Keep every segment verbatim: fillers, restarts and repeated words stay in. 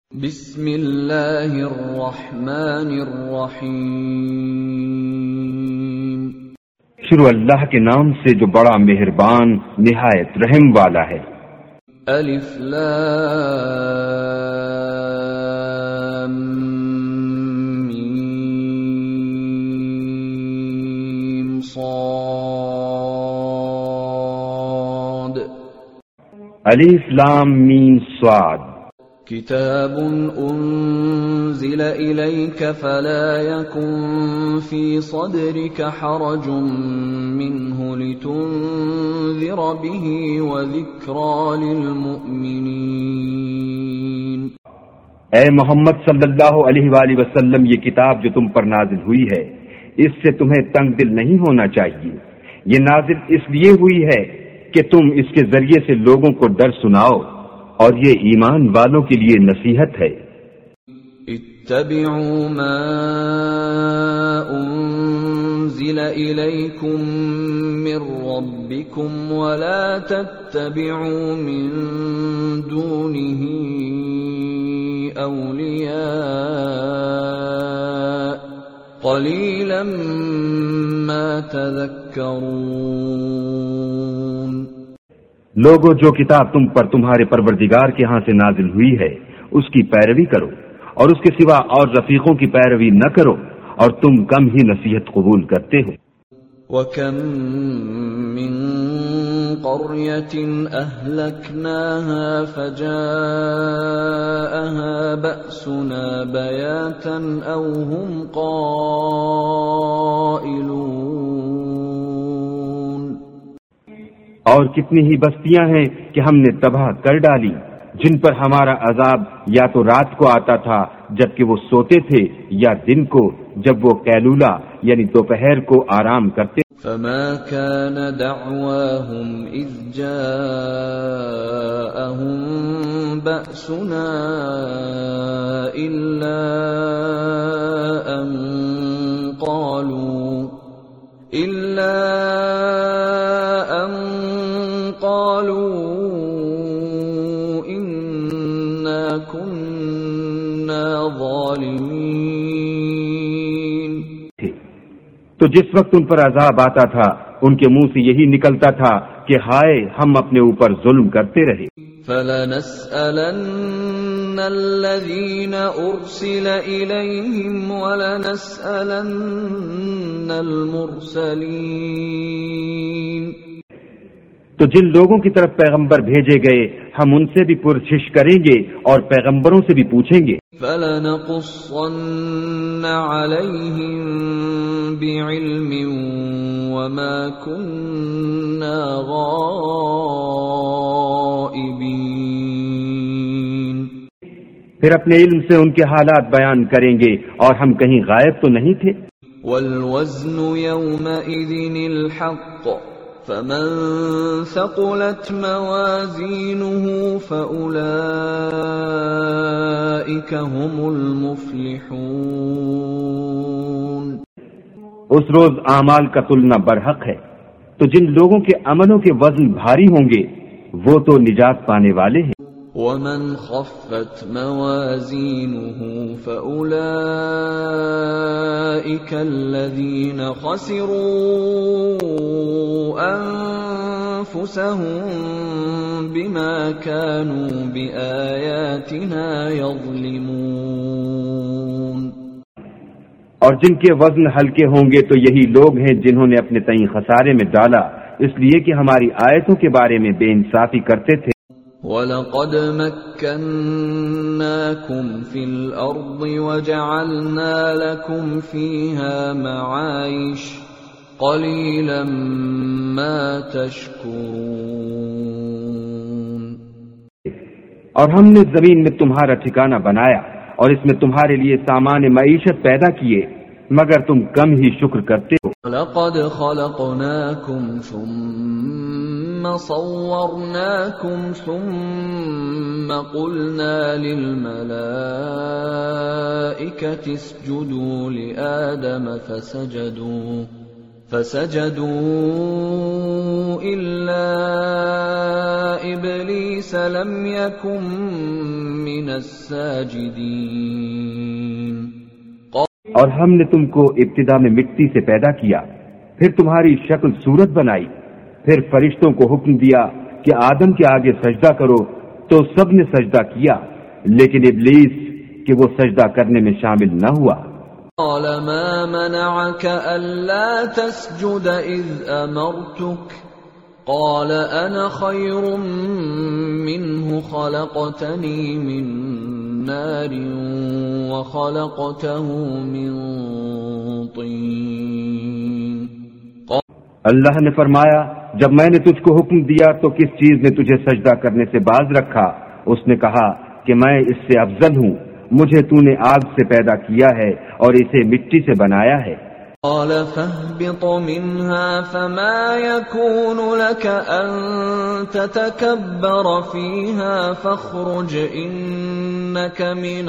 بسم اللہ الرحمن الرحیم۔ شروع اللہ کے نام سے جو بڑا مہربان نہایت رحم والا ہے۔ الف لام میم صاد۔ الف لام میم صاد۔ کتاب انزل الیک فلا یکن فی صدرک حرج منہ لتنذر به وذکری للمؤمنین۔ اے محمد صلی اللہ علیہ وآلہ وسلم، یہ کتاب جو تم پر نازل ہوئی ہے اس سے تمہیں تنگ دل نہیں ہونا چاہیے۔ یہ نازل اس لیے ہوئی ہے کہ تم اس کے ذریعے سے لوگوں کو ڈر سناؤ، اور یہ ایمان والوں کے لیے نصیحت ہے۔ اتبعوا ما انزل الیکم من ربکم ولا تتبعوا من دونه اولیاء قلیلا ما تذکرون۔ لوگو، جو کتاب تم پر تمہارے پروردگار کے ہاں سے نازل ہوئی ہے اس کی پیروی کرو، اور اس کے سوا اور رفیقوں کی پیروی نہ کرو، اور تم کم ہی نصیحت قبول کرتے ہو۔ وَكَم مِّن قَرْيَةٍ أَهْلَكْنَاهَا فَجَاءَهَا بَأْسُنَا بَيَاتًا أَوْ هُمْ قَائِلُونَ۔ اور کتنی ہی بستیاں ہیں کہ ہم نے تباہ کر ڈالی، جن پر ہمارا عذاب یا تو رات کو آتا تھا جبکہ وہ سوتے تھے، یا دن کو جب وہ قیلولہ یعنی دوپہر کو آرام کرتے۔ فما كان دعواهم إذ جاءهم بأسنا إلا أن قالوا إلا أن قالوا إنا كنا ظالمين۔ تو جس وقت ان پر عذاب آتا تھا ان کے منہ سے یہی نکلتا تھا کہ ہائے، ہم اپنے اوپر ظلم کرتے رہے۔ فَلَنَسْأَلَنَّ الَّذِينَ أُرْسِلَ إِلَيْهِمْ وَلَنَسْأَلَنَّ الْمُرْسَلِينَ۔ تو جن لوگوں کی طرف پیغمبر بھیجے گئے ہم ان سے بھی پرسش کریں گے اور پیغمبروں سے بھی پوچھیں گے۔ فَلَنَقُصَّنَّ عَلَيْهِمْ بِعِلْمٍ وَمَا كُنَّا غَائِبِينَ۔ پھر اپنے علم سے ان کے حالات بیان کریں گے، اور ہم کہیں غائب تو نہیں تھے۔ وَالْوَزْنُ يَوْمَئِذٍ الْحَقُّ فَمَن ثَقُلَتْ مَوَازِينُهُ فَأُولَئِكَ هُمُ الْمُفْلِحُونَ۔ اس روز اعمال کا تلنا برحق ہے، تو جن لوگوں کے عملوں کے وزن بھاری ہوں گے وہ تو نجات پانے والے ہیں۔ وَمَنْ خَفَّتْ مَوَازِينُهُ فَأُولَئِكَ الَّذِينَ خَسِرُوا أَنفُسَهُم بِمَا كَانُوا بِآيَاتِنَا يَظْلِمُونَ۔ اور جن کے وزن ہلکے ہوں گے تو یہی لوگ ہیں جنہوں نے اپنے تئیں خسارے میں ڈالا اس لیے کہ ہماری آیتوں کے بارے میں بے انصافی کرتے تھے۔ وَلَقَدْ مَكَّنَّاكُمْ فِي الْأَرْضِ وَجَعَلْنَا لَكُمْ فِيهَا مَعَائِشَ قَلِيلًا مَا تَشْكُرُونَ۔ اور ہم نے زمین میں تمہارا ٹھکانہ بنایا اور اس میں تمہارے لیے سامان معیشت پیدا کیے، مگر تم کم ہی شکر کرتے ہو۔ لَقَدْ خَلَقْنَاكُمْ ثُمَّ صَوَّرْنَاكُمْ ثُمَّ قُلْنَا لِلْمَلَائِكَةِ اسْجُدُوا لِآدَمَ فَسَجَدُوا فسجدوا إلا إبليس لم يكن من الساجدين. اور ہم نے تم کو ابتدا میں مٹی سے پیدا کیا، پھر تمہاری شکل صورت بنائی، پھر فرشتوں کو حکم دیا کہ آدم کے آگے سجدہ کرو، تو سب نے سجدہ کیا لیکن ابلیس کہ وہ سجدہ کرنے میں شامل نہ ہوا. قال ما منعك ألا تسجد إذ أمرتك قال أنا خير منه خلقتني من نار وخلقته من طين. اللہ نے فرمایا جب میں نے تجھ کو حکم دیا تو کس چیز نے تجھے سجدہ کرنے سے باز رکھا؟ اس نے کہا کہ میں اس سے افضل ہوں، مجھے تو نے آگ سے پیدا کیا ہے اور اسے مٹی سے بنایا ہے. قال فاهبط منها فما يكون لك أن تتكبر فيها فاخرج إنك من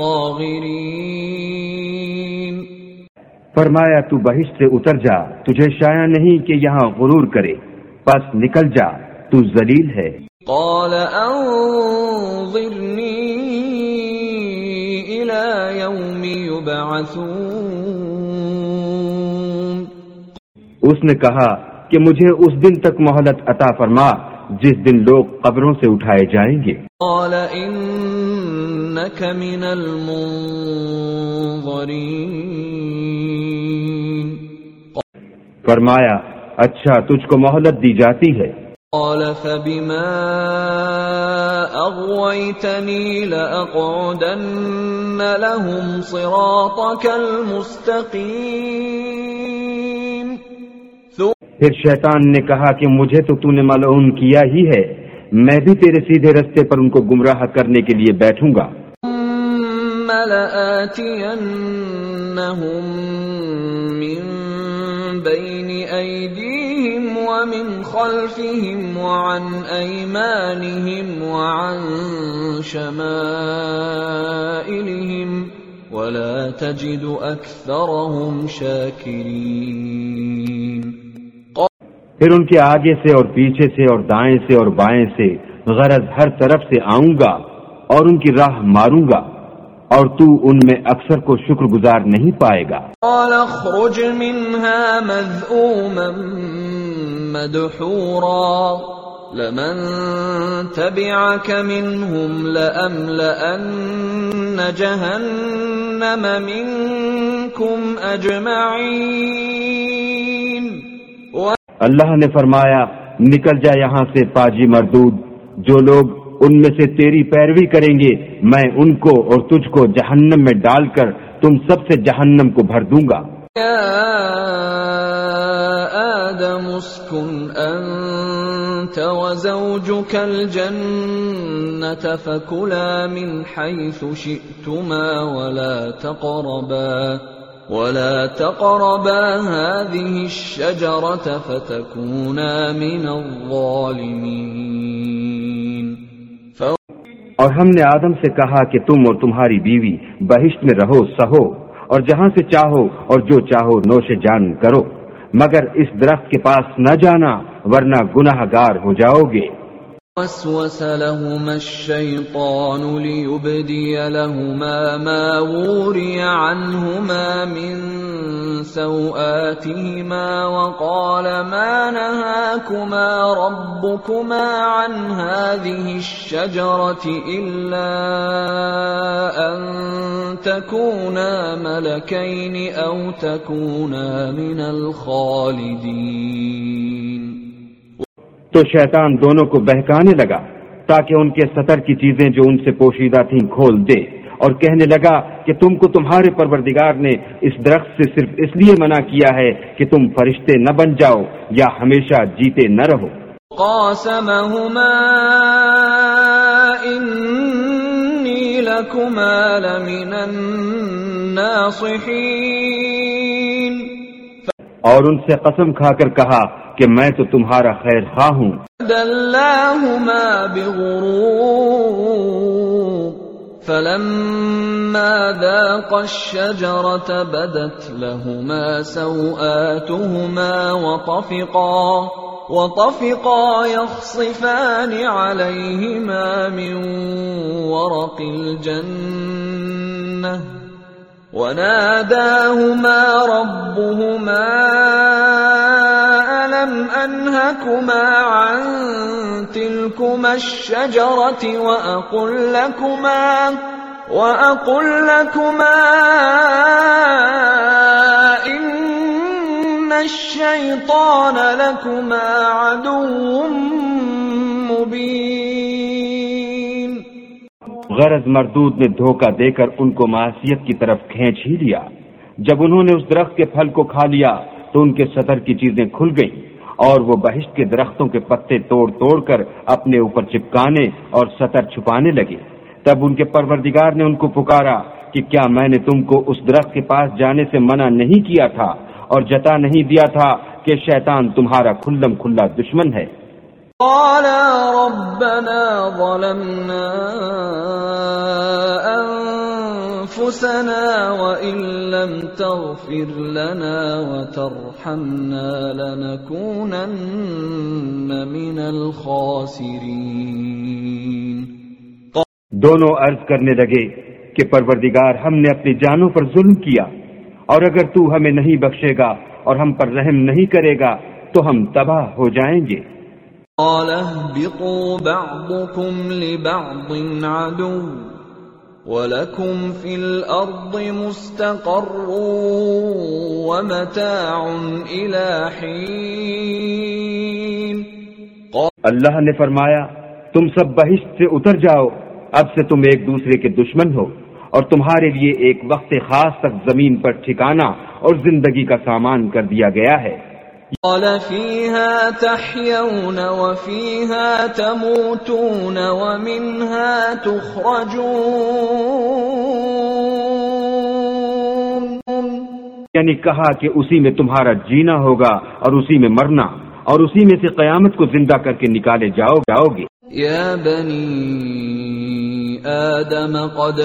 الصاغرين. فرمایا تو بہشت سے اتر جا، تجھے شایع نہیں کہ یہاں غرور کرے، پس نکل جا، تو ذلیل ہے. قال انظرني إلى يوم يبعثون. اس نے کہا کہ مجھے اس دن تک مہلت عطا فرما جس دن لوگ قبروں سے اٹھائے جائیں گے. قال إنك من المنظرين. فرمایا اچھا تجھ کو مہلت دی جاتی ہے. قال فبما أغويتني لأقعدن لهم صراطك المستقيم. پھر شیطان نے کہا کہ مجھے تو تو نے ملعون کیا ہی ہے، میں بھی تیرے سیدھے رستے پر ان کو گمراہ کرنے کے لیے بیٹھوں گا. ثم لآتينهم من بين أيديهم ومن خلفهم وعن أيمانهم وعن شمائلهم ولا تجد أكثرهم شاكرين. پھر ان کے آگے سے اور پیچھے سے اور دائیں سے اور بائیں سے، غرض ہر طرف سے آؤں گا اور ان کی راہ ماروں گا، اور تو ان میں اکثر کو شکر گزار نہیں پائے گا. قال اخرج منها مذءوما مدحورا لمن تبعك منهم لأملأن جهنم منكم أجمعين. اللہ نے فرمایا نکل جا یہاں سے پاجی مردود، جو لوگ ان میں سے تیری پیروی کریں گے میں ان کو اور تجھ کو جہنم میں ڈال کر تم سب سے جہنم کو بھر دوں گا. یا آدم اسکن انت وزوجك الجنة فكلا من حيث شئتما ولا تقربا ولا تقربا هذه الشجرة فتكونا من الظالمين. اور ہم نے آدم سے کہا کہ تم اور تمہاری بیوی بہشت میں رہو سہو، اور جہاں سے چاہو اور جو چاہو نوش جان کرو، مگر اس درخت کے پاس نہ جانا ورنہ گناہ گار ہو جاؤ گے. وسوس لهما الشيطان ليبدي لهما ما وري عنهما من سوآتهما وقال ما نهاكما ربكما عن هذه الشجرة إلا أن تكونا ملكين أو تكونا من الخالدين. تو شیطان دونوں کو بہکانے لگا تاکہ ان کے سطر کی چیزیں جو ان سے پوشیدہ تھیں کھول دے، اور کہنے لگا کہ تم کو تمہارے پروردگار نے اس درخت سے صرف اس لیے منع کیا ہے کہ تم فرشتے نہ بن جاؤ یا ہمیشہ جیتے نہ رہو. قاسمهما انی لکما لمن الناصحین. اور ان سے قسم کھا کر کہا کہ میں تو تمہارا خیر خواہ ہوں. دلاہما بغرور فلما ذاقا الشجرة بدت لهما سوآتهما وطفقا وطفقا يخصفان عليهما من ورق الجنة وناداهما ربهما ألم أنهكما عن تلكما الشجرة وأقل لكما وأقل لكما إن الشيطان لكما عدو مبين. غرض مردود نے دھوکہ دے کر ان کو معصیت کی طرف کھینچ ہی لیا. جب انہوں نے اس درخت کے پھل کو کھا لیا تو ان کے صدر کی چیزیں کھل گئیں اور وہ بہشت کے درختوں کے پتے توڑ توڑ کر اپنے اوپر چپکانے اور سطر چھپانے لگے. تب ان کے پروردگار نے ان کو پکارا کہ کیا میں نے تم کو اس درخت کے پاس جانے سے منع نہیں کیا تھا اور جتا نہیں دیا تھا کہ شیطان تمہارا کھلم کھلا دشمن ہے؟ قالا ربنا ظلمنا انفسنا وان لم تغفر لنا وترحمنا لنكونن من الخاسرین. دونوں عرض کرنے لگے کہ پروردگار ہم نے اپنی جانوں پر ظلم کیا اور اگر تو ہمیں نہیں بخشے گا اور ہم پر رحم نہیں کرے گا تو ہم تباہ ہو جائیں گے. قال اهبطوا بعضكم لبعض عدو وَلَكُمْ فِي الْأَرْضِ مُسْتَقَرٌّ وَمَتَاعٌ إِلَى حِينٍ. اللہ نے فرمایا تم سب بہشت سے اتر جاؤ، اب سے تم ایک دوسرے کے دشمن ہو اور تمہارے لیے ایک وقت خاص تک زمین پر ٹھکانہ اور زندگی کا سامان کر دیا گیا ہے. قال فيها تحيون وفيها تموتون ومنها تخرجون. یعنی کہا کہ اسی میں تمہارا جینا ہوگا اور اسی میں مرنا اور اسی میں سے قیامت کو زندہ کر کے نکالے جاؤ جاؤ گے. یا بنی آدم قد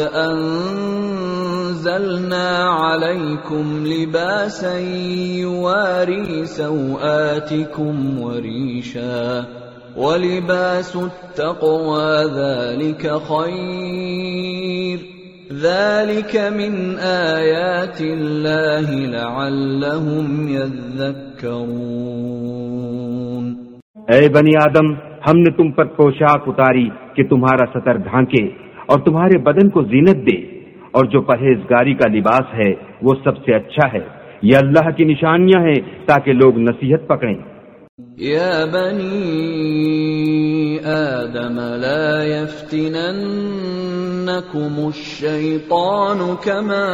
انزلنا علیکم لباسا یواری سوآتکم وریشا ولباس التقوى ذلك خیر ذلك من آیات اللہ لعلهم یذکرون. اے بنی آدم ہم نے تم پر پوشاک اتاری کہ تمہارا ستر ڈھانکے اور تمہارے بدن کو زینت دے، اور جو پرہیزگاری کا لباس ہے وہ سب سے اچھا ہے. یہ اللہ کی نشانیاں ہیں تاکہ لوگ نصیحت پکڑیں. یا بنی آدم لا یفتننکم الشیطان کما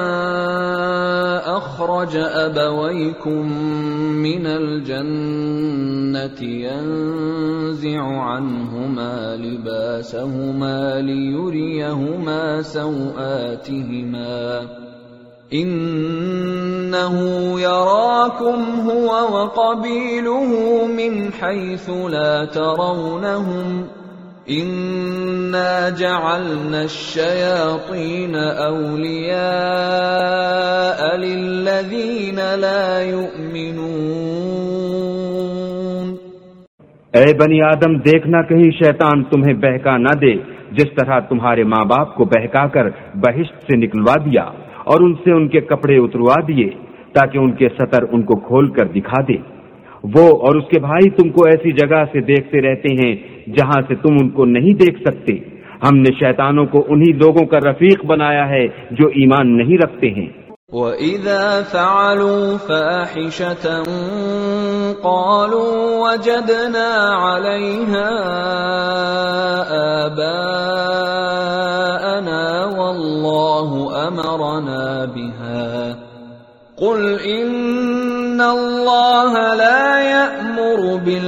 اخرج ابویکم من الجنة ينزع عنہما لباسہما لیریہما سوآتہما إِنَّهُ يَرَاكُمْ هُوَ وَقَبِيلُهُ مِنْ حَيْثُ لَا تَرَوْنَهُمْ إِنَّا جَعَلْنَا الشَّيَاطِينَ أَوْلِيَاءَ لِلَّذِينَ لَا يُؤْمِنُونَ. اے بنی آدم دیکھنا کہیں شیطان تمہیں بہکا نہ دے جس طرح تمہارے ماں باپ کو بہکا کر بہشت سے نکلوا دیا اور ان سے ان کے کپڑے اتروا دیے تاکہ ان کے ستر ان کو کھول کر دکھا دے. وہ اور اس کے بھائی تم کو ایسی جگہ سے دیکھتے رہتے ہیں جہاں سے تم ان کو نہیں دیکھ سکتے. ہم نے شیطانوں کو انہی لوگوں کا رفیق بنایا ہے جو ایمان نہیں رکھتے ہیں. وَإِذَا فَعَلُوا فَاحِشَةً قَالُوا وَجَدْنَا عَلَيْهَا آبَاءَنَا وَاللَّهُ أَمَرَنَا بِهَا قُلْ إِنَّ اللَّهَ لَا يَأْمُرُ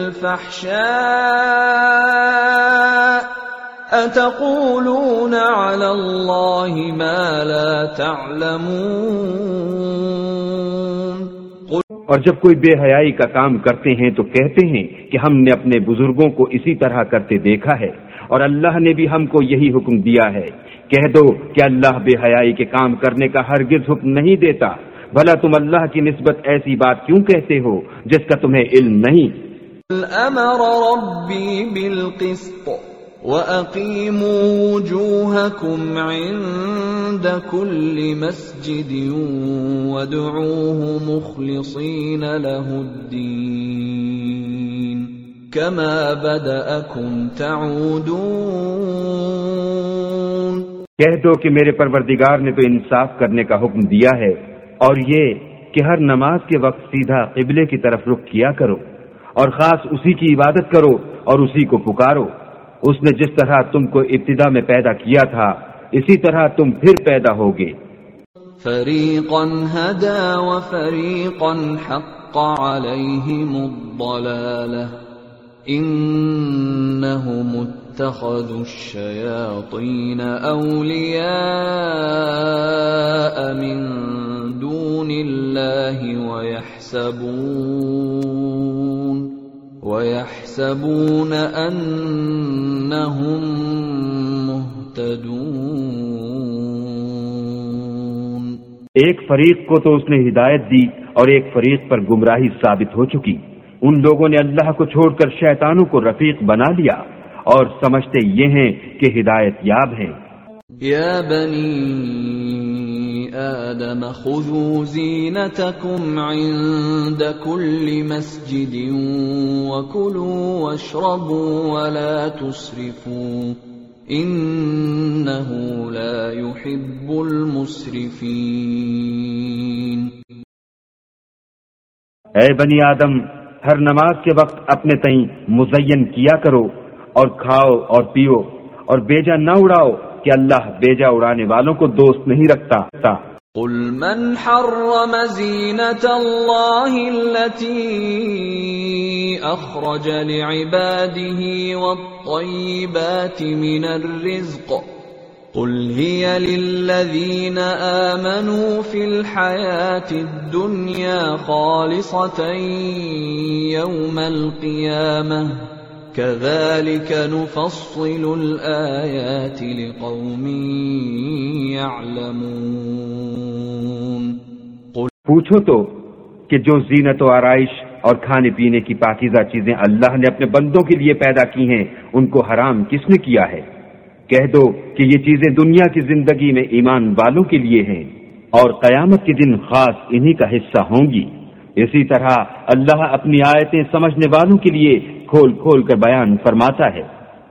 بِالْفَحْشَاءِ أَتَقُولُونَ عَلَى اللَّهِ مَا لَا تَعْلَمُونَ. اور جب کوئی بے حیائی کا کام کرتے ہیں تو کہتے ہیں کہ ہم نے اپنے بزرگوں کو اسی طرح کرتے دیکھا ہے اور اللہ نے بھی ہم کو یہی حکم دیا ہے۔ کہہ دو کہ اللہ بے حیائی کے کام کرنے کا ہرگز حکم نہیں دیتا، بھلا تم اللہ کی نسبت ایسی بات کیوں کہتے ہو جس کا تمہیں علم نہیں؟ امر ربی بالقسط وَأَقِيمُوا وُجُوهَكُمْ عِندَ كُلِّ مَسْجِدٍ وَادْعُوهُ مُخْلِصِينَ لَهُ الدِّينَ كَمَا بَدَأَكُمْ تَعُودُونَ۔ کہہ دو کہ میرے پروردگار نے تو انصاف کرنے کا حکم دیا ہے، اور یہ کہ ہر نماز کے وقت سیدھا قبلے کی طرف رخ کیا کرو اور خاص اسی کی عبادت کرو اور اسی کو پکارو۔ اس نے جس طرح تم کو ابتدا میں پیدا کیا تھا اسی طرح تم پھر پیدا ہوگے۔ فریقا ہدی وفریقا حق علیہم الضلالہ انہم اتخذوا الشیاطین اولیاء من دون اللہ ویحسبون وَيَحْسَبُونَ أَنَّهُمْ مُهْتَدُونَ۔ ایک فریق کو تو اس نے ہدایت دی اور ایک فریق پر گمراہی ثابت ہو چکی۔ ان لوگوں نے اللہ کو چھوڑ کر شیطانوں کو رفیق بنا لیا اور سمجھتے یہ ہیں کہ ہدایت یاب ہیں۔ یا بنی آدم خذوا زینتکم عند كل مسجد وكلوا واشربوا ولا تسرفوا انه لا يحب المسرفین۔ اے بنی آدم، ہر نماز کے وقت اپنے تئیں مزین کیا کرو اور کھاؤ اور پیو اور بیجا نہ اڑاؤ کہ اللہ بیجا اڑانے والوں کو دوست نہیں رکھتا۔ قل من حرم زینت اللہ التي اخرج لعباده والطیبات من الرزق قل هي للذین آمنوا في الحیاة الدنیا خالصة یوم القیامة كذلك نفصل الآيات لقوم يعلمون۔ پوچھو تو کہ جو زینت و آرائش اور کھانے پینے کی پاکیزہ چیزیں اللہ نے اپنے بندوں کے لیے پیدا کی ہیں ان کو حرام کس نے کیا ہے؟ کہہ دو کہ یہ چیزیں دنیا کی زندگی میں ایمان والوں کے لیے ہیں اور قیامت کے دن خاص انہی کا حصہ ہوں گی۔ اسی طرح اللہ اپنی آیتیں سمجھنے والوں کے لیے کھول کھول کر بیان فرماتا ہے۔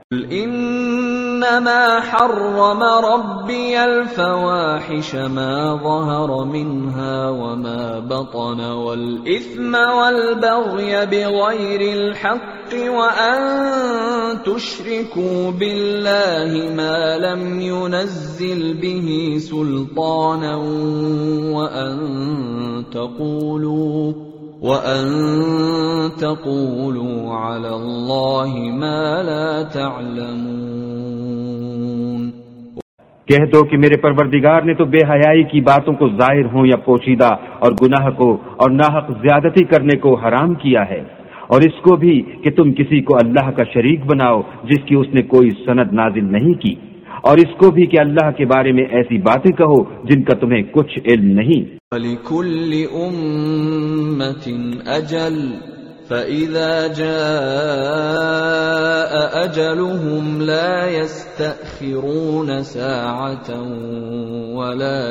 انما حرم ربی الفواحش ما ظهر منها وما بطن والاثم والبغي بغير الحق وان تشركوا بالله ما لم ينزل به سلطانا وان تقولوا وَأَن تَقُولُوا عَلَى اللَّهِ مَا لَا تَعْلَمُونَ۔ کہہ دو کہ میرے پروردگار نے تو بے حیائی کی باتوں کو ظاہر ہوں یا پوشیدہ اور گناہ کو اور ناحق زیادتی کرنے کو حرام کیا ہے، اور اس کو بھی کہ تم کسی کو اللہ کا شریک بناؤ جس کی اس نے کوئی سند نازل نہیں کی، اور اس کو بھی کہ اللہ کے بارے میں ایسی باتیں کہو جن کا تمہیں کچھ علم نہیں۔ وَلِكُلِّ أُمَّةٍ أَجَلٌ فَإِذَا جَاءَ أَجَلُهُمْ لَا يَسْتَأْخِرُونَ سَاعَةً وَلَا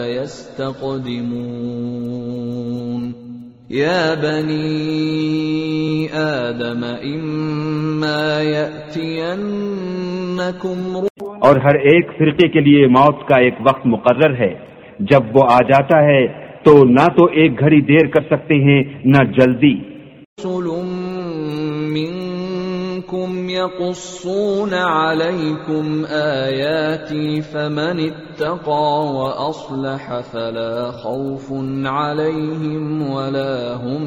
يَسْتَقْدِمُونَ۔ يَا بَنِي آدَمَ إِمَّا يَأْتِيَنَّكُمْ اور ہر ایک فرقے کے لیے موت کا ایک وقت مقرر ہے، جب وہ آ جاتا ہے تو نہ تو ایک گھڑی دیر کر سکتے ہیں نہ جلدی۔ رسل منکم یقصون علیکم آیاتی فمن اتقى واصلح فلا خوف علیہم ولا هم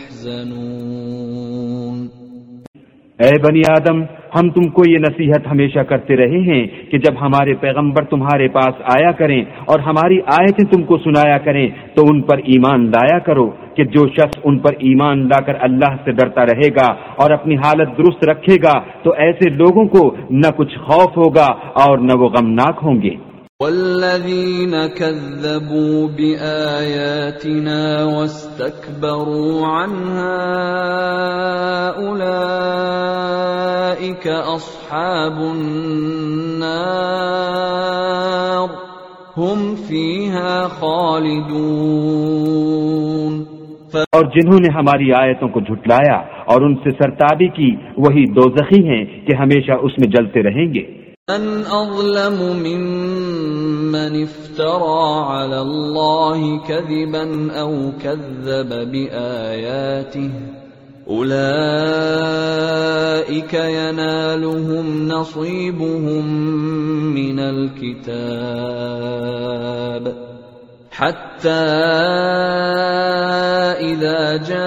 يحزنون۔ اے بنی آدم، ہم تم کو یہ نصیحت ہمیشہ کرتے رہے ہیں کہ جب ہمارے پیغمبر تمہارے پاس آیا کریں اور ہماری آیتیں تم کو سنایا کریں تو ان پر ایمان لایا کرو کہ کہ جو شخص ان پر ایمان لا کر اللہ سے ڈرتا رہے گا اور اپنی حالت درست رکھے گا تو ایسے لوگوں کو نہ کچھ خوف ہوگا اور نہ وہ غمناک ہوں گے۔ والذین کذبوا بآیاتنا واستکبروا عنها اولئک اصحاب النار ہم فیہا خالدون۔ اور جنہوں نے ہماری آیتوں کو جھٹلایا اور ان سے سرتابی کی وہی دوزخی ہیں کہ ہمیشہ اس میں جلتے رہیں گے۔ من اظلم ممن افترى على الله كذبا او كذب بآياته اولئك ينالهم نصيبهم من الكتاب حتى إذا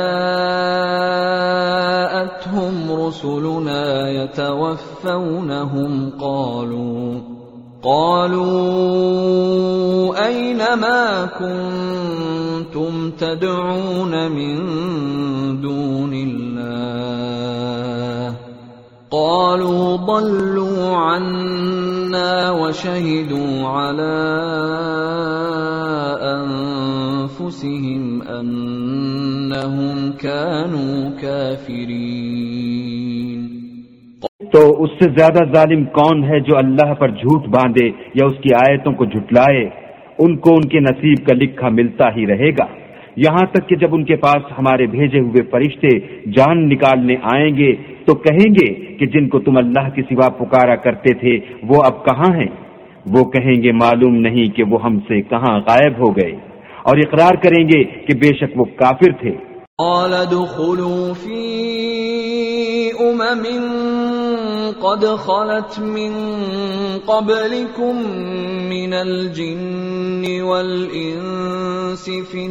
جاءتهم رسلنا يتوفونهم قالوا قالوا أين ما كنتم تدعون من دون الله قالوا ضلوا عنا وشهدوا على أنفسهم أنهم كانوا كافرين۔ تو اس سے زیادہ ظالم کون ہے جو اللہ پر جھوٹ باندھے یا اس کی آیتوں کو جھٹلائے؟ ان کو ان کے نصیب کا لکھا ملتا ہی رہے گا، یہاں تک کہ جب ان کے پاس ہمارے بھیجے ہوئے فرشتے جان نکالنے آئیں گے تو کہیں گے کہ جن کو تم اللہ کے سوا پکارا کرتے تھے وہ اب کہاں ہیں؟ وہ کہیں گے معلوم نہیں کہ وہ ہم سے کہاں غائب ہو گئے، اور اقرار کریں گے کہ بے شک وہ کافر تھے۔ قال ادخلوا في أمم قد خلت من قبلكم من الجن والإنس في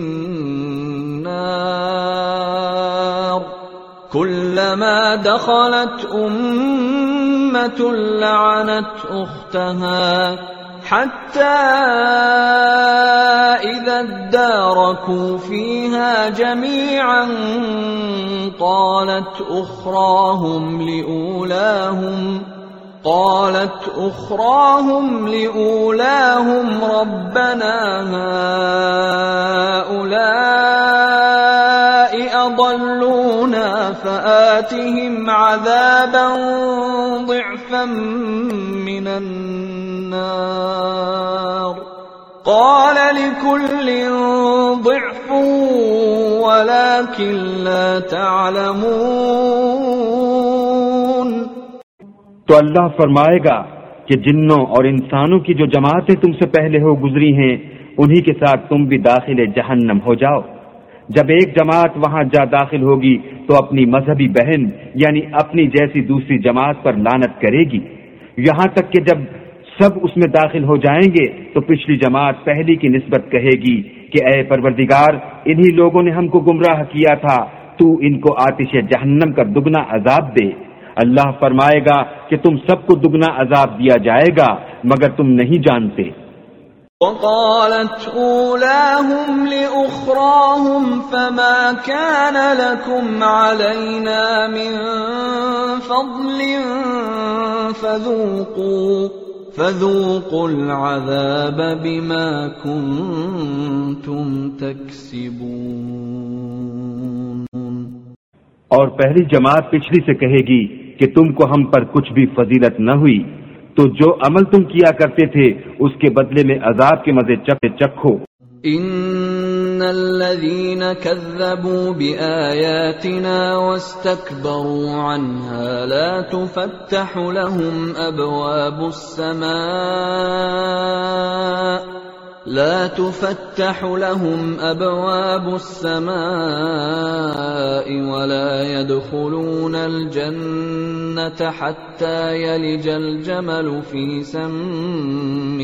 النار كلما دخلت أمة لعنت أختها حتى إذا اداركوا فيها جميعا قالت أخراهم لأولاهم قالت أخراهم لأولاهم ربنا هؤلاء أضلونا فآتهم عذابا ضعفا من النار قال لكل ضعف ولكن لا تعلمون۔ تو اللہ فرمائے گا کہ جنوں اور انسانوں کی جو جماعتیں تم سے پہلے ہو گزری ہیں انہی کے ساتھ تم بھی داخل جہنم ہو جاؤ۔ جب ایک جماعت وہاں جا داخل ہوگی تو اپنی مذہبی بہن یعنی اپنی جیسی دوسری جماعت پر لعنت کرے گی، یہاں تک کہ جب سب اس میں داخل ہو جائیں گے تو پچھلی جماعت پہلی کی نسبت کہے گی کہ اے پروردگار انہی لوگوں نے ہم کو گمراہ کیا تھا، تو ان کو آتش جہنم کا دگنا عذاب دے۔ اللہ فرمائے گا کہ تم سب کو دگنا عذاب دیا جائے گا مگر تم نہیں جانتے۔ وقالت اولاهم لأخراهم فما كان لكم علينا من فضل فذوقوا فذوقوا العذاب بما كنتم تكسبون۔ اور پہلی جماعت پچھلی سے کہے گی کہ تم کو ہم پر کچھ بھی فضیلت نہ ہوئی، تو جو عمل تم کیا کرتے تھے اس کے بدلے میں عذاب کے مزے چکھو۔ ان الذين كذبوا بآياتنا واستكبروا عنها لا تفتح لهم ابواب السماء لا تفتح لهم أبواب السماء ولا يدخلون الجنة حتى يلج الجمل في سم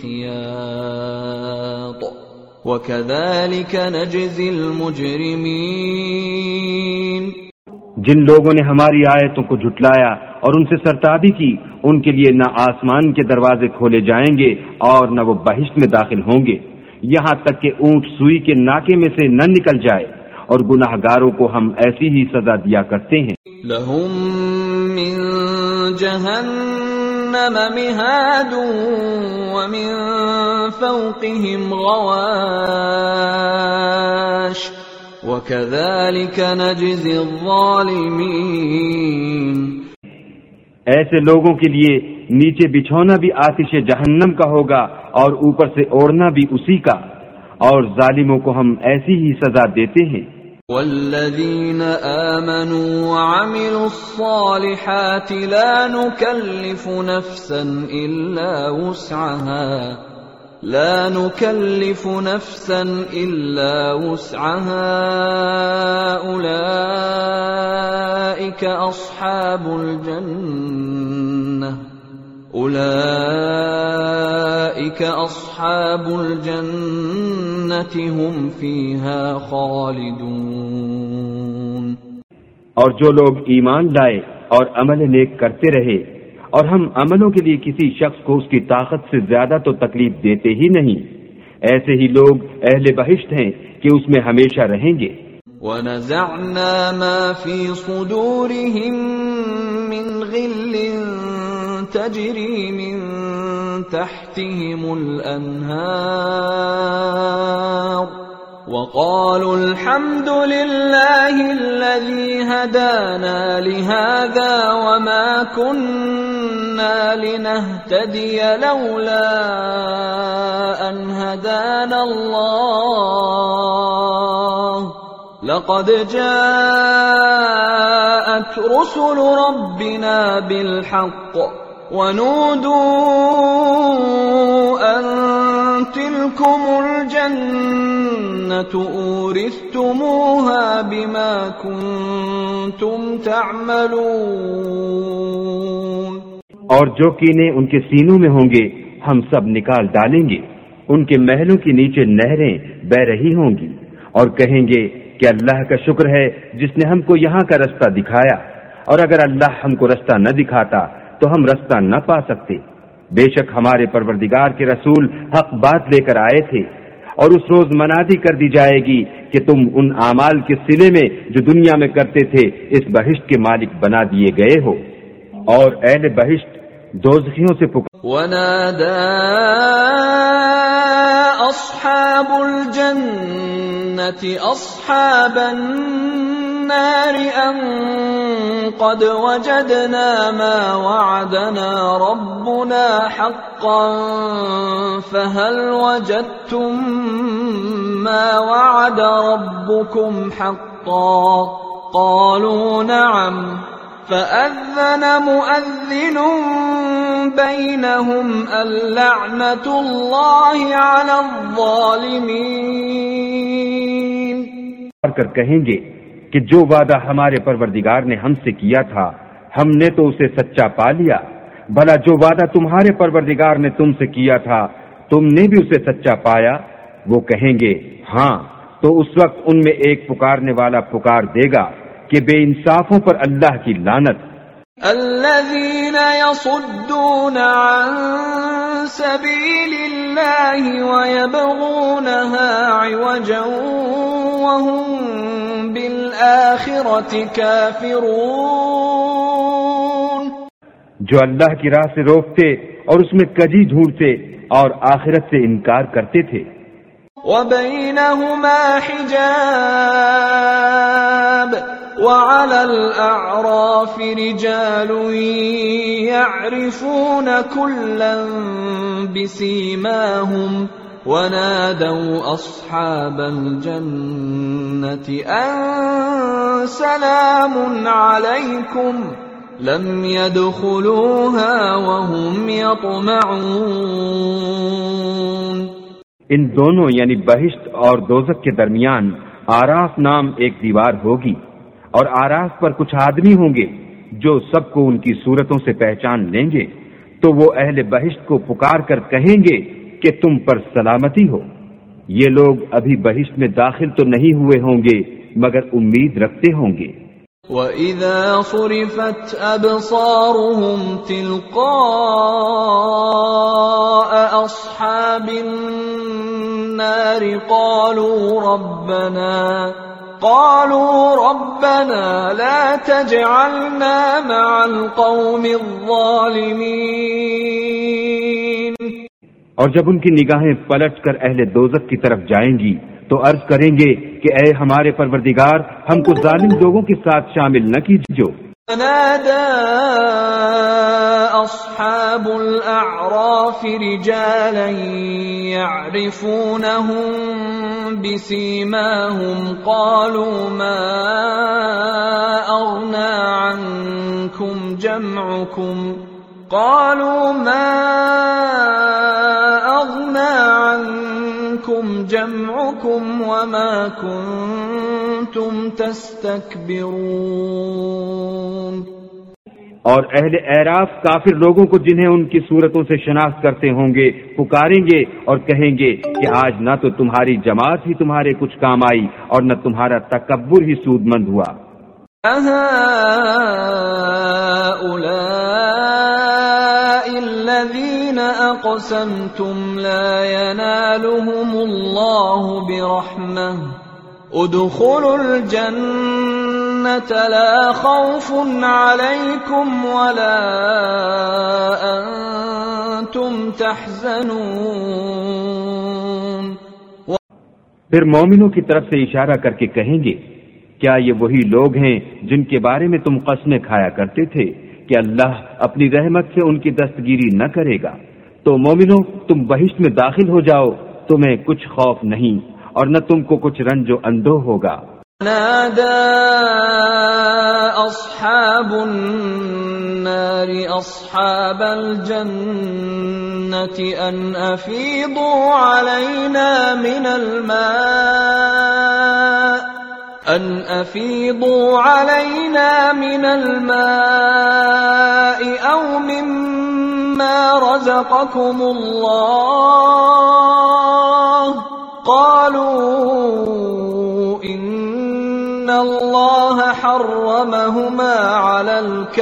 الخياط وكذلك نجزي المجرمين۔ جن لوگوں نے ہماری آیتوں کو جھٹلایا اور ان سے سرتابی کی ان کے لیے نہ آسمان کے دروازے کھولے جائیں گے اور نہ وہ بہشت میں داخل ہوں گے یہاں تک کہ اونٹ سوئی کے ناکے میں سے نہ نکل جائے، اور گناہگاروں کو ہم ایسی ہی سزا دیا کرتے ہیں. لہم من جہنم مہاد ومن فوقہم غواش وَكَذَلِكَ نَجْزِي الظَّالِمِينَ. ایسے لوگوں کے لیے نیچے بچھونا بھی آتش جہنم کا ہوگا اور اوپر سے اوڑھنا بھی اسی کا، اور ظالموں کو ہم ایسی ہی سزا دیتے ہیں. وَالَّذِينَ آمَنُوا وَعَمِلُوا الصَّالِحَاتِ لَا نُكَلِّفُ نَفْسًا إِلَّا وُسْعَهَا لا نكلف نفسا إلا وسعها أولئك أصحاب الجنة أولئك أصحاب الجنة هم فيها خالدون. اور جو لوگ ایمان لائے اور عمل نیک کرتے رہے اور ہم عملوں کے لیے کسی شخص کو اس کی طاقت سے زیادہ تو تکلیف دیتے ہی نہیں، ایسے ہی لوگ اہل بہشت ہیں کہ اس میں ہمیشہ رہیں گے. وَنَزَعْنَا مَا فِي صُدُورِهِم مِّن غِلٍّ تَجْرِي مِن تَحْتِهِمُ الْأَنْهَارُ وَقَالُوا الْحَمْدُ لِلَّهِ الَّذِي هَدَانَا لِهَذَا وَمَا كُنَّا لِنَهْتَدِيَ لَوْلَا أَنْ هَدَانَا اللَّهُ لَقَدْ جَاءَتْ رُسُلُ رَبِّنَا بِالْحَقِّ وَنُودُوا أَن تِلْكُمُ الْجَنَّةُ أُورِثْتُمُوهَا بِمَا كُنتُمْ تَعْمَلُونَ. اور جو کینے ان کے سینوں میں ہوں گے ہم سب نکال ڈالیں گے، ان کے محلوں کے نیچے نہریں بہ رہی ہوں گی، اور کہیں گے کہ اللہ کا شکر ہے جس نے ہم کو یہاں کا رستہ دکھایا، اور اگر اللہ ہم کو رستہ نہ دکھاتا تو ہم رستہ نہ پا سکتے. بے شک ہمارے پروردگار کے رسول حق بات لے کر آئے تھے، اور اس روز منادی کر دی جائے گی کہ تم ان اعمال کے صلے میں جو دنیا میں کرتے تھے اس بہشت کے مالک بنا دیے گئے ہو. اور اہل بہشت دوزخیوں سے پکار وَنَادَى أَصْحَابُ الْجَنَّةِ أَصْحَابَ النَّارِ أَن قَدْ وَجَدْنَا مَا وَعَدَنَا رَبُّنَا حَقًّا فَهَلْ وَجَدتُّم مَّا وَعَدَ رَبُّكُمْ حَقًّا قَالُوا نَعَمْ فَأَذَّنَ مُؤَذِّنٌ بَيْنَهُمْ اللَّعْنَةُ اللَّهِ عَلَى الظَّالِمِينَ. کر کہیں گے کہ جو وعدہ ہمارے پروردگار نے ہم سے کیا تھا ہم نے تو اسے سچا پا لیا، بھلا جو وعدہ تمہارے پروردگار نے تم سے کیا تھا تم نے بھی اسے سچا پایا؟ وہ کہیں گے ہاں، تو اس وقت ان میں ایک پکارنے والا پکار دے گا کہ بے انصافوں پر اللہ کی لعنت. الذين يصدون عن سبيل الله ويبغونها عوجا وهم بالآخرة كافرون. جو اللہ کی راہ سے روکتے اور اس میں کجی ڈھونڈتے اور آخرت سے انکار کرتے تھے. وَبَيْنَهُمَا حِجَابٌ وَعَلَى الْأَعْرَافِ رِجَالٌ يَعْرِفُونَ كُلًّا بِسِيمَاهُمْ وَنَادَوْا أَصْحَابَ الْجَنَّةِ أَن سَلَامٌ عَلَيْكُمْ لَمْ يَدْخُلُوهَا وَهُمْ يَطْمَعُونَ. ان دونوں یعنی بہشت اور دوزخ کے درمیان آراف نام ایک دیوار ہوگی، اور آراف پر کچھ آدمی ہوں گے جو سب کو ان کی صورتوں سے پہچان لیں گے، تو وہ اہل بہشت کو پکار کر کہیں گے کہ تم پر سلامتی ہو. یہ لوگ ابھی بہشت میں داخل تو نہیں ہوئے ہوں گے مگر امید رکھتے ہوں گے. وَإِذَا صُرِفَتْ أَبْصَارُهُمْ تِلْقَاءَ أَصْحَابِ النَّارِ قَالُوا رَبَّنَا قالوا ربنا لا تجعلنا مع القوم الظالمين. اور جب ان کی نگاہیں پلٹ کر اہل دوزخ کی طرف جائیں گی تو عرض کریں گے کہ اے ہمارے پروردگار ہم کو ظالم لوگوں کے ساتھ شامل نہ کیجو. نادى أصحاب الأعراف رجالا يعرفونهم بسيماهم قالوا ما أغنى عنكم جمعكم قالوا ما أغنى عنكم جمعكم وما كنتم تستكبرون. اور اہل اعراف کافر لوگوں کو جنہیں ان کی صورتوں سے شناخت کرتے ہوں گے پکاریں گے اور کہیں گے کہ آج نہ تو تمہاری جماعت ہی تمہارے کچھ کام آئی اور نہ تمہارا تکبر ہی سود مند ہوا. أهؤلاء الذين أقسمتم لا ينالهم الله برحمة ادخلوا الجنة لا خوف عليكم ولا أنتم تحزنون. پھر مومنوں کی طرف سے اشارہ کر کے کہیں گے کیا یہ وہی لوگ ہیں جن کے بارے میں تم قسمیں کھایا کرتے تھے کہ اللہ اپنی رحمت سے ان کی دستگیری نہ کرے گا؟ تو مومنو تم بہشت میں داخل ہو جاؤ، تمہیں کچھ خوف نہیں اور نہ تم کو کچھ رنج و اندوہ ہوگا. نادى أصحاب النار أصحاب الجنة أن أفيضوا علينا من الماء أن أفيضوا علينا من الماء أو مما رزقكم الله قالوا إن الله حرمهما على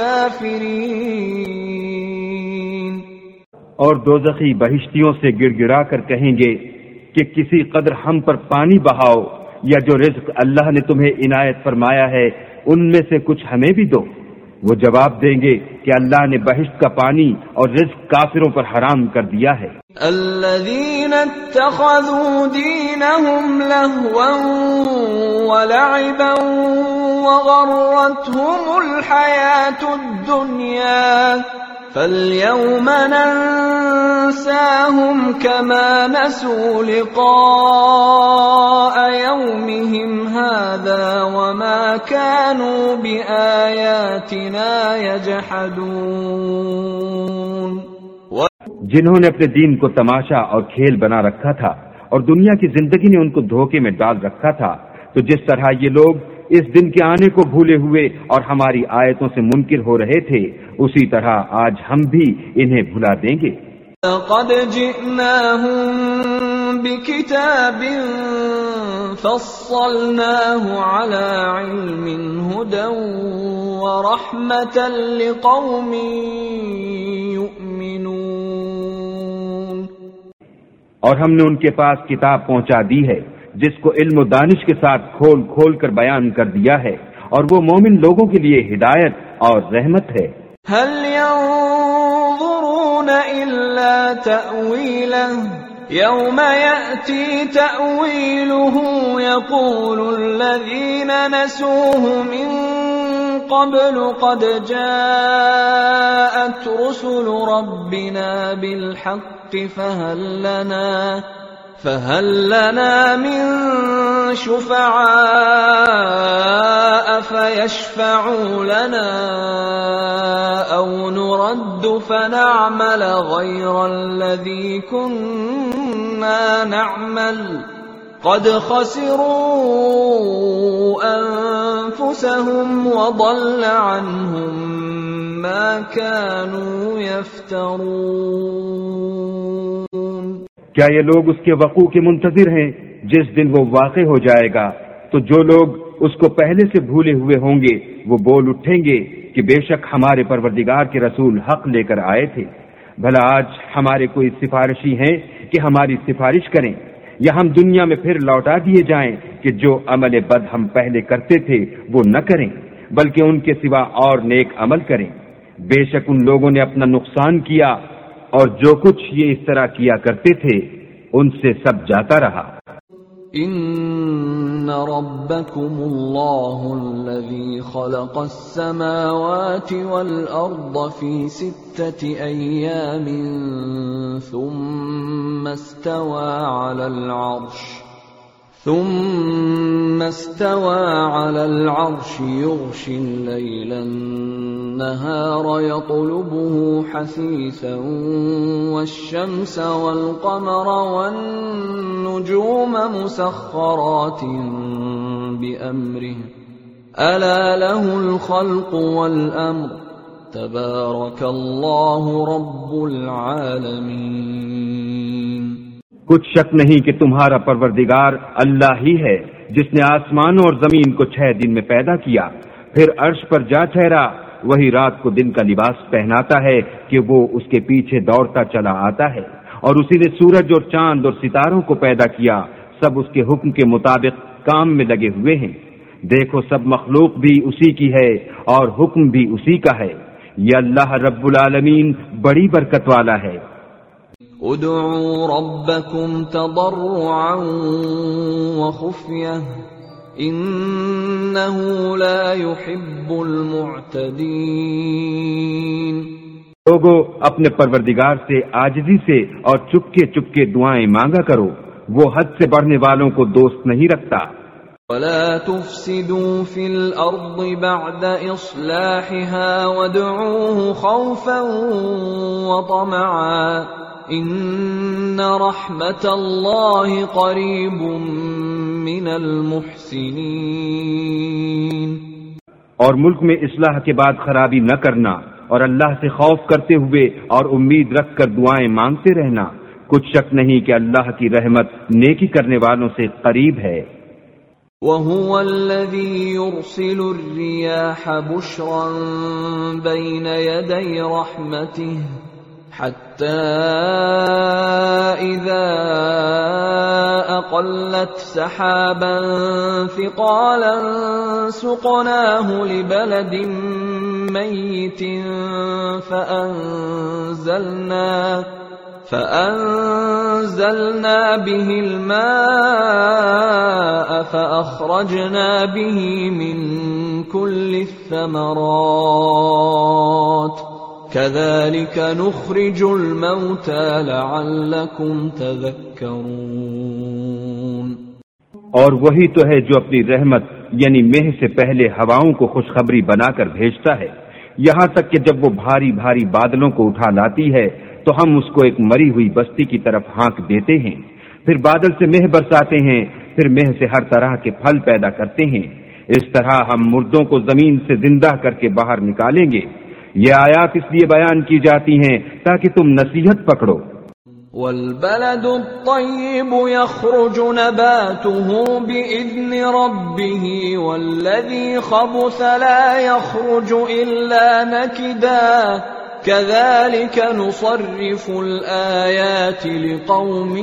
الكافرين. اور دوزخی بہشتیوں سے گڑ گڑا کر کہیں گے کہ کسی قدر ہم پر پانی بہاؤ یا جو رزق اللہ نے تمہیں عنایت فرمایا ہے ان میں سے کچھ ہمیں بھی دو. وہ جواب دیں گے کہ اللہ نے بہشت کا پانی اور رزق کافروں پر حرام کر دیا ہے. الذين اتخذوا دينهم لهوا ولعبا وغرتهم الحياة الدنيا فاليوم ننساهم كما نسوا لقاء يومهم هذا وما كانوا بآياتنا يجحدون. جنہوں نے اپنے دین کو تماشا اور کھیل بنا رکھا تھا اور دنیا کی زندگی نے ان کو دھوکے میں ڈال رکھا تھا، تو جس طرح یہ لوگ اس دن کے آنے کو بھولے ہوئے اور ہماری آیتوں سے منکر ہو رہے تھے اسی طرح آج ہم بھی انہیں بھلا دیں گے. لقد جئناهم بكتاب فصلناه على علم هدى ورحمة لقوم يؤمنون. اور ہم نے ان کے پاس کتاب پہنچا دی ہے جس کو علم و دانش کے ساتھ کھول کھول کر بیان کر دیا ہے اور وہ مومن لوگوں کے لیے ہدایت اور رحمت ہے. هل ينظرون إلا تأويله يوم يأتي تأويله يقول الذين نسوه من قبل قد جاءت رسل ربنا بالحق فهل لنا فهل لنا من شفعاء فيشفعوا لنا أو نرد فنعمل غير الذي كنا نعمل قد خسروا أنفسهم وضل عنهم ما كانوا يفترون. کیا یہ لوگ اس کے وقوع کے منتظر ہیں جس دن وہ واقع ہو جائے گا؟ تو جو لوگ اس کو پہلے سے بھولے ہوئے ہوں گے وہ بول اٹھیں گے کہ بے شک ہمارے پروردگار کے رسول حق لے کر آئے تھے. بھلا آج ہمارے کوئی سفارشی ہیں کہ ہماری سفارش کریں، یا ہم دنیا میں پھر لوٹا دیے جائیں کہ جو عمل بد ہم پہلے کرتے تھے وہ نہ کریں بلکہ ان کے سوا اور نیک عمل کریں. بے شک ان لوگوں نے اپنا نقصان کیا اور جو کچھ یہ اس طرح کیا کرتے تھے ان سے سب جاتا رہا. ان ربکم اللہ الذی خلق السماوات والارض فی ستة ایام ثم استوى على العرش ثم استوى على العرش يغشي الليل النهار يطلبه حثيثا والشمس والقمر والنجوم مسخرات بأمره ألا له الخلق والأمر تبارك الله رب العالمين. کچھ شک نہیں کہ تمہارا پروردگار اللہ ہی ہے جس نے آسمانوں اور زمین کو چھ دن میں پیدا کیا پھر عرش پر جا ٹھہرا. وہی رات کو دن کا لباس پہناتا ہے کہ وہ اس کے پیچھے دوڑتا چلا آتا ہے اور اسی نے سورج اور چاند اور ستاروں کو پیدا کیا سب اس کے حکم کے مطابق کام میں لگے ہوئے ہیں. دیکھو سب مخلوق بھی اسی کی ہے اور حکم بھی اسی کا ہے. یہ اللہ رب العالمین بڑی برکت والا ہے. ادعوا ربكم تضرعا وخفية إنه لا يحب المعتدين. لوگو اپنے پروردگار سے عاجزی سے اور چپکے چپکے دعائیں مانگا کرو وہ حد سے بڑھنے والوں کو دوست نہیں رکھتا. ولا تفسدوا في الأرض بعد إصلاحها وادعوه خوفا وطمعا ان رحمت اللہ قریب من المحسنین. اور ملک میں اصلاح کے بعد خرابی نہ کرنا اور اللہ سے خوف کرتے ہوئے اور امید رکھ کر دعائیں مانگتے رہنا. کچھ شک نہیں کہ اللہ کی رحمت نیکی کرنے والوں سے قریب ہے. وَهُوَ الَّذِي يُرْسِلُ الرِّيَاحَ بُشْرًا بَيْنَ يَدَيْ رَحْمَتِهِ حتى إذا أقلت سحابا ثقالا سقناه لبلد ميت فأنزلنا فأنزلنا به الماء فأخرجنا به من كل الثمرات كذلك نخرج الموتى لعلكم تذكرون. اور وہی تو ہے جو اپنی رحمت یعنی مہ سے پہلے ہواؤں کو خوشخبری بنا کر بھیجتا ہے یہاں تک کہ جب وہ بھاری بھاری بادلوں کو اٹھا لاتی ہے تو ہم اس کو ایک مری ہوئی بستی کی طرف ہانک دیتے ہیں. پھر بادل سے مہ برساتے ہیں پھر مہ سے ہر طرح کے پھل پیدا کرتے ہیں. اس طرح ہم مردوں کو زمین سے زندہ کر کے باہر نکالیں گے. یہ آیات اس لیے بیان کی جاتی ہیں تاکہ تم نصیحت پکڑو. والبلد الطيب يخرج نباته بإذن ربه والذي خبث لا يخرج إلا نكدا كذلك نصرف الآيات لقوم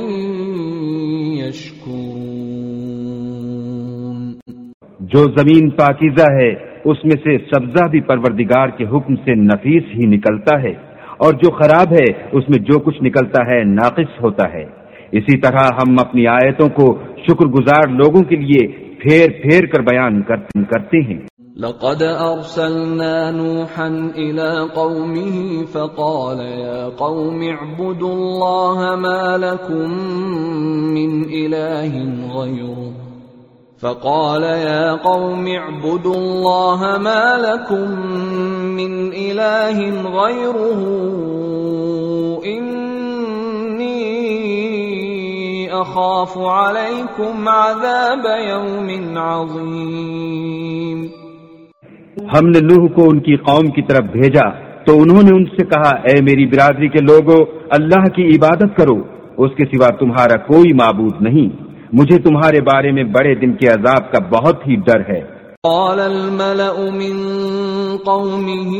يشكرون. جو زمین پاکیزہ ہے اس میں سے سبزہ بھی پروردگار کے حکم سے نفیس ہی نکلتا ہے اور جو خراب ہے اس میں جو کچھ نکلتا ہے ناقص ہوتا ہے. اسی طرح ہم اپنی آیتوں کو شکر گزار لوگوں کے لیے پھیر پھیر کر بیان کرتے ہیں. لقد ارسلنا نوحا الى قومه فقال يا قوم اعبدوا الله ما لكم من اله غيره فقال يا قوم اعبدوا الله ما لكم من إله غيره إني أخاف عليكم عذاب يوم عظيم. ہم نے نوح کو ان کی قوم کی طرف بھیجا تو انہوں نے ان سے کہا اے میری برادری کے لوگو اللہ کی عبادت کرو اس کے سوا تمہارا کوئی معبود نہیں. مجھے تمہارے بارے میں بڑے دن کے عذاب کا بہت ہی ڈر ہے. قال الملأ من قومه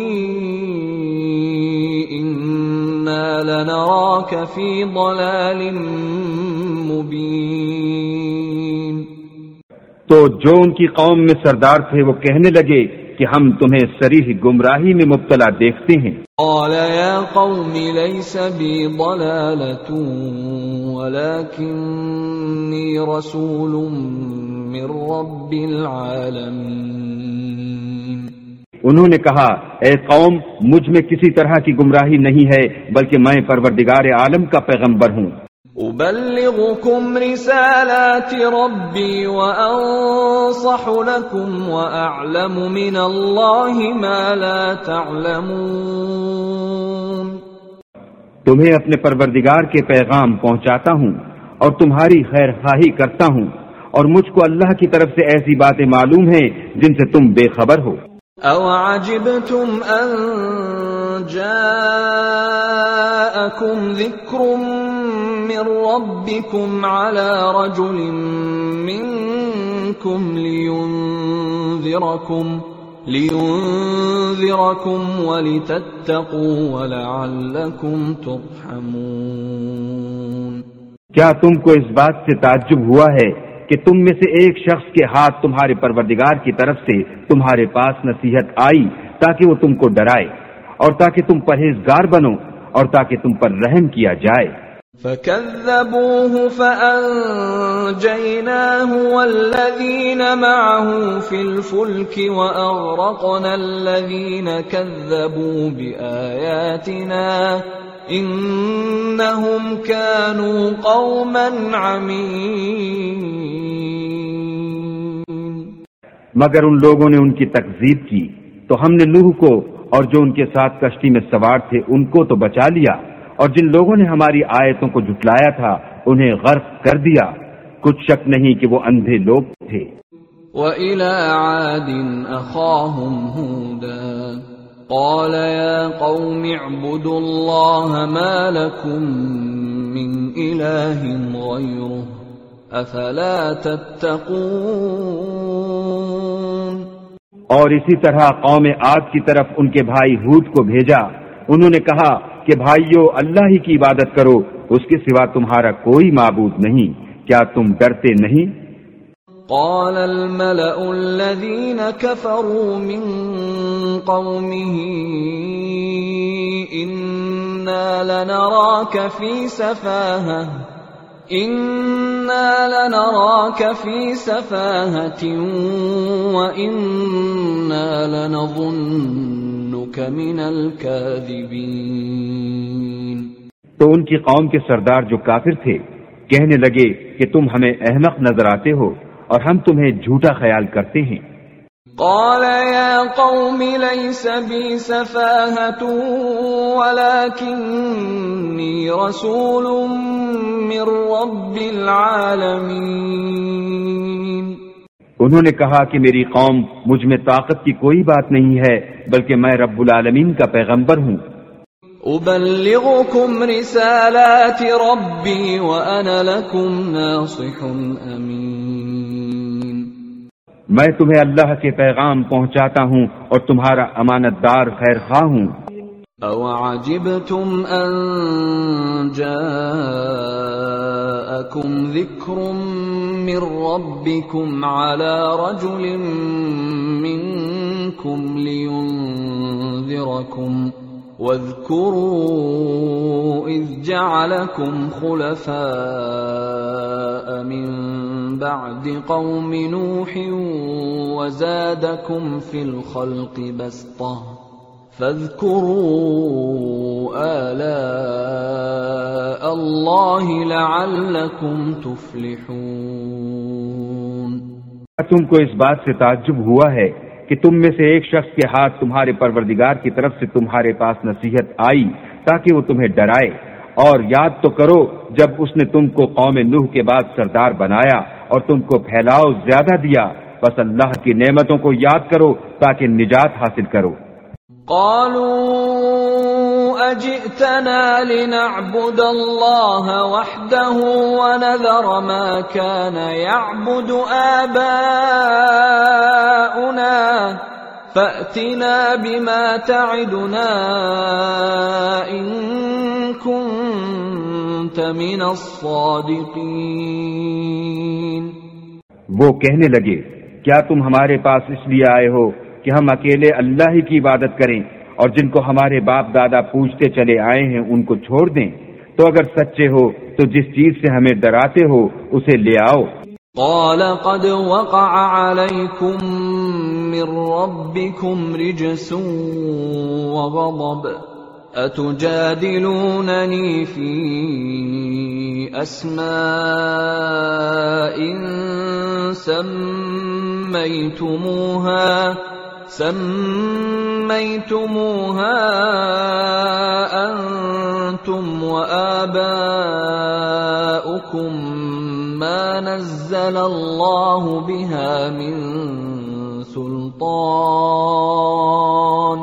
إنا لنراك في ضلال مبين. تو جو ان کی قوم میں سردار تھے وہ کہنے لگے کہ ہم تمہیں صریح گمراہی میں مبتلا دیکھتے ہیں۔ قال يا قوم ليس بي ضلالة ولكني رسول من رب العالمين۔ انہوں نے کہا اے قوم مجھ میں کسی طرح کی گمراہی نہیں ہے بلکہ میں پروردگار عالم کا پیغمبر ہوں۔ أبلغكم رسالات ربي وأنصح لكم وأعلم من الله ما لا تعلمون۔ تمہیں اپنے پروردگار کے پیغام پہنچاتا ہوں اور تمہاری خیر خواہی کرتا ہوں، اور مجھ کو اللہ کی طرف سے ایسی باتیں معلوم ہیں جن سے تم بے خبر ہو۔ أَوْ عَجِبْتُمْ أَنْ جَاءَكُمْ ذِكْرٌ مِّن رَّبِّكُمْ عَلَى رَجُلٍ مِّنكُمْ لِيُنذِرَكُمْ لِيُنذِرَكُمْ وَلِتَتَّقُوا وَلَعَلَّكُمْ تُرْحَمُونَ۔ کیا تم کو اس بات سے تعجب ہوا ہے کہ تم میں سے ایک شخص کے ہاتھ تمہارے پروردگار کی طرف سے تمہارے پاس نصیحت آئی تاکہ وہ تم کو ڈرائے اور تاکہ تم پرہیزگار بنو اور تاکہ تم پر رحم کیا جائے؟ فَكَذَّبُوهُ فَأَنجَيْنَاهُ وَالَّذِينَ مَعَهُ فِي الْفُلْكِ وَأَغْرَقْنَا الَّذِينَ كَذَّبُوا بِآيَاتِنَا إِنَّهُمْ كَانُوا قَوْمًا عَمِينَ۔ مگر ان لوگوں نے ان کی تکذیب کی تو ہم نے نوح کو اور جو ان کے ساتھ کشتی میں سوار تھے ان کو تو بچا لیا، اور جن لوگوں نے ہماری آیتوں کو جھٹلایا تھا انہیں غرق کر دیا۔ کچھ شک نہیں کہ وہ اندھے لوگ تھے۔ وَإِلَى عَادٍ أَخَاهُمْ هُودًا قَالَ يَا قَوْمِ اعْبُدُوا اللَّهَ مَا لَكُمْ مِنْ إِلَٰهٍ غَيْرُهُ أَفَلَا تَتَّقُونَ۔ اور اسی طرح قوم عاد کی طرف ان کے بھائی ہود کو بھیجا، انہوں نے کہا کہ بھائیو اللہ ہی کی عبادت کرو، اس کے سوا تمہارا کوئی معبود نہیں، کیا تم ڈرتے نہیں؟ قال الملأ الذين كفروا من قومه إنا لنراك في سفاهة إنا لنراك في سفاهة وإنا لنظنك من الكاذبين۔ تو ان کی قوم کے سردار جو کافر تھے کہنے لگے کہ تم ہمیں احمق نظر آتے ہو اور ہم تمہیں جھوٹا خیال کرتے ہیں۔ قال يا قوم ليس بي سفاهة ولكني رسول من رب العالمين۔ انہوں نے کہا کہ میری قوم مجھ میں طاقت کی کوئی بات نہیں ہے بلکہ میں رب العالمین کا پیغمبر ہوں۔ أبلغكم رسالات ربي وأنا لكم ناصح أمين۔ میں تمہیں اللہ کے پیغام پہنچاتا ہوں اور تمہارا امانت دار خیر خواہ ہوں۔ أَوَعَجِبْتُمْ أَن جَاءَكُمْ ذِكْرٌ مِّن رَّبِّكُمْ عَلَى رَجُلٍ مِّنكُمْ لِيُنذِرَكُمْ وَاذْكُرُوا إِذْ جَعَلَكُمْ خُلَفَاءَ مِن بَعْدِ قَوْمِ نُوحٍ وَزَادَكُمْ فِي الْخَلْقِ بَسْطَةً فَاذْكُرُوا آلَاءَ اللَّهِ لَعَلَّكُمْ تُفْلِحُونَ۔ تم کو اس بات سے تعجب ہوا ہے کہ تم میں سے ایک شخص کے ہاتھ تمہارے پروردگار کی طرف سے تمہارے پاس نصیحت آئی تاکہ وہ تمہیں ڈرائے، اور یاد تو کرو جب اس نے تم کو قوم نوح کے بعد سردار بنایا اور تم کو پھیلاؤ زیادہ دیا، بس اللہ کی نعمتوں کو یاد کرو تاکہ نجات حاصل کرو۔ قالوا أجئتنا لنعبد الله وحده ونذر ما كان يعبد آباؤنا فأتنا بما تعدنا إن كنت من الصادقين۔ وہ کہنے لگے کیا تم ہمارے پاس اس لیے آئے ہو کہ ہم اکیلے اللہ ہی کی عبادت کریں اور جن کو ہمارے باپ دادا پوچھتے چلے آئے ہیں ان کو چھوڑ دیں؟ تو اگر سچے ہو تو جس چیز سے ہمیں ڈراتے ہو اسے لے آؤ۔ قال قد وقع عليكم من ربكم رجس وغضب أتجادلونني في أسماء سميتموها سميتموها أنتم وآباؤكم ما نزل الله بها من سلطان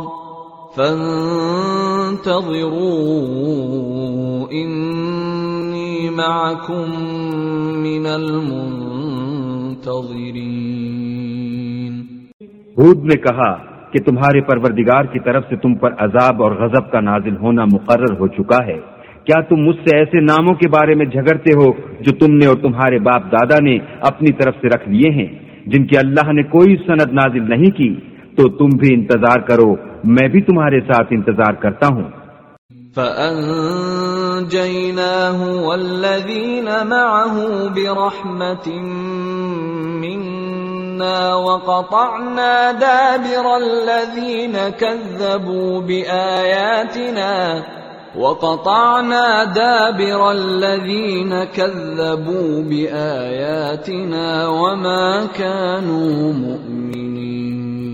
فانتظروا إني معكم من المنتظرين۔ ہود نے کہا کہ تمہارے پروردگار کی طرف سے تم پر عذاب اور غضب کا نازل ہونا مقرر ہو چکا ہے، کیا تم مجھ سے ایسے ناموں کے بارے میں جھگڑتے ہو جو تم نے اور تمہارے باپ دادا نے اپنی طرف سے رکھ لیے ہیں جن کی اللہ نے کوئی سند نازل نہیں کی؟ تو تم بھی انتظار کرو، میں بھی تمہارے ساتھ انتظار کرتا ہوں۔ فَأَنجَيْنَاهُ وَالَّذِينَ مَعَهُ بِرَحْمَةٍ مِّنَّا وَقَطَعْنَا دَابِرَ الَّذِينَ كَذَّبُوا بِآيَاتِنَا وَقَطَعْنَا دَابِرَ الَّذِينَ كَذَّبُوا بِآيَاتِنَا وَمَا كَانُوا مُؤْمِنِينَ۔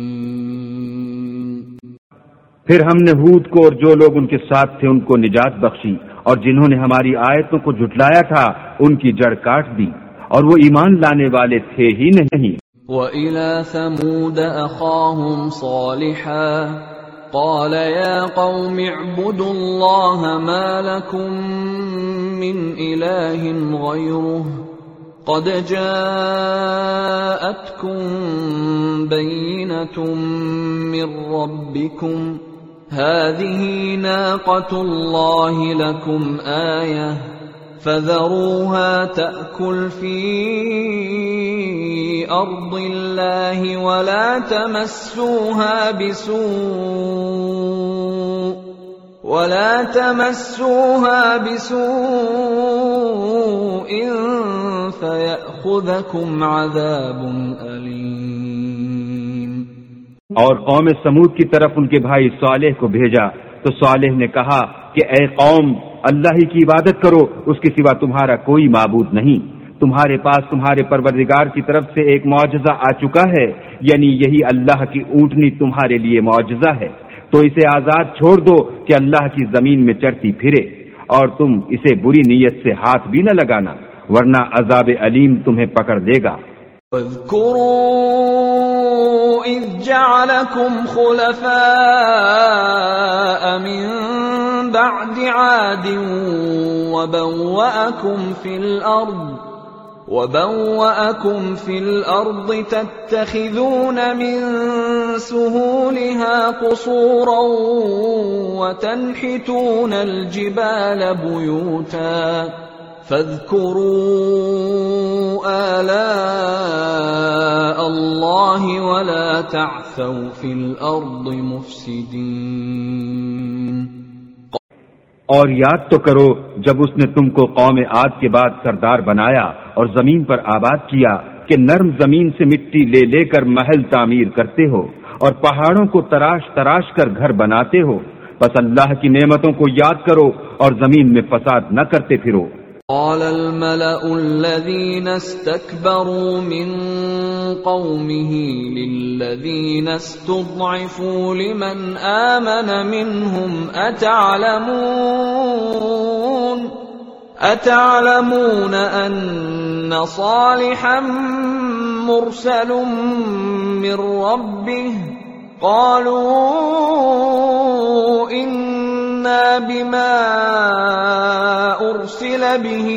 پھر ہم نے ہود کو اور جو لوگ ان کے ساتھ تھے ان کو نجات بخشی، اور جنہوں نے ہماری آیتوں کو جھٹلایا تھا ان کی جڑ کاٹ دی، اور وہ ایمان لانے والے تھے ہی نہیں۔ وَإِلَى ثَمُودَ أَخَاهُمْ صَالِحًا قَالَ يَا قَوْمِ اعْبُدُوا اللَّهَ مَا لَكُمْ مِنْ إِلَٰهٍ غَيْرُهُ قَدْ جَاءَتْكُمْ بَيِّنَةٌ مِّن رَّبِّكُمْ هَٰذِهِ نَاقَةُ اللَّهِ لَكُمْ آيَةً فَذَرُوهَا تَأْكُلْ فِي أَرْضِ اللَّهِ وَلَا تَمَسُّوهَا بِسُوءٍ وَلَا تَمَسُّوهَا بِسُوءٍ فَيَأْخُذَكُمْ عَذَابٌ أَلِيمٌ۔ اور قوم سمود کی طرف ان کے بھائی صالح کو بھیجا تو صالح نے کہا کہ اے قوم، اللہ ہی کی عبادت کرو، اس کے سوا تمہارا کوئی معبود نہیں۔ تمہارے پاس تمہارے پروردگار کی طرف سے ایک معجزہ آ چکا ہے، یعنی یہی اللہ کی اونٹنی تمہارے لیے معجزہ ہے، تو اسے آزاد چھوڑ دو کہ اللہ کی زمین میں چرتی پھرے، اور تم اسے بری نیت سے ہاتھ بھی نہ لگانا ورنہ عذاب علیم تمہیں پکڑ لے گا۔ اذكروا إذ جعلكم خلفاء من بعد عاد وبوأكم في الأرض وبوأكم في الأرض تتخذون من سهولها قصورا وتنحتون الجبال بيوتا فاذكروا آلاء الله ولا تعثوا في الأرض مفسدين۔ اور یاد تو کرو جب اس نے تم کو قوم عاد کے بعد سردار بنایا اور زمین پر آباد کیا کہ نرم زمین سے مٹی لے لے کر محل تعمیر کرتے ہو اور پہاڑوں کو تراش تراش کر گھر بناتے ہو، بس اللہ کی نعمتوں کو یاد کرو اور زمین میں فساد نہ کرتے پھرو۔ قال الملأ الذين استكبروا من قومه للذين استضعفوا لمن آمن منهم أتعلمون أتعلمون أن صالحا مرسل من ربه قالوا إنا بما أرسل به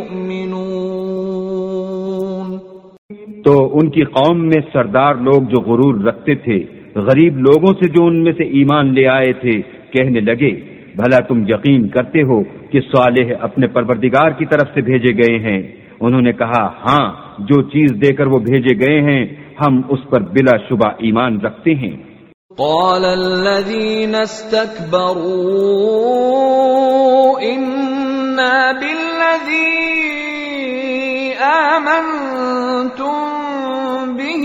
مؤمنون۔ تو ان کی قوم میں سردار لوگ جو غرور رکھتے تھے غریب لوگوں سے جو ان میں سے ایمان لے آئے تھے کہنے لگے بھلا تم یقین کرتے ہو کہ صالح اپنے پروردگار کی طرف سے بھیجے گئے ہیں؟ انہوں نے کہا ہاں جو چیز دے کر وہ بھیجے گئے ہیں ہم اس پر بلا شبہ ایمان رکھتے ہیں۔ قال الذين استكبروا إنا بالذي آمنتم به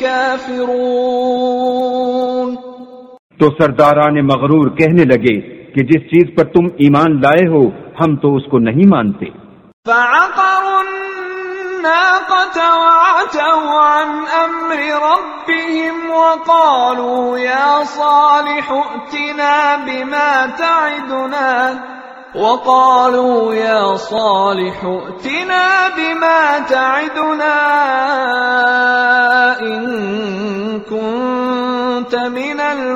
كافرون۔ تو سرداران مغرور کہنے لگے کہ جس چیز پر تم ایمان لائے ہو ہم تو اس کو نہیں مانتے۔ فعقروا الناقة وعتوا عن أمر ربهم وقالوا يا صالح ائتنا بما تعدنا وقالوا يا صالح ائتنا بما تعدنا إن كنت من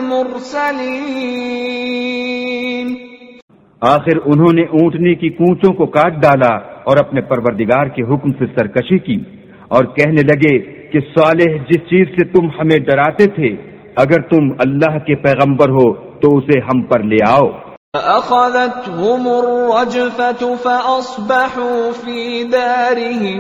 المرسلين۔ آخر انہوں نے اونٹنی کی کونچوں کو کاٹ ڈالا اور اپنے پروردگار کے حکم سے سرکشی کی اور کہنے لگے کہ صالح جس چیز سے تم ہمیں ڈراتے تھے اگر تم اللہ کے پیغمبر ہو تو اسے ہم پر لے آؤ۔ فأخذتهم الرجفة فأصبحوا في دارهم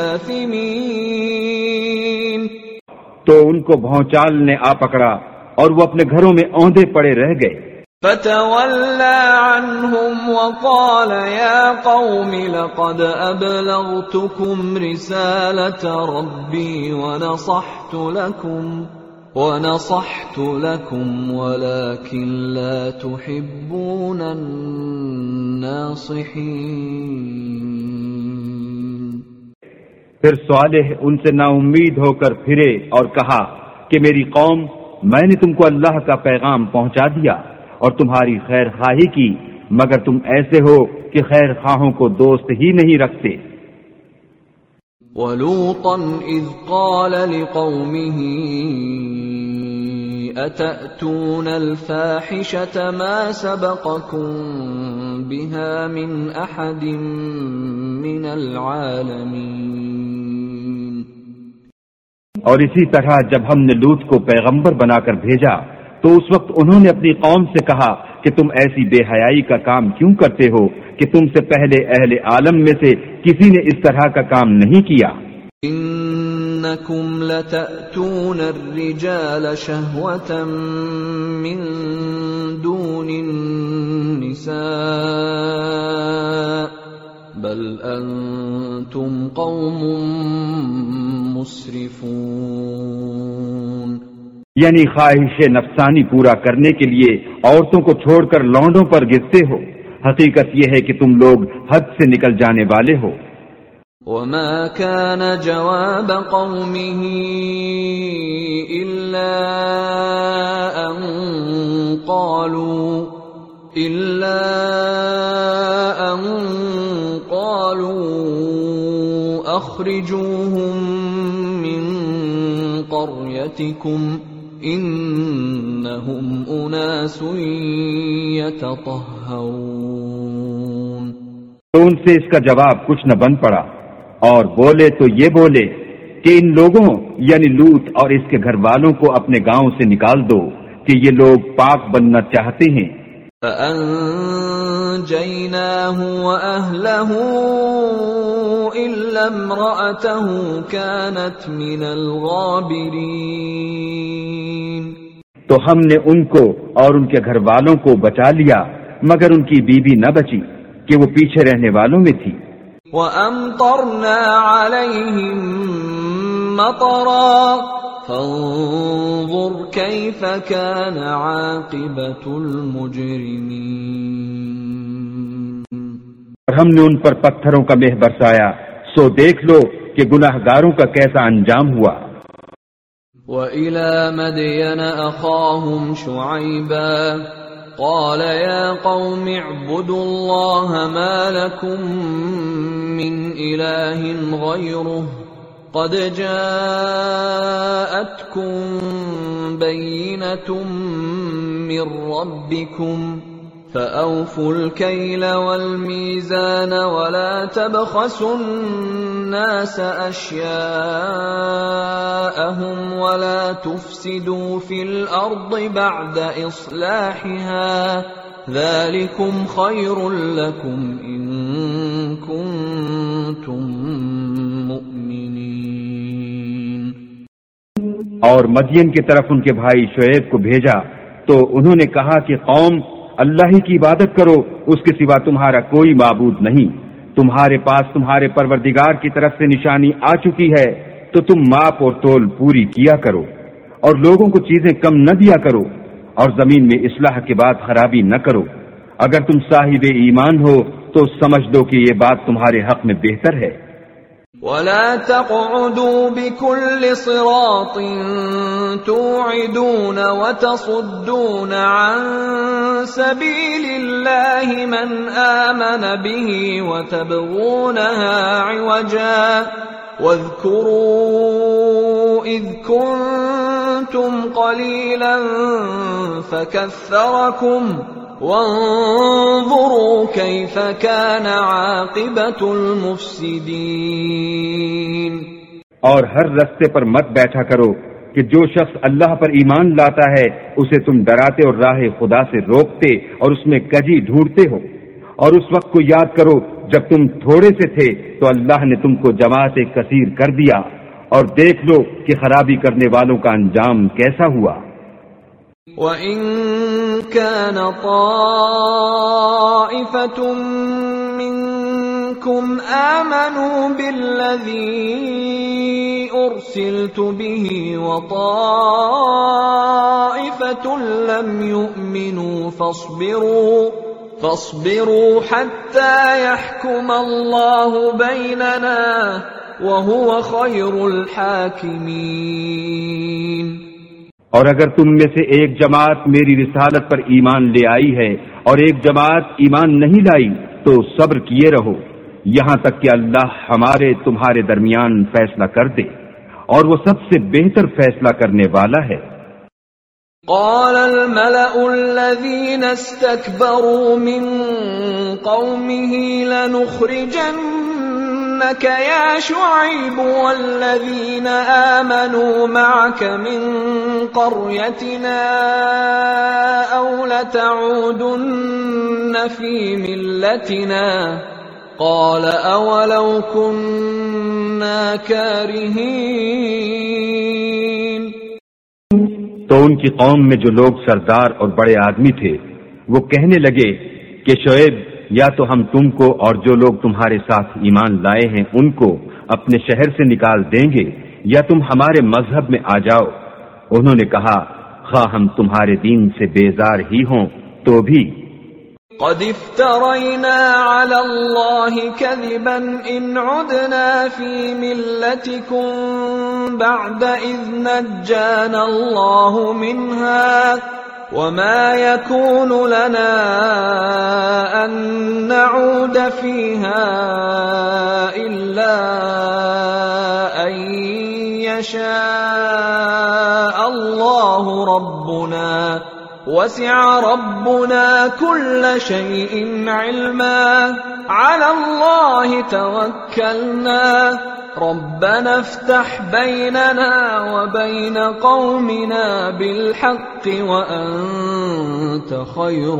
جاثمين۔ تو ان کو بھونچال نے آ پکڑا اور وہ اپنے گھروں میں اوندے پڑے رہ گئے۔ فتولى عنهم وقال يا قوم لقد أبلغتكم رسالة ربي ونصحت لكم ونصحت لكم ولكن لا تحبون الناصحين۔ پھر صالح ان سے نا امید ہو کر پھرے اور کہا کہ میری قوم میں نے تم کو اللہ کا پیغام پہنچا دیا اور تمہاری خیر خواہی کی مگر تم ایسے ہو کہ خیر خواہوں کو دوست ہی نہیں رکھتے۔ وَلُوطًا إِذْ قَالَ لِقَوْمِهِ أَتَأْتُونَ الْفَاحِشَةَ مَا سَبَقَكُمْ بِهَا مِنْ أَحَدٍ مِنَ الْعَالَمِينَ۔ اور اسی طرح جب ہم نے لوط کو پیغمبر بنا کر بھیجا تو اس وقت انہوں نے اپنی قوم سے کہا کہ تم ایسی بے حیائی کا کام کیوں کرتے ہو کہ تم سے پہلے اہل عالم میں سے کسی نے اس طرح کا کام نہیں کیا۔ انکم لتأتون الرجال شہوة من دون النساء بل انتم قوم مسرفون۔ یعنی خواہش نفسانی پورا کرنے کے لیے عورتوں کو چھوڑ کر لونڈوں پر گرتے ہو، حقیقت یہ ہے کہ تم لوگ حد سے نکل جانے والے ہو۔ وما كان جواب قومه إلا أن قالوا إلا أن قالوا أخرجوهم من قريتكم انہم اناس یتطہرون۔ تو ان سے اس کا جواب کچھ نہ بن پڑا اور بولے تو یہ بولے کہ ان لوگوں یعنی لوط اور اس کے گھر والوں کو اپنے گاؤں سے نکال دو کہ یہ لوگ پاک بننا چاہتے ہیں۔ فأنجيناه وأهله إلا امرأته كانت من الغابرين۔ تو ہم نے ان کو اور ان کے گھر والوں کو بچا لیا مگر ان کی بیوی نہ بچی کہ وہ پیچھے رہنے والوں میں تھی۔ وَأَمْطَرْنَا عَلَيْهِمْ مَطَرًا فانظر كيف كان عاقبة المجرمين۔ اور ہم نے ان پر پتھروں کا مہ برسایا سو دیکھ لو کہ گناہگاروں کا کیسا انجام ہوا۔ وَإِلَى مَدْيَنَ أَخَاهُمْ شُعَيْبًا قَالَ يَا قَوْمِ اعْبُدُوا اللَّهَ مَا لَكُمْ مِنْ إِلَٰهٍ غَيْرُهُ قد جاءتكم بينة من ربكم فأوفوا الكيل والميزان ولا تبخسوا الناس أشياءهم ولا تفسدوا في الأرض بعد إصلاحها ذلكم خير لكم إن كنتم مؤمنين۔ اور مدین کی طرف ان کے بھائی شعیب کو بھیجا تو انہوں نے کہا کہ قوم اللہ ہی کی عبادت کرو، اس کے سوا تمہارا کوئی معبود نہیں، تمہارے پاس تمہارے پروردگار کی طرف سے نشانی آ چکی ہے تو تم ماپ اور تول پوری کیا کرو اور لوگوں کو چیزیں کم نہ دیا کرو اور زمین میں اصلاح کے بعد خرابی نہ کرو، اگر تم صاحب ایمان ہو تو سمجھ لو کہ یہ بات تمہارے حق میں بہتر ہے۔ وَلَا تَقْعُدُوا بِكُلِّ صِرَاطٍ تُوعِدُونَ وَتَصُدُّونَ عَن سَبِيلِ اللَّهِ مَنْ آمَنَ بِهِ وَتَبْغُونَهَا عِوَجًا وَاذْكُرُوا إِذْ كُنتُمْ قَلِيلًا فَكَثَّرَكُمْ وَانظُرُوا كَيْفَ كَانَ عَاقِبَةُ الْمُفْسِدِينَ۔ اور ہر رستے پر مت بیٹھا کرو کہ جو شخص اللہ پر ایمان لاتا ہے اسے تم ڈراتے اور راہ خدا سے روکتے اور اس میں کجی ڈھونڈتے ہو، اور اس وقت کو یاد کرو جب تم تھوڑے سے تھے تو اللہ نے تم کو جماعت کثیر کر دیا، اور دیکھ لو کہ خرابی کرنے والوں کا انجام کیسا ہوا۔ وَإِن كَانَ طَائِفَةٌ مِّنكُمْ آمَنُوا بِالَّذِي أُرْسِلْتُ بِهِ وَطَائِفَةٌ لَّمْ يُؤْمِنُوا فَاصْبِرُوا فَاصْبِرُوا حَتَّى يَحْكُمَ اللَّهُ بَيْنَنَا وَهُوَ خَيْرُ الْحَاكِمِينَ۔ اور اگر تم میں سے ایک جماعت میری رسالت پر ایمان لے آئی ہے اور ایک جماعت ایمان نہیں لائی تو صبر کیے رہو یہاں تک کہ اللہ ہمارے تمہارے درمیان فیصلہ کر دے، اور وہ سب سے بہتر فیصلہ کرنے والا ہے۔ قال الملأ الذين استكبروا من قومه لنخرجنك يا شعيب والذين آمنوا معك من قريتنا أو لتعودن في ملتنا قال أولو كنا كارهين۔ تو ان کی قوم میں جو لوگ سردار اور بڑے آدمی تھے وہ کہنے لگے کہ شعیب یا تو ہم تم کو اور جو لوگ تمہارے ساتھ ایمان لائے ہیں ان کو اپنے شہر سے نکال دیں گے یا تم ہمارے مذہب میں آ جاؤ۔ انہوں نے کہا خواہ ہم تمہارے دین سے بیزار ہی ہوں تو بھی قد افترينا على الله كذبا إن عدنا في ملتكم بعد إذ نجانا الله منها وما يكون لنا أن نعود فيها إلا أن يشاء الله ربنا وسع ربنا كل شيء علما على الله توكلنا ربنا افتح بيننا وبين قومنا بالحق وأنت خير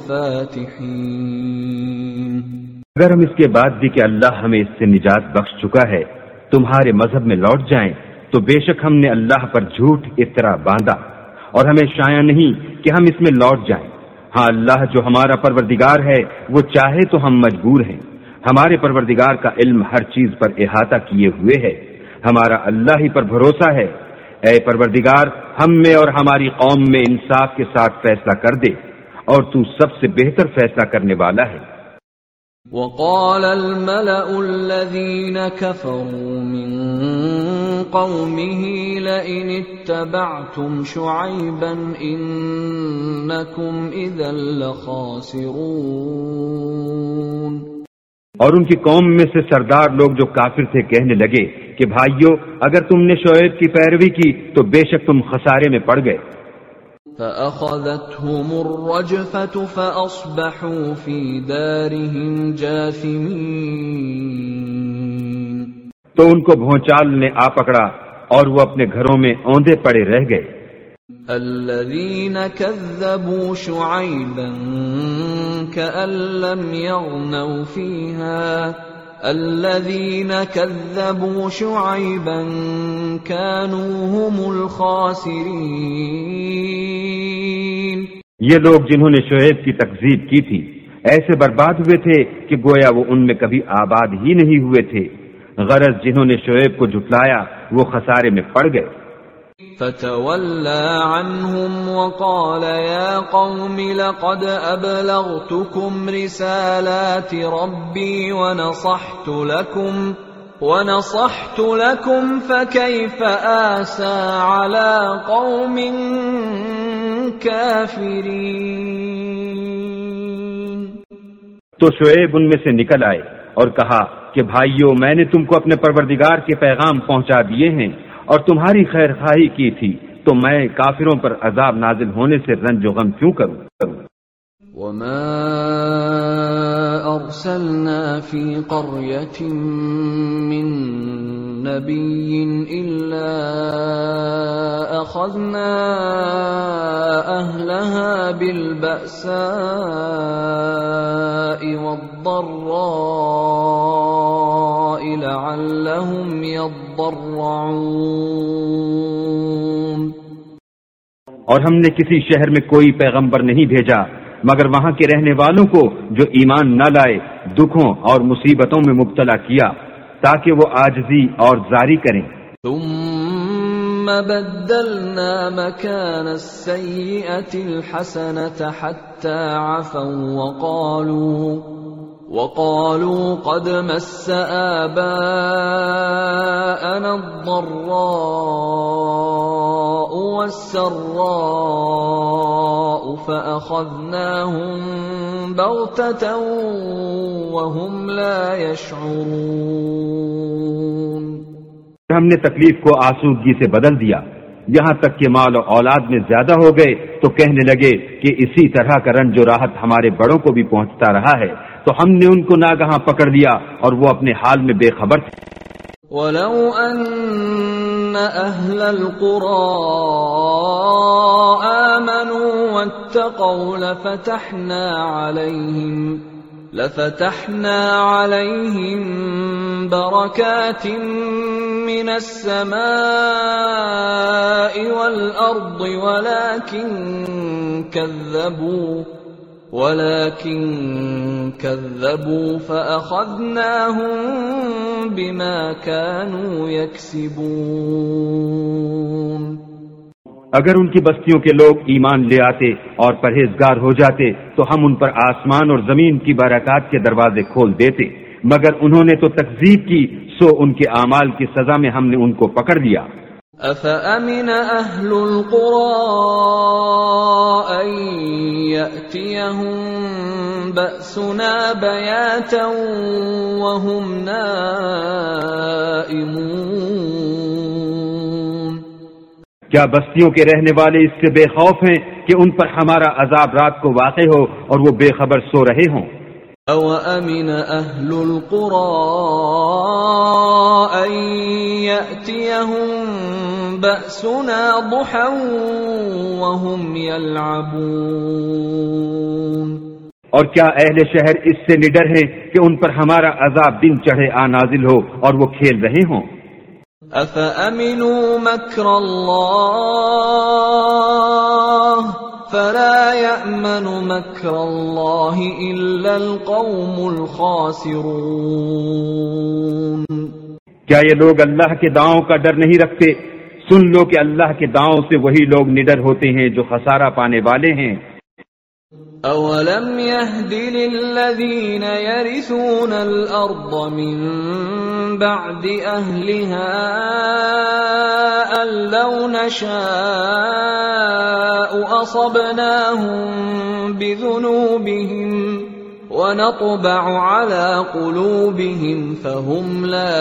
الفاتحين۔ اگر ہم اس کے بعد بھی کہ اللہ ہمیں اس سے نجات بخش چکا ہے تمہارے مذہب میں لوٹ جائیں تو بے شک ہم نے اللہ پر جھوٹ افترا باندھا اور ہمیں شایع نہیں کہ ہم اس میں لوٹ جائیں۔ ہاں اللہ جو ہمارا پروردگار ہے وہ چاہے تو ہم مجبور ہیں، ہمارے پروردگار کا علم ہر چیز پر احاطہ کیے ہوئے ہے، ہمارا اللہ ہی پر بھروسہ ہے۔ اے پروردگار ہم میں اور ہماری قوم میں انصاف کے ساتھ فیصلہ کر دے اور تو سب سے بہتر فیصلہ کرنے والا ہے۔ وقال الملأ الذين كفروا من قومه لئن اتبعتم شعيبا إنكم إذا لخاسرون۔ اور ان کی قوم میں سے سردار لوگ جو کافر تھے کہنے لگے کہ بھائیو اگر تم نے شعیب کی پیروی کی تو بے شک تم خسارے میں پڑ گئے۔ فأخذتهم الرجفة فأصبحوا في دارهم جاثمين۔ تو ان کو بھونچال نے آ پکڑا اور وہ اپنے گھروں میں اوندے پڑے رہ گئے۔ الذين كذبوا شعيبا كأن لم يغنوا فيها الذين كذبوا شعيبا كانوا هم الخاسرين. یہ لوگ جنہوں نے شعیب کی تکذیب کی تھی ایسے برباد ہوئے تھے کہ گویا وہ ان میں کبھی آباد ہی نہیں ہوئے تھے. غرض جنہوں نے شعیب کو جھٹلایا وہ خسارے میں پڑ گئے. فتولى عنهم وقال يا قوم لقد أبلغتكم رسالات ربي ونصحت لكم ونصحت لكم فكيف آسى على قوم كافرين. تو شعیب ان میں سے نکل آئے اور کہا کہ بھائیو میں نے تم کو اپنے پروردگار کے پیغام پہنچا دیے ہیں اور تمہاری خیر خواہی کی تھی تو میں کافروں پر عذاب نازل ہونے سے رنج و غم کیوں کروں. وما ارسلنا في قرية من نبي الا اخذنا اهلها بالبأساء والضراء لعلهم يضرعون. اور ہم نے کسی شہر میں کوئی پیغمبر نہیں بھیجا مگر وہاں کے رہنے والوں کو جو ایمان نہ لائے دکھوں اور مصیبتوں میں مبتلا کیا تاکہ وہ عاجزی اور زاری کریں. ثم بدلنا مكان السيئة الحسنة حتى عفوا وقالوا وقالوا قد مس آباءنا الضراء والسراء فأخذناهم بغتة وهم لا يشعرون. ہم نے تکلیف کو آسودگی سے بدل دیا یہاں تک کہ مال و اولاد میں زیادہ ہو گئے تو کہنے لگے کہ اسی طرح کا رنج و راحت ہمارے بڑوں کو بھی پہنچتا رہا ہے تو ہم نے ان کو ناگہاں پکڑ لیا اور وہ اپنے حال میں بے خبر تھے. وَلَوْ أَنَّ أَهْلَ الْقُرَىٰ آمَنُوا وَاتَّقَوْا لَفَتَحْنَا عَلَيْهِمْ لَفَتَحْنَا عَلَيْهِمْ بَرَكَاتٍ مِّنَ السَّمَاءِ وَالْأَرْضِ وَلَكِن كَذَّبُوا ولكن كذبوا فأخذناهم بما كانوا يكسبون. اگر ان کی بستیوں کے لوگ ایمان لے آتے اور پرہیزگار ہو جاتے تو ہم ان پر آسمان اور زمین کی برکات کے دروازے کھول دیتے مگر انہوں نے تو تکذیب کی سو ان کے اعمال کی سزا میں ہم نے ان کو پکڑ لیا. أَفَأَمِنَ أَهْلُ الْقُرَىٰ أَن يَأْتِيَهُم بَأْسُنَا بَيَاتًا وَهُمْ نَائِمُونَ. کیا بستیوں کے رہنے والے اس سے بے خوف ہیں کہ ان پر ہمارا عذاب رات کو واقع ہو اور وہ بے خبر سو رہے ہوں؟ أَوَأَمِنَ أَهْلُ الْقُرَىٰ أَن يَأْتِيَهُم بَأْسُنَا ضُحًى وَهُمْ يَلْعَبُونَ. اور کیا اہل شہر اس سے نڈر ہیں کہ ان پر ہمارا عذاب دن چڑھے آ نازل ہو اور وہ کھیل رہے ہوں؟ أَفَأَمِنُوا مَكْرَ اللَّهِ فَلَا يَأْمَنُ مَكْرَ اللَّهِ إِلَّا الْقَوْمُ الْخَاسِرُونَ. کیا یہ لوگ اللہ کے داؤں کا ڈر نہیں رکھتے؟ سن لو کہ اللہ کے داؤں سے وہی لوگ نڈر ہوتے ہیں جو خسارہ پانے والے ہیں. أَوَلَمْ يَهْدِ لِلَّذِينَ يَرِثُونَ الْأَرْضَ مِن بَعْدِ أَهْلِهَا أَن لَّوْ نَشَاءُ أَصَبْنَاهُم بِذُنُوبِهِمْ وَنَطْبَعُ عَلَىٰ قُلُوبِهِمْ فَهُمْ لَا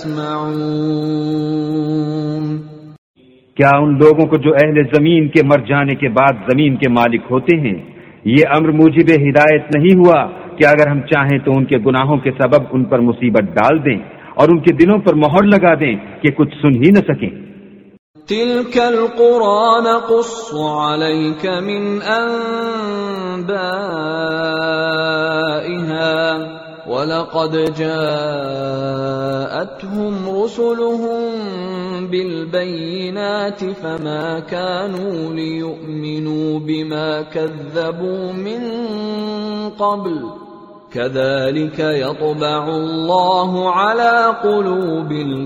يَسْمَعُونَ. کیا ان لوگوں کو جو اہل زمین کے مر جانے کے بعد زمین کے مالک ہوتے ہیں یہ امر موجب ہدایت نہیں ہوا کہ اگر ہم چاہیں تو ان کے گناہوں کے سبب ان پر مصیبت ڈال دیں اور ان کے دلوں پر مہر لگا دیں کہ کچھ سن ہی نہ سکیں. تلك القرى نقص عليك من أنبائها وَلَقَدْ جَاءَتْهُمْ رُسُلُهُم بِالْبَيِّنَاتِ فَمَا كَانُوا لِيُؤْمِنُوا بِمَا كَذَّبُوا مِن قَبْلُ كَذَلِكَ يَطْبَعُ اللَّهُ عَلَى قُلُوبِ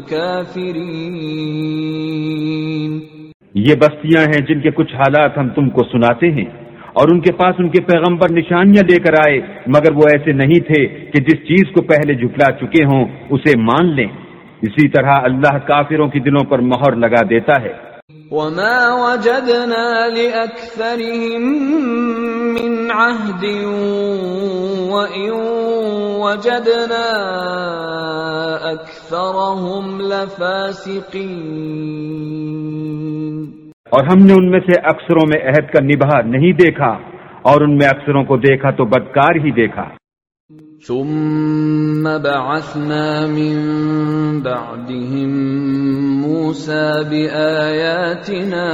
الْكَافِرِينَ۔ یہ بستیاں ہیں جن کے کچھ حالات ہم تم کو سناتے ہیں، اور ان کے پاس ان کے پیغمبر نشانیاں لے کر آئے، مگر وہ ایسے نہیں تھے کہ جس چیز کو پہلے جھٹلا چکے ہوں اسے مان لیں۔ اسی طرح اللہ کافروں کی دلوں پر مہر لگا دیتا ہے۔ وَمَا وَجَدْنَا لِأَكْثَرِهِم مِّنْ عَهْدٍ وَإِن وَجَدْنَا أَكْثَرَهُمْ لَفَاسِقِينَ۔ اور ہم نے ان میں سے اکثروں میں عہد کا نبھا نہیں دیکھا، اور ان میں اکثروں کو دیکھا تو بدکار ہی دیکھا۔ ثم بعثنا من بعدهم موسى بآياتنا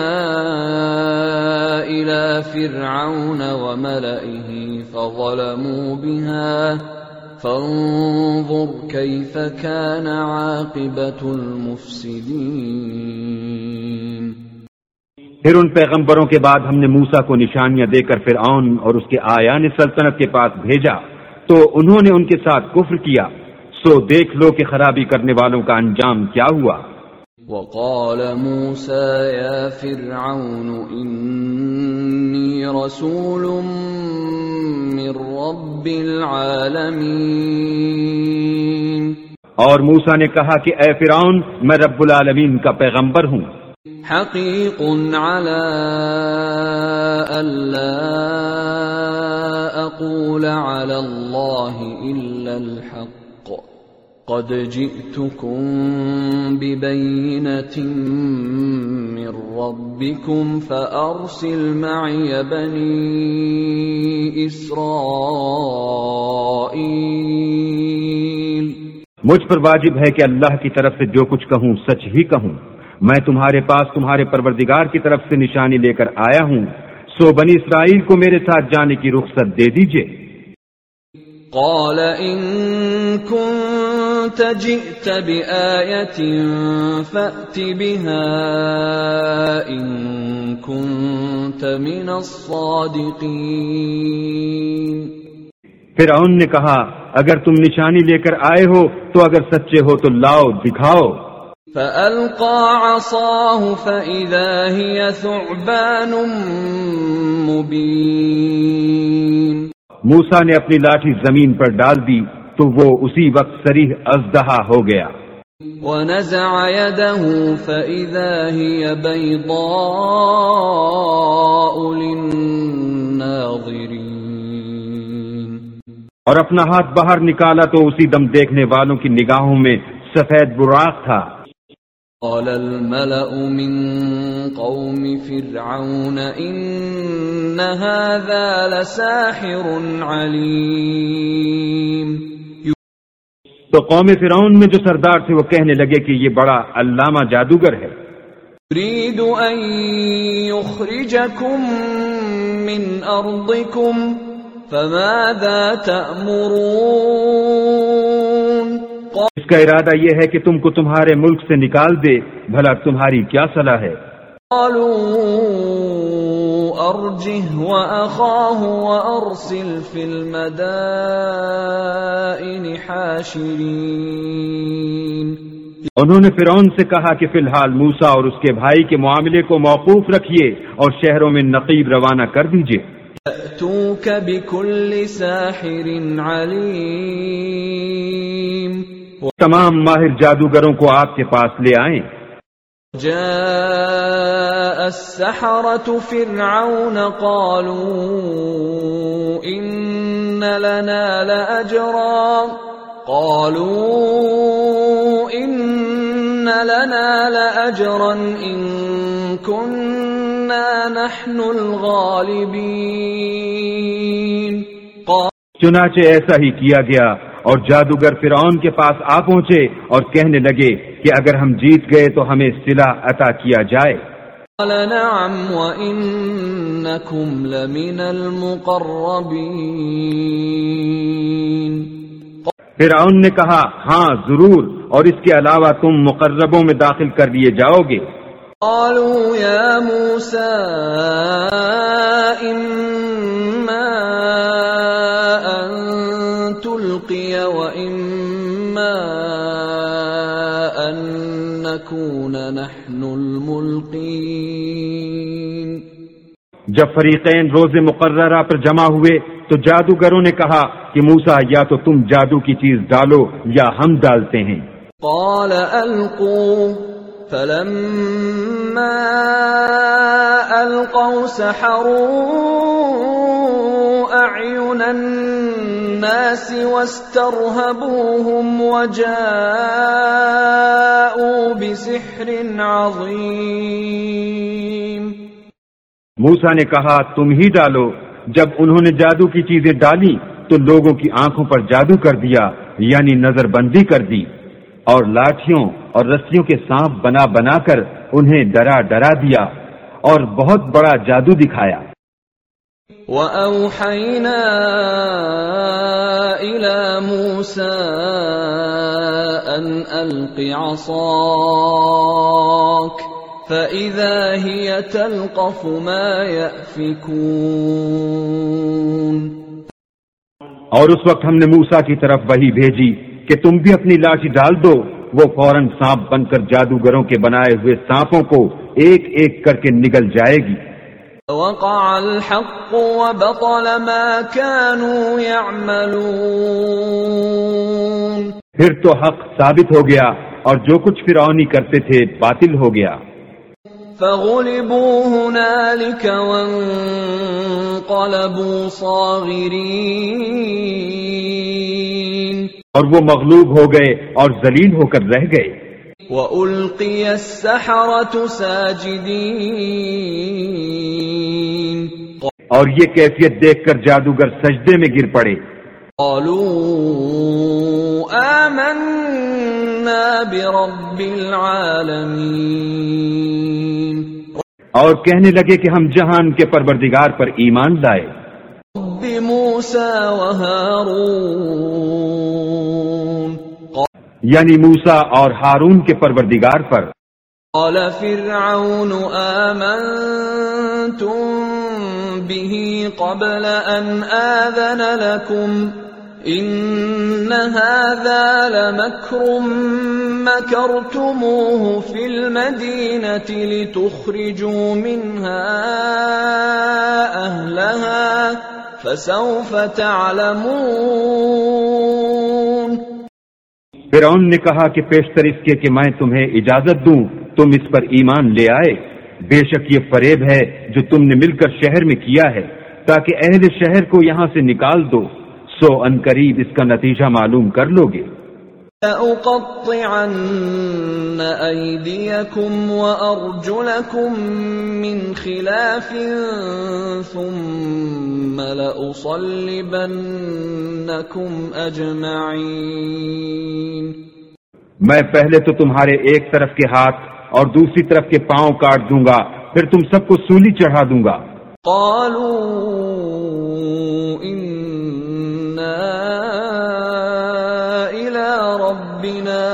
إلى فرعون وملئه فظلموا بها فانظر كيف كان عاقبة المفسدين۔ پھر ان پیغمبروں کے بعد ہم نے موسیٰ کو نشانیاں دے کر فرعون اور اس کے آیان سلطنت کے پاس بھیجا، تو انہوں نے ان کے ساتھ کفر کیا، سو دیکھ لو کہ خرابی کرنے والوں کا انجام کیا ہوا۔ وقال موسى يا فرعون إني رسول من رب العالمين۔ اور موسیٰ نے کہا کہ اے فرعون، میں رب العالمین کا پیغمبر ہوں۔ حقیق على ألا أقول على الله إلا الحق قد جئتكم ببينة من ربكم فأرسل معي بني إسرائيل۔ مجھ پر واجب ہے کہ اللہ کی طرف سے جو کچھ کہوں سچ ہی کہوں۔ میں تمہارے پاس تمہارے پروردگار کی طرف سے نشانی لے کر آیا ہوں، سو بنی اسرائیل کو میرے ساتھ جانے کی رخصت دے دیجئے۔ قال ان كنت جئت بآية فأت بها ان كنت من الصادقين۔ فرعون نے کہا اگر تم نشانی لے کر آئے ہو تو اگر سچے ہو تو لاؤ دکھاؤ۔ فألقى عصاه فإذا هي ثعبان مبين۔ موسیٰ نے اپنی لاٹھی زمین پر ڈال دی تو وہ اسی وقت صریح اژدہا ہو گیا۔ ونزع يده فإذا هي بيضاء للناظرين۔ اور اپنا ہاتھ باہر نکالا تو اسی دم دیکھنے والوں کی نگاہوں میں سفید براق تھا۔ قال الملأ من قوم فرعون إن هذا لساحر عليم۔ تو قوم فرعون میں جو سردار تھے وہ کہنے لگے کہ یہ بڑا علامہ جادوگر ہے۔ يريد أن يخرجكم من أرضكم فماذا تأمرون۔ اس کا ارادہ یہ ہے کہ تم کو تمہارے ملک سے نکال دے، بھلا تمہاری کیا صلاح ہے؟ قالوا ارجه واخاه وارسل في المدائن حاشرين۔ انہوں نے فرعون سے کہا کہ فی الحال موسیٰ اور اس کے بھائی کے معاملے کو موقوف رکھیے اور شہروں میں نقیب روانہ کر دیجیے۔ يأتوك بكل ساحر عليم۔ تمام ماہر جادوگروں کو آپ کے پاس لے آئیں۔ جاء السحرة فرعون قالوا إن لنا لأجرا قالوا إن لنا لأجرا إن كنا نحن الغالبين۔ چنانچہ ایسا ہی کیا گیا، اور جادوگر فرعون کے پاس آ پہنچے اور کہنے لگے کہ اگر ہم جیت گئے تو ہمیں صلہ عطا کیا جائے۔ قال نعم وإنكم لمن المقربين۔ فرعون نے کہا ہاں ضرور، اور اس کے علاوہ تم مقربوں میں داخل کر لیے جاؤ گے۔ قالوا یا موسیٰ اما ان تلقی و اما ان نکون نحن الملقین۔ جب فریقین روز مقررہ پر جمع ہوئے تو جادوگروں نے کہا کہ موسیٰ یا تو تم جادو کی چیز ڈالو یا ہم ڈالتے ہیں۔ قال القوا فلما القوا سحروا اعین الناس واسترهبوهم وجاءوا بسحر عظیم۔ موسیٰ نے کہا تم ہی ڈالو۔ جب انہوں نے جادو کی چیزیں ڈالی تو لوگوں کی آنکھوں پر جادو کر دیا، یعنی نظر بندی کر دی، اور لاٹھیوں اور رسیوں کے سانپ بنا بنا کر انہیں ڈرا ڈرا دیا اور بہت بڑا جادو دکھایا۔ وَأَوْحَيْنَا إِلَى مُوسَىٰ أَنْ أَلْقِ عَصَاكَ فَإِذَا هِيَ تَلْقَفُ مَا يَأْفِكُونَ۔ اور اس وقت ہم نے موسیٰ کی طرف وحی بھیجی کہ تم بھی اپنی لاٹھی ڈال دو، وہ فوراً سانپ بن کر جادوگروں کے بنائے ہوئے سانپوں کو ایک ایک کر کے نگل جائے گی۔ وَقَعَ الْحَقُّ وَبَطَلَ مَا كَانُوا يَعْمَلُونَ۔ پھر تو حق ثابت ہو گیا اور جو کچھ فرعونی کرتے تھے باطل ہو گیا۔ فَغُلِبُوا هُنَالِكَ وَانقَلَبُوا صَاغِرِينَ۔ اور وہ مغلوب ہو گئے اور ذلیل ہو کر رہ گئے۔ وَأُلْقِيَ السَّحَرَةُ سَاجِدِينَ۔ اور یہ کیفیت دیکھ کر جادوگر سجدے میں گر پڑے۔ قالوا آمنا برب العالمین۔ اور کہنے لگے کہ ہم جہان کے پروردگار پر ایمان لائے۔ رب موسیٰ و ہارون، یعنی موسیٰ اور ہارون کے پروردگار پر۔ قال فرعون آمنتم به قبل ان آذن لكم ان هذا لمكر مكرتموه في المدينة لتخرجوا منها أهلها فسوف تعلمون۔ فرعون نے کہا کہ پیشتر اس کے کہ میں تمہیں اجازت دوں تم اس پر ایمان لے آئے، بے شک یہ فریب ہے جو تم نے مل کر شہر میں کیا ہے تاکہ اہل شہر کو یہاں سے نکال دو، سو ان قریب اس کا نتیجہ معلوم کر لو گے۔ لَأُقَطِّعَنَّ أَيْدِيَكُمْ وَأَرْجُلَكُمْ مِنْ خِلَافٍ ثُمَّ لَأُصَلِّبَنَّكُمْ أَجْمَعِينَ۔ میں پہلے تو تمہارے ایک طرف کے ہاتھ اور دوسری طرف کے پاؤں کاٹ دوں گا، پھر تم سب کو سولی چڑھا دوں گا۔ قالوا انا الى ربنا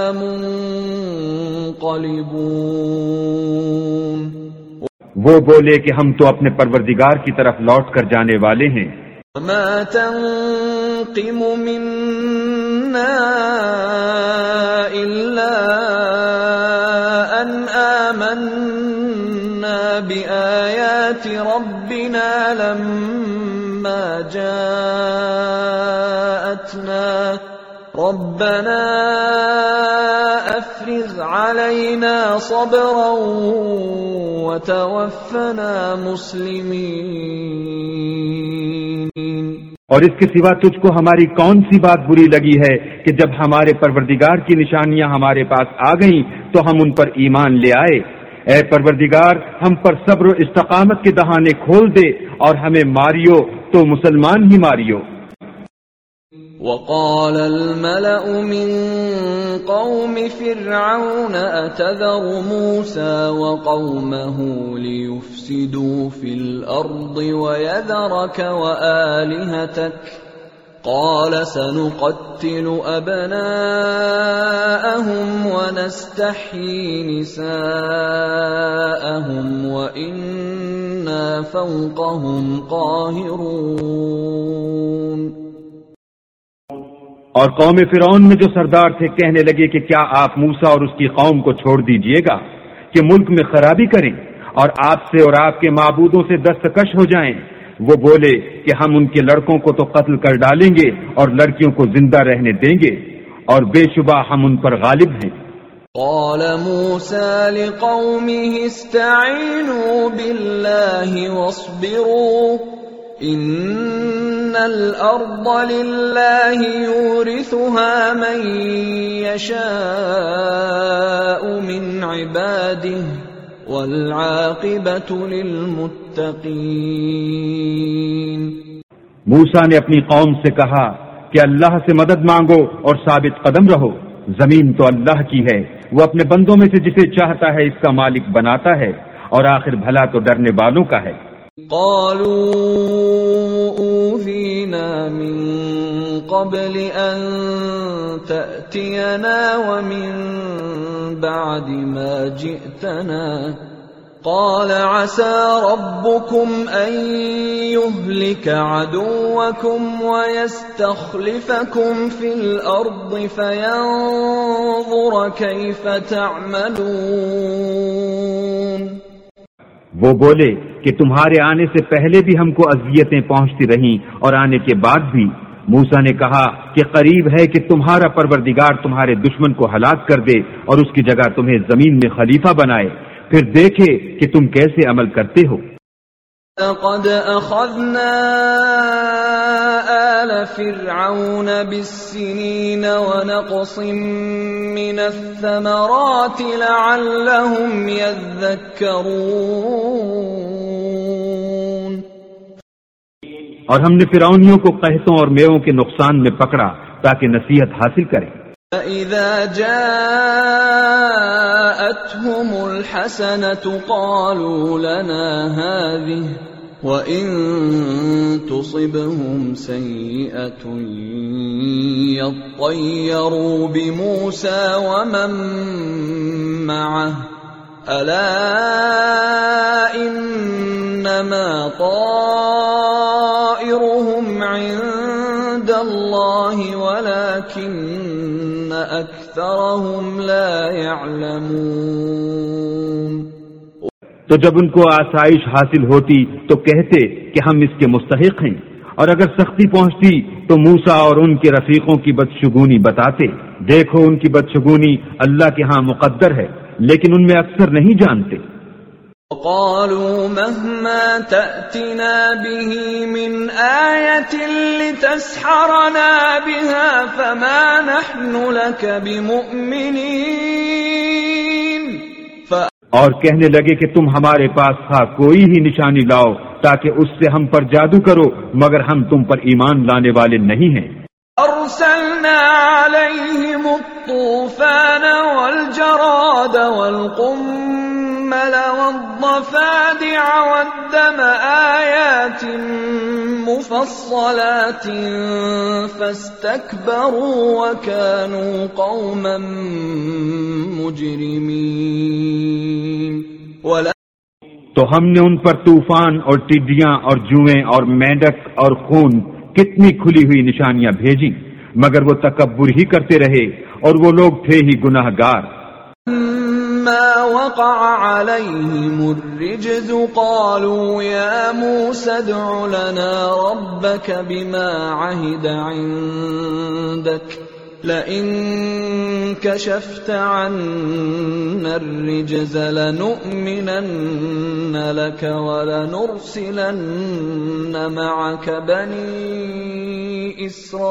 منقلبون۔ وہ بولے کہ ہم تو اپنے پروردگار کی طرف لوٹ کر جانے والے ہیں۔ وما تنقم منا الا ان آمنا بآيات ربنا لما جاءتنا ربنا افرغ علينا صبرا وتوفنا مسلمين۔ اور اس کے سوا تجھ کو ہماری کون سی بات بری لگی ہے کہ جب ہمارے پروردگار کی نشانیاں ہمارے پاس آ گئیں تو ہم ان پر ایمان لے آئے۔ اے پروردگار ہم پر صبر و استقامت کے دہانے کھول دے اور ہمیں ماریو تو مسلمان ہی ماریو۔ وقال الملأ من قوم فرعون أتذر موسى وقومه ليفسدوا في الأرض ويذرك وآلهتك قال سنقتل أبناءهم ونستحيي نساءهم وإنا فوقهم قاهرون۔ اور قوم فرعون میں جو سردار تھے کہنے لگے کہ کیا آپ موسیٰ اور اس کی قوم کو چھوڑ دیجئے گا کہ ملک میں خرابی کریں اور آپ سے اور آپ کے معبودوں سے دستکش ہو جائیں؟ وہ بولے کہ ہم ان کے لڑکوں کو تو قتل کر ڈالیں گے اور لڑکیوں کو زندہ رہنے دیں گے، اور بے شبہ ہم ان پر غالب ہیں۔ قال موسى لقومه استعينوا بالله واصبروا إن الأرض لله يورثها من يشاء من عباده والعاقبۃ للمتقین۔ موسیٰ نے اپنی قوم سے کہا کہ اللہ سے مدد مانگو اور ثابت قدم رہو، زمین تو اللہ کی ہے، وہ اپنے بندوں میں سے جسے چاہتا ہے اس کا مالک بناتا ہے، اور آخر بھلا تو ڈرنے والوں کا ہے۔ قالوا اوذینا من قبل ان تأتینا ومن بعد ما جئتنا قال عسى ربكم ان يهلك عدوكم ويستخلفكم في الارض فينظر كيف تعملون۔ وہ بولے کہ تمہارے آنے سے پہلے بھی ہم کو اذیتیں پہنچتی رہیں اور آنے کے بعد بھی۔ موسیٰ نے کہا کہ قریب ہے کہ تمہارا پروردگار تمہارے دشمن کو ہلاک کر دے اور اس کی جگہ تمہیں زمین میں خلیفہ بنائے، پھر دیکھے کہ تم کیسے عمل کرتے ہو۔ لقد اخذنا آل فرعون بالسنين ونقص من الثمرات لعلهم يذكرون۔ اور ہم نے فرعونیوں کو قحطوں اور میووں کے نقصان میں پکڑا تاکہ نصیحت حاصل کریں۔ فَإِذَا جَاءَتْهُمُ الْحَسَنَةُ قَالُوا لَنَا هَذِهِ وَإِن تُصِبْهُمْ سَيِّئَةٌ يَطَّيَّرُوا بِمُوسَى وَمَن مَّعَهُ أَلَا إِنَّمَا طَائِرُهُمْ عِندَ اللَّهِ وَلَكِنَّ أَكْثَرَهُمْ لَا يَعْلَمُونَ۔ تو جب ان کو آسائش حاصل ہوتی تو کہتے کہ ہم اس کے مستحق ہیں، اور اگر سختی پہنچتی تو موسیٰ اور ان کے رفیقوں کی بدشگونی بتاتے۔ دیکھو ان کی بدشگونی اللہ کے ہاں مقدر ہے، لیکن ان میں اکثر نہیں جانتے۔ وقالوا مهما تأتنا به من آية لتسحرنا بها فما نحن لك بمؤمنين۔ اور کہنے لگے کہ تم ہمارے پاس تھا کوئی ہی نشانی لاؤ تاکہ اس سے ہم پر جادو کرو، مگر ہم تم پر ایمان لانے والے نہیں ہیں۔ أرسلنا عليهم الطوفان والجراد والقمل والضفادع والدم آيات مفصلات فاستكبروا وكانوا قوما مجرمين۔ تو ہم نے ان پر طوفان اور ٹڈیاں اور جوئیں اور مینڈک اور خون کتنی کھلی ہوئی نشانیاں بھیجیں، مگر وہ تکبر ہی کرتے رہے اور وہ لوگ تھے ہی گناہ گار۔ ما وقع عليهم الرجز قالوا يا موسى ادع لنا ربك بما عهد عندك لئن كشفت عنا الرجز لنؤمنن لك ولنرسلن معك بني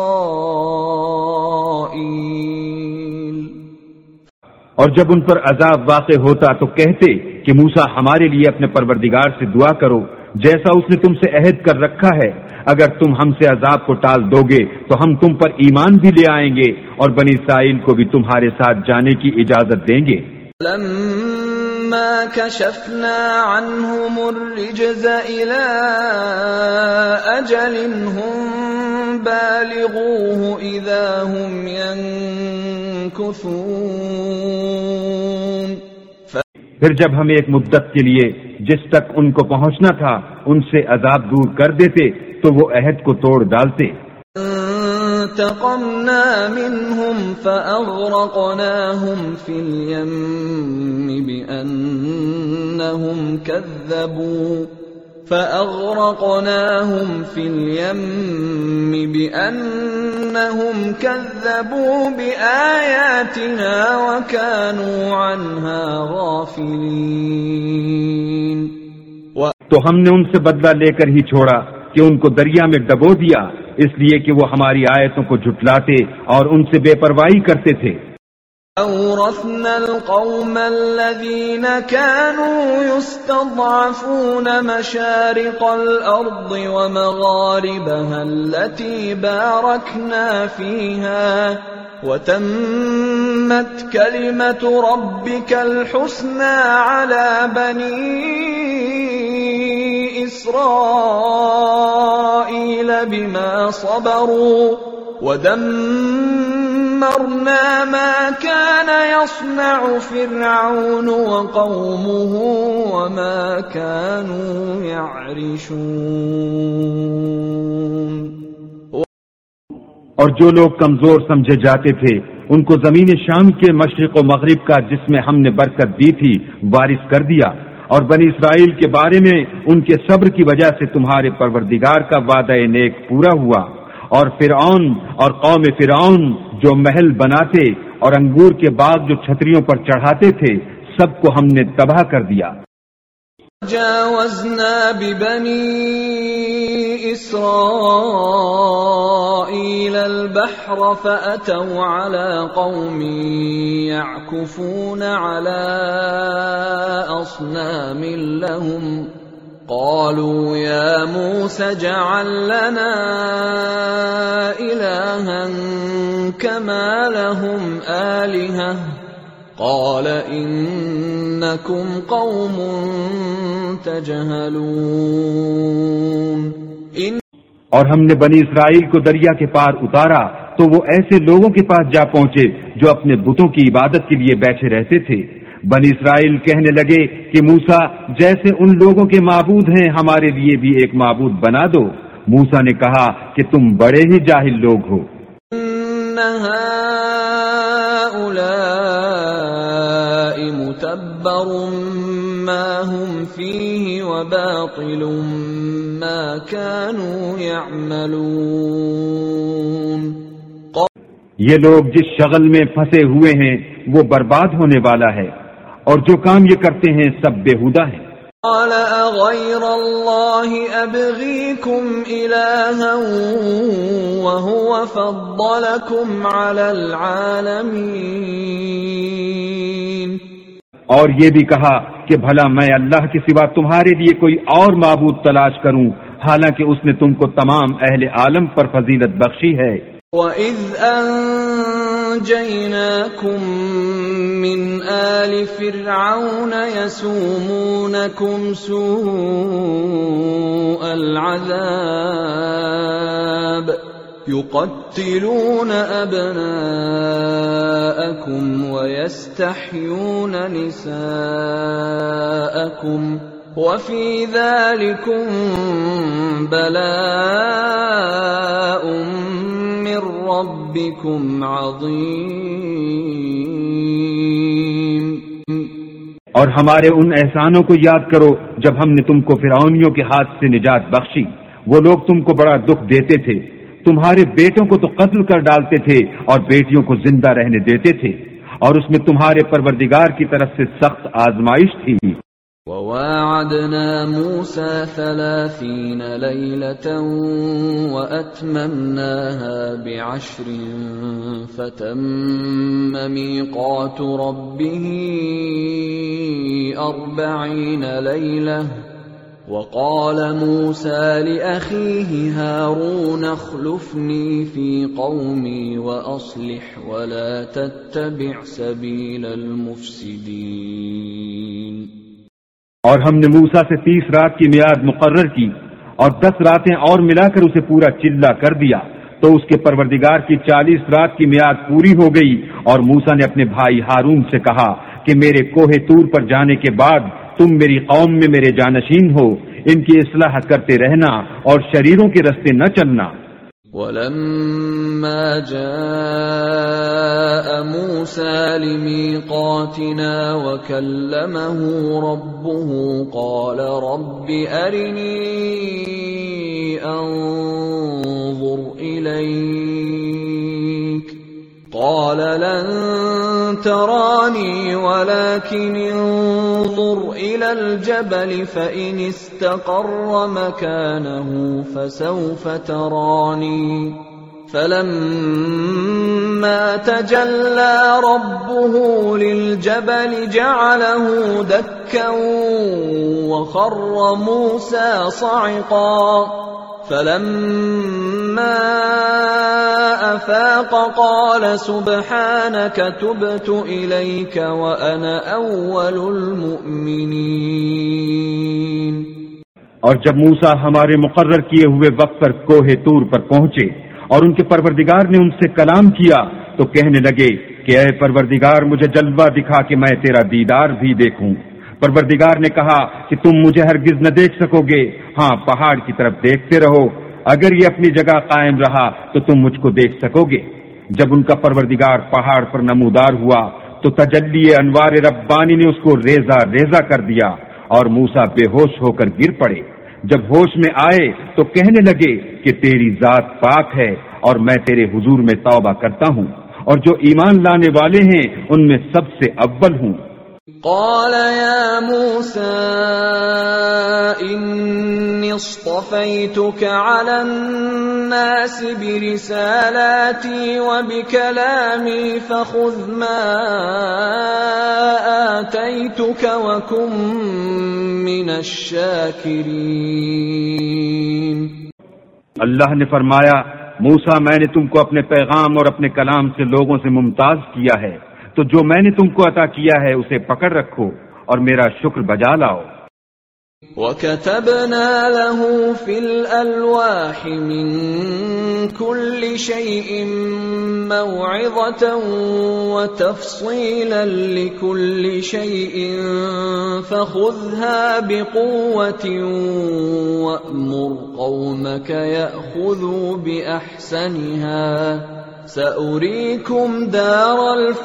إسرائيل۔ اور جب ان پر عذاب واقع ہوتا تو کہتے کہ موسیٰ ہمارے لیے اپنے پروردگار سے دعا کرو جیسا اس نے تم سے عہد کر رکھا ہے، اگر تم ہم سے عذاب کو ٹال دو گے تو ہم تم پر ایمان بھی لے آئیں گے اور بنی اسرائیل کو بھی تمہارے ساتھ جانے کی اجازت دیں گے۔ لما كشفنا عنهم الرجز إلى أجل هم بالغوه إذا هم ينكثون. پھر جب ہم ایک مدت کے لیے جس تک ان کو پہنچنا تھا ان سے عذاب دور کر دیتے تو وہ عہد کو توڑ ڈالتے. انتقمنا منهم فأغرقناهم في اليم بأنهم كذبوا فأغرقناهم في اليم بأنهم كذبوا بآياتنا وكانوا عنها غافلين. تو ہم نے ان سے بدلہ لے کر ہی چھوڑا کہ ان کو دریا میں ڈبو دیا اس لیے کہ وہ ہماری آیتوں کو جھٹلاتے اور ان سے بے پرواہی کرتے تھے. أورثنا القوم الذين كانوا يستضعفون مشارق الأرض ومغاربها التي باركنا فيها وتمت كلمة ربك الحسنى على بني إسرائيل بما صبروا ودمرنا ما كان يصنع فرعون وقومه وما كانوا يعرشون. اور جو لوگ کمزور سمجھے جاتے تھے ان کو زمین شام کے مشرق و مغرب کا جس میں ہم نے برکت دی تھی وارث کر دیا، اور بنی اسرائیل کے بارے میں ان کے صبر کی وجہ سے تمہارے پروردگار کا وعدہ نیک پورا ہوا، اور فرعون اور قوم فرعون جو محل بناتے اور انگور کے باغ جو چھتریوں پر چڑھاتے تھے سب کو ہم نے تباہ کر دیا. جاوزنا ببني إسرائيل البحر فأتوا على قوم يعكفون على أصنام لهم قالوا يا موسى اجعل لنا إلها كما لهم آلهة قال إنكم قوم تجهلون. اور ہم نے بنی اسرائیل کو دریا کے پار اتارا تو وہ ایسے لوگوں کے پاس جا پہنچے جو اپنے بتوں کی عبادت کے لیے بیٹھے رہتے تھے. بنی اسرائیل کہنے لگے کہ موسیٰ جیسے ان لوگوں کے معبود ہیں ہمارے لیے بھی ایک معبود بنا دو. موسیٰ نے کہا کہ تم بڑے ہی جاہل لوگ ہو. متبر ما هم فيه وباطل ما كانوا يعملون. یہ لوگ جس شغل میں پھنسے ہوئے ہیں وہ برباد ہونے والا ہے اور جو کام یہ کرتے ہیں سب بےہودہ ہیں. قال أغير الله أبغيكم إلها وهو فضلكم على العالمين. اور یہ بھی کہا کہ بھلا میں اللہ کے سوا تمہارے لیے کوئی اور معبود تلاش کروں حالانکہ اس نے تم کو تمام اہل عالم پر فضیلت بخشی ہے. وَإِذْ أَنْجَيْنَاكُمْ مِنْ آلِ فِرْعَوْنَ يَسُومُونَكُمْ سُوءَ الْعَذَابِ يُقَتِّلُونَ أَبْنَاءَكُمْ وَيَسْتَحْيُونَ نِسَاءَكُمْ وَفِي ذَلِكُمْ بَلَاءٌ مِّن رَّبِّكُمْ عَظِيمٌ. اور ہمارے ان احسانوں کو یاد کرو جب ہم نے تم کو فرعونیوں کے ہاتھ سے نجات بخشی. وہ لوگ تم کو بڑا دکھ دیتے تھے، تمہارے بیٹوں کو تو قتل کر ڈالتے تھے اور بیٹیوں کو زندہ رہنے دیتے تھے، اور اس میں تمہارے پروردگار کی طرف سے سخت آزمائش تھی. وَوَاعَدْنَا مُوسَى ثَلَاثِينَ لَيْلَةً وَأَتْمَمْنَاهَا بِعَشْرٍ فَتَمَّ مِيقَاتُ رَبِّهِ أَرْبَعِينَ لَيْلَةً وَقَالَ مُوسَى لِأَخِيهِ هَارُونَ اخْلُفْنِي فِي قَوْمِي وَأَصْلِحْ وَلَا تَتَّبِعْ سَبِيلَ الْمُفْسِدِينَ. اور ہم نے موسیٰ سے تیس رات کی میعاد مقرر کی اور دس راتیں اور ملا کر اسے پورا چلا کر دیا. تو اس کے پروردگار کی چالیس رات کی میعاد پوری ہو گئی، اور موسیٰ نے اپنے بھائی ہارون سے کہا کہ میرے کوہ طور پر جانے کے بعد تم میری قوم میں میرے جانشین ہو، ان کی اصلاح کرتے رہنا اور شریروں کے رستے نہ چلنا۔ وَلَمَّا جَاءَ مُوسَى لِمِيقَاتِنَا وَكَلَّمَهُ رَبُّهُ قَالَ رَبِّ أَرِنِي أَنظُرْ إِلَيْكَ قَالَ لَن تَرَانِي وَلَكِنِ انظُرْ إِلَى الْجَبَلِ فَإِنِ اسْتَقَرَّ مَكَانَهُ فَسَوْفَ تَرَانِي فَلَمَّا تَجَلَّى رَبُّهُ لِلْجَبَلِ جَعَلَهُ دَكًّا وَخَرَّ مُوسَى صَعِقًا فَلَمَّا أَفَاقَ قَالَ سُبْحَانَكَ تُبْتُ إِلَيْكَ وَأَنَا أَوَّلُ الْمُؤْمِنِينَ۔ اور جب موسیٰ ہمارے مقرر کیے ہوئے وقت پر کوہ طور پر پہنچے اور ان کے پروردگار نے ان سے کلام کیا تو کہنے لگے کہ اے پروردگار مجھے جلوہ دکھا کہ میں تیرا دیدار بھی دیکھوں۔ پروردگار نے کہا کہ تم مجھے ہرگز نہ دیکھ سکو گے، ہاں پہاڑ کی طرف دیکھتے رہو، اگر یہ اپنی جگہ قائم رہا تو تم مجھ کو دیکھ سکو گے۔ جب ان کا پروردگار پہاڑ پر نمودار ہوا تو تجلی انوار ربانی نے اس کو ریزہ ریزہ کر دیا اور موسیٰ بے ہوش ہو کر گر پڑے۔ جب ہوش میں آئے تو کہنے لگے کہ تیری ذات پاک ہے اور میں تیرے حضور میں توبہ کرتا ہوں، اور جو ایمان لانے والے ہیں ان میں سب سے اول ہوں۔ قال يا موسى إني اصطفيتك على الناس برسالاتي وبكلامي فخذ ما آتيتك وكن من الشاكرين۔ اللہ نے فرمایا موسیٰ میں نے تم کو اپنے پیغام اور اپنے کلام سے لوگوں سے ممتاز کیا ہے، تو جو میں نے تم کو عطا کیا ہے اسے پکڑ رکھو اور میرا شکر بجا لاؤ۔ وَكَتَبْنَا لَهُ فِي الْأَلْوَاحِ مِنْ كُلِّ شَيْءٍ مَوْعِظَةً وَتَفْصِيلًا لِكُلِّ شَيْءٍ فَخُذْهَا بِقُوَّةٍ وَأْمُرْ قَوْمَكَ يَأْخُذُوا بِأَحْسَنِهَا سَأُرِيكُمْ دَارَ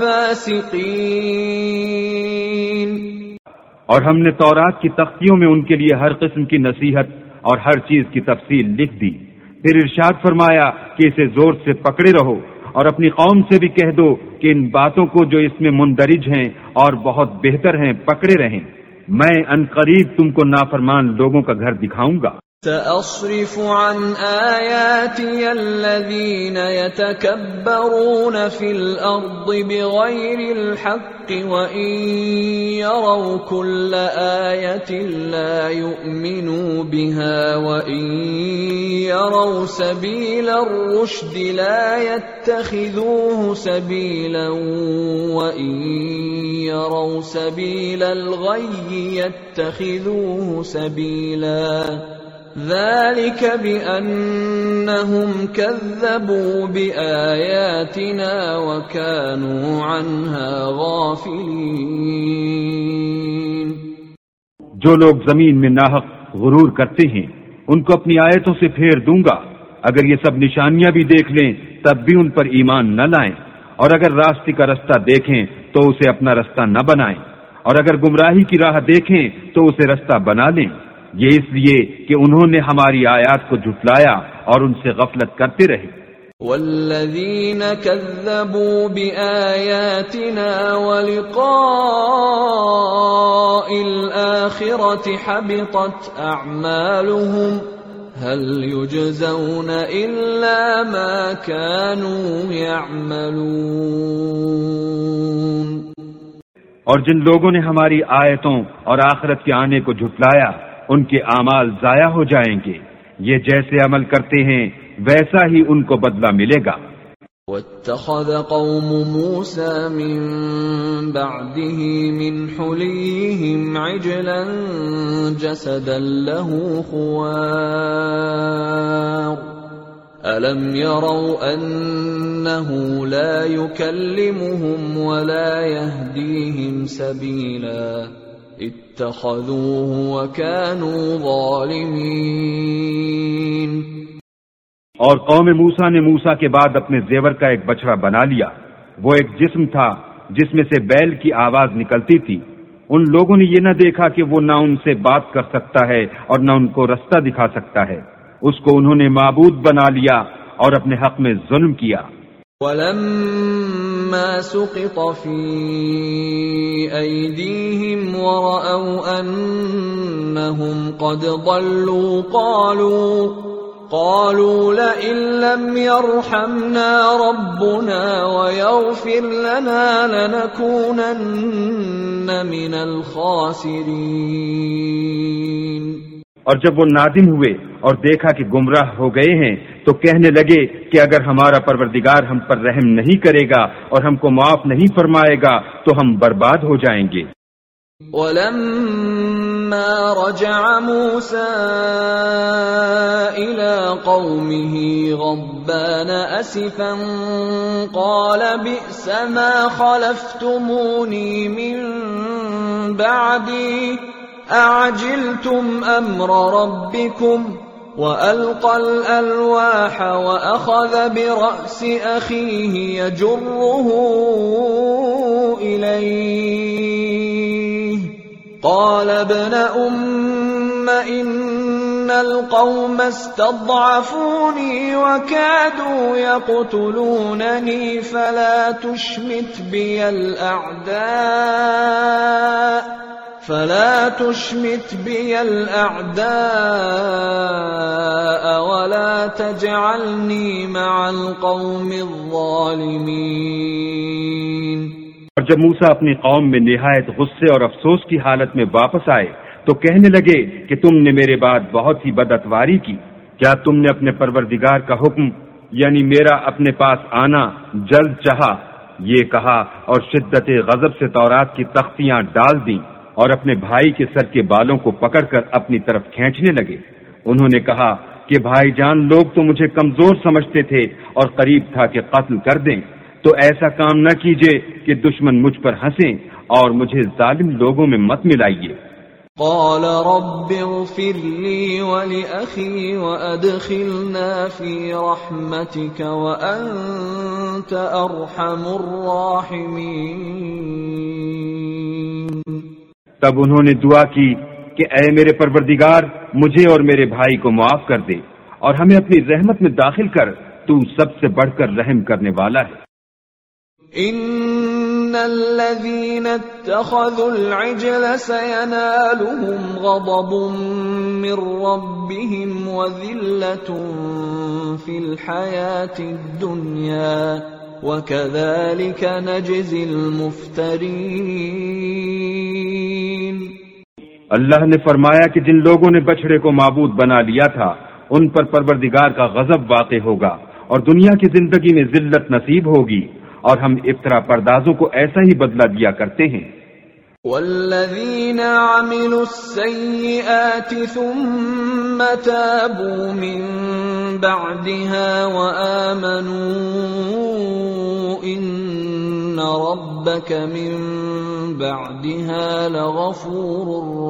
الْفَاسِقِينَ۔ اور ہم نے تورات کی تختیوں میں ان کے لیے ہر قسم کی نصیحت اور ہر چیز کی تفصیل لکھ دی، پھر ارشاد فرمایا کہ اسے زور سے پکڑے رہو اور اپنی قوم سے بھی کہہ دو کہ ان باتوں کو جو اس میں مندرج ہیں اور بہت بہتر ہیں پکڑے رہیں، میں ان قریب تم کو نافرمان لوگوں کا گھر دکھاؤں گا۔ سأصرف عن آياتي الذين يتكبرون في الأرض بغير الحق وإن يروا كل آية لا يؤمنوا بها وإن يروا سبيل الرشد لا يتخذوه سبيلا وإن يروا سبيل الغي يتخذوه سبيلا ذلك بأنهم كذبوا بآياتنا وكانوا عنها غافلين۔ جو لوگ زمین میں ناحق غرور کرتے ہیں ان کو اپنی آیتوں سے پھیر دوں گا، اگر یہ سب نشانیاں بھی دیکھ لیں تب بھی ان پر ایمان نہ لائیں، اور اگر راستے کا رستہ دیکھیں تو اسے اپنا رستہ نہ بنائیں، اور اگر گمراہی کی راہ دیکھیں تو اسے رستہ بنا لیں، یہ اس لیے کہ انہوں نے ہماری آیات کو جھٹلایا اور ان سے غفلت کرتے رہے۔ والذین کذبوا بآیاتنا ولقاء الآخرة حبطت اعمالهم هل يجزون الا ما كانوا يعملون۔ اور جن لوگوں نے ہماری آیتوں اور آخرت کے آنے کو جھٹلایا ان کے اعمال ضائع ہو جائیں گے، یہ جیسے عمل کرتے ہیں ویسا ہی ان کو بدلہ ملے گا۔ وَاتَّخَذَ قَوْمُ مُوسَى مِن بَعْدِهِ مِنْ حُلِيِّهِمْ عِجْلًا جَسَدًا لَهُ خُوَارٌ أَلَمْ يَرَوْا أَنَّهُ لَا يُكَلِّمُهُمْ وَلَا يَهْدِيهِمْ سَبِيلًا اتَّخَذُوهُ وَكَانُوا ظَالِمِينَ۔ اور قوم موسیٰ نے موسیٰ کے بعد اپنے زیور کا ایک بچڑا بنا لیا، وہ ایک جسم تھا جس میں سے بیل کی آواز نکلتی تھی۔ ان لوگوں نے یہ نہ دیکھا کہ وہ نہ ان سے بات کر سکتا ہے اور نہ ان کو رستہ دکھا سکتا ہے، اس کو انہوں نے معبود بنا لیا اور اپنے حق میں ظلم کیا۔ وَلَمَّا سُقِطَ فِي أَيْدِيهِمْ وَرَأَوْا أَنَّهُمْ قَدْ ضَلُّوا قَالُوا قَالُوا لَئِن لَّمْ يَرْحَمْنَا رَبُّنَا وَيَغْفِرْ لَنَا لَنَكُونَنَّ مِنَ الْخَاسِرِينَ۔ اور جب وہ نادم ہوئے اور دیکھا کہ گمراہ ہو گئے ہیں تو کہنے لگے کہ اگر ہمارا پروردگار ہم پر رحم نہیں کرے گا اور ہم کو معاف نہیں فرمائے گا تو ہم برباد ہو جائیں گے۔ وَلَمَّا رَجَعَ مُوسَىٰ إِلَىٰ قَوْمِهِ غَضْبَانَ أَسِفًا قَالَ بِئْسَ مَا خَلَفْتُمُونِي مِن بَعْدِي أَعَجِلْتُمْ أَمْرَ رَبِّكُمْ وَأَلْقَى الْأَلْوَاحَ وَأَخَذَ بِرَأْسِ أَخِيهِ يَجُرُّهُ إِلَيْهِ قَالَ ابْنَ أُمَّ إِنَّ الْقَوْمَ اسْتَضْعَفُونِي وَكَادُوا يَقْتُلُونَنِي فَلَا تُشْمِتْ بِيَ الْأَعْدَاءَ فَلَا تُشْمِتْ بِيَ الْأَعْدَاءَ وَلَا تَجْعَلْنِي مَعَ الْقَوْمِ الظَّالِمِينَ۔ اور جب موسیٰ اپنی قوم میں نہایت غصے اور افسوس کی حالت میں واپس آئے تو کہنے لگے کہ تم نے میرے بعد بہت ہی بدعتواری کی، کیا تم نے اپنے پروردگار کا حکم یعنی میرا اپنے پاس آنا جلد چاہا؟ یہ کہا اور شدت غضب سے تورات کی تختیاں ڈال دیں اور اپنے بھائی کے سر کے بالوں کو پکڑ کر اپنی طرف کھینچنے لگے۔ انہوں نے کہا کہ بھائی جان لوگ تو مجھے کمزور سمجھتے تھے اور قریب تھا کہ قتل کر دیں، تو ایسا کام نہ کیجیے کہ دشمن مجھ پر ہنسیں اور مجھے ظالم لوگوں میں مت ملائیے۔ قال رب اغفر لي ولأخي وأدخلنا في رحمتك وأنت أرحم الراحمين۔ تب انہوں نے دعا کی کہ اے میرے پروردگار مجھے اور میرے بھائی کو معاف کر دے اور ہمیں اپنی رحمت میں داخل کر، تو سب سے بڑھ کر رحم کرنے والا ہے۔ ان الذين اتخذوا العجل سينالهم غضب من ربهم وذلة في الحياة الدنيا وكذلك نجزي المفترين۔ اللہ نے فرمایا کہ جن لوگوں نے بچڑے کو معبود بنا لیا تھا ان پر پروردگار کا غضب واقع ہوگا اور دنیا کی زندگی میں ذلت نصیب ہوگی، اور ہم افطرا پردازوں کو ایسا ہی بدلہ دیا کرتے ہیں۔ والذین عملوا السیئات ثم تابوا من بعدها وآمنوا ان ربک من بعدها لغفور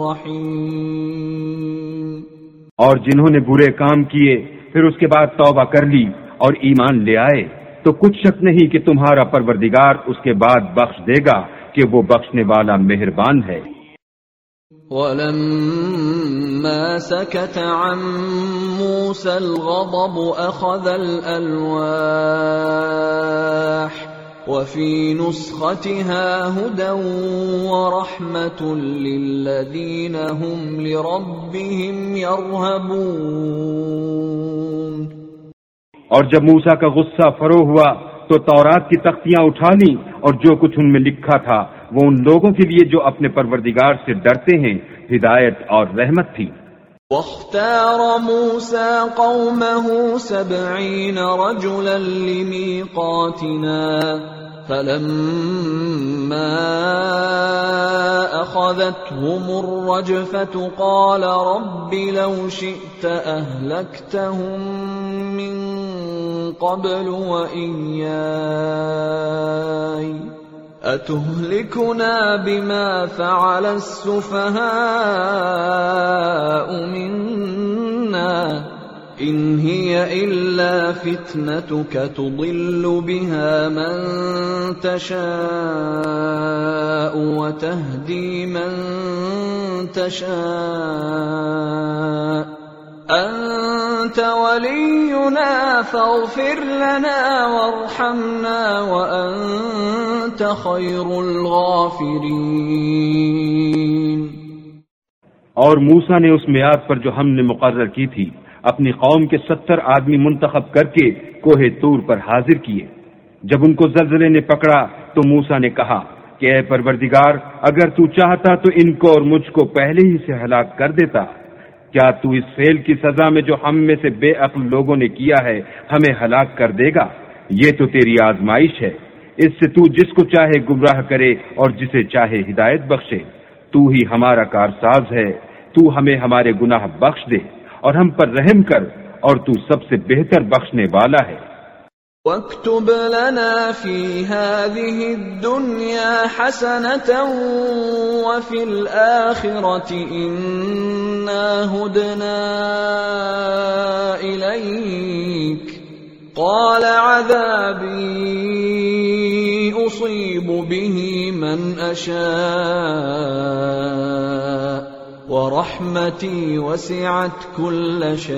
رحیم۔ اور جنہوں نے برے کام کیے پھر اس کے بعد توبہ کر لی اور ایمان لے آئے تو کچھ شک نہیں کہ تمہارا پروردگار اس کے بعد بخش دے گا کہ وہ بخشنے والا مہربان ہے۔ وَلَمَّا سَكَتَ عَن مُوسَى الْغَضَبُ أَخَذَ الْأَلْوَاحَ وَفِي نُسْخَتِهَا هُدًى وَرَحْمَةٌ لِّلَّذِينَ هُمْ لِرَبِّهِمْ يَرْهَبُونَ۔ اور جب موسیٰ کا غصہ فرو ہوا تو تورات کی تختیاں اٹھا لیں اور جو کچھ ان میں لکھا تھا وہ ان لوگوں کے لیے جو اپنے پروردگار سے ڈرتے ہیں ہدایت اور رحمت تھی۔ وَاخْتَارَ مُوسَىٰ قَوْمَهُ سَبْعِينَ رَجُلًا لِمِيقَاتِنَا فَلَمَّا أَخَذَتْهُمُ الرَّجْفَةُ قَالَ رَبِّ لَوْ شِئْتَ أَهْلَكْتَهُم مِّن قبل وإياي أتهلكنا بما فعل السفهاء منا إن هي إلا فتنتك تضل بها من تشاء وتهدي من تشاء أنت ولينا فاغفر لنا وارحمنا وأنت خير الغافرين۔ اور موسیٰ نے اس میعاد پر جو ہم نے مقرر کی تھی اپنی قوم کے ستر آدمی منتخب کر کے کوہ طور پر حاضر کیے۔ جب ان کو زلزلے نے پکڑا تو موسیٰ نے کہا کہ اے پروردگار، اگر تو چاہتا تو ان کو اور مجھ کو پہلے ہی سے ہلاک کر دیتا۔ کیا تو اس فعل کی سزا میں جو ہم میں سے بے عقل لوگوں نے کیا ہے ہمیں ہلاک کر دے گا؟ یہ تو تیری آزمائش ہے، اس سے تو جس کو چاہے گمراہ کرے اور جسے چاہے ہدایت بخشے۔ تو ہی ہمارا کارساز ہے، تو ہمیں ہمارے گناہ بخش دے اور ہم پر رحم کر، اور تو سب سے بہتر بخشنے والا ہے۔ وَاكْتُبْ لَنَا فِي هَذِهِ الدُّنْيَا حَسَنَةً وَفِي الْآخِرَةِ إِنَّا هُدْنَا إِلَيْكَ قَالَ عَذَابِي أُصِيبُ بِهِ مَنْ أَشَاءُ وَرَحْمَتِي وَسِعَتْ كُلَّ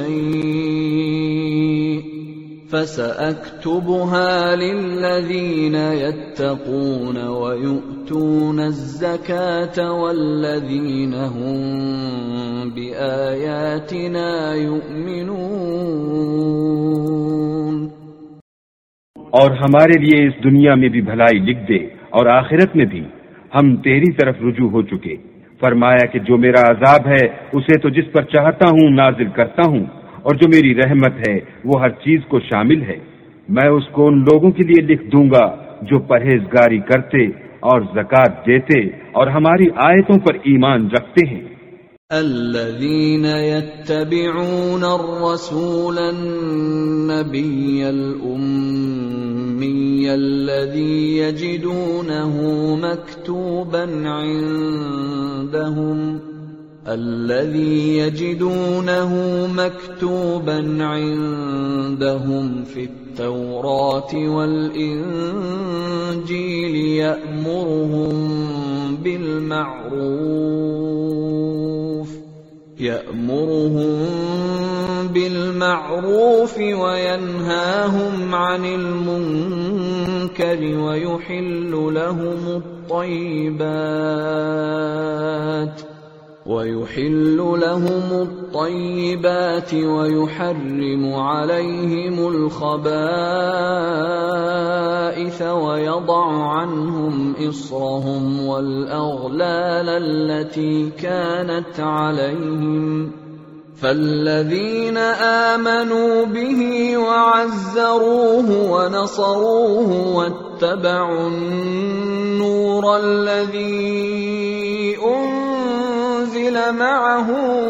شَيْءٍ فَسَأَكْتُبُهَا لِلَّذِينَ يَتَّقُونَ وَيُؤْتُونَ الزَّكَاةَ وَالَّذِينَ هُمْ بِآيَاتِنَا يُؤْمِنُونَ۔ اور ہمارے لیے اس دنیا میں بھی بھلائی لکھ دے اور آخرت میں بھی، ہم تیری طرف رجوع ہو چکے۔ فرمایا کہ جو میرا عذاب ہے اسے تو جس پر چاہتا ہوں نازل کرتا ہوں، اور جو میری رحمت ہے وہ ہر چیز کو شامل ہے۔ میں اس کو ان لوگوں کے لیے لکھ دوں گا جو پرہیزگاری کرتے اور زکوٰۃ دیتے اور ہماری آیتوں پر ایمان رکھتے ہیں۔ الذين يتبعون الرسول النبي الأمي الذي يجدونه مكتوبا عندهم الذي يجدونه مكتوبا عندهم في التوراة والإنجيل يأمرهم بالمعروف يأمرهم بالمعروف وينهاهم عن المنكر ويحل لهم الطيبات وَيُحِلُّ لَهُمُ الطَّيِّبَاتِ وَيُحَرِّمُ عَلَيْهِمُ الْخَبَائِثَ وَيَضَعُ عَنْهُمْ إِصْرَهُمْ وَالْأَغْلَالَ الَّتِي كَانَتْ عَلَيْهِمْ فَالَّذِينَ آمَنُوا بِهِ وَعَزَّرُوهُ وَنَصَرُوهُ وَاتَّبَعُوا النُّورَ الَّذِي أُنزِلَ مَعَهُ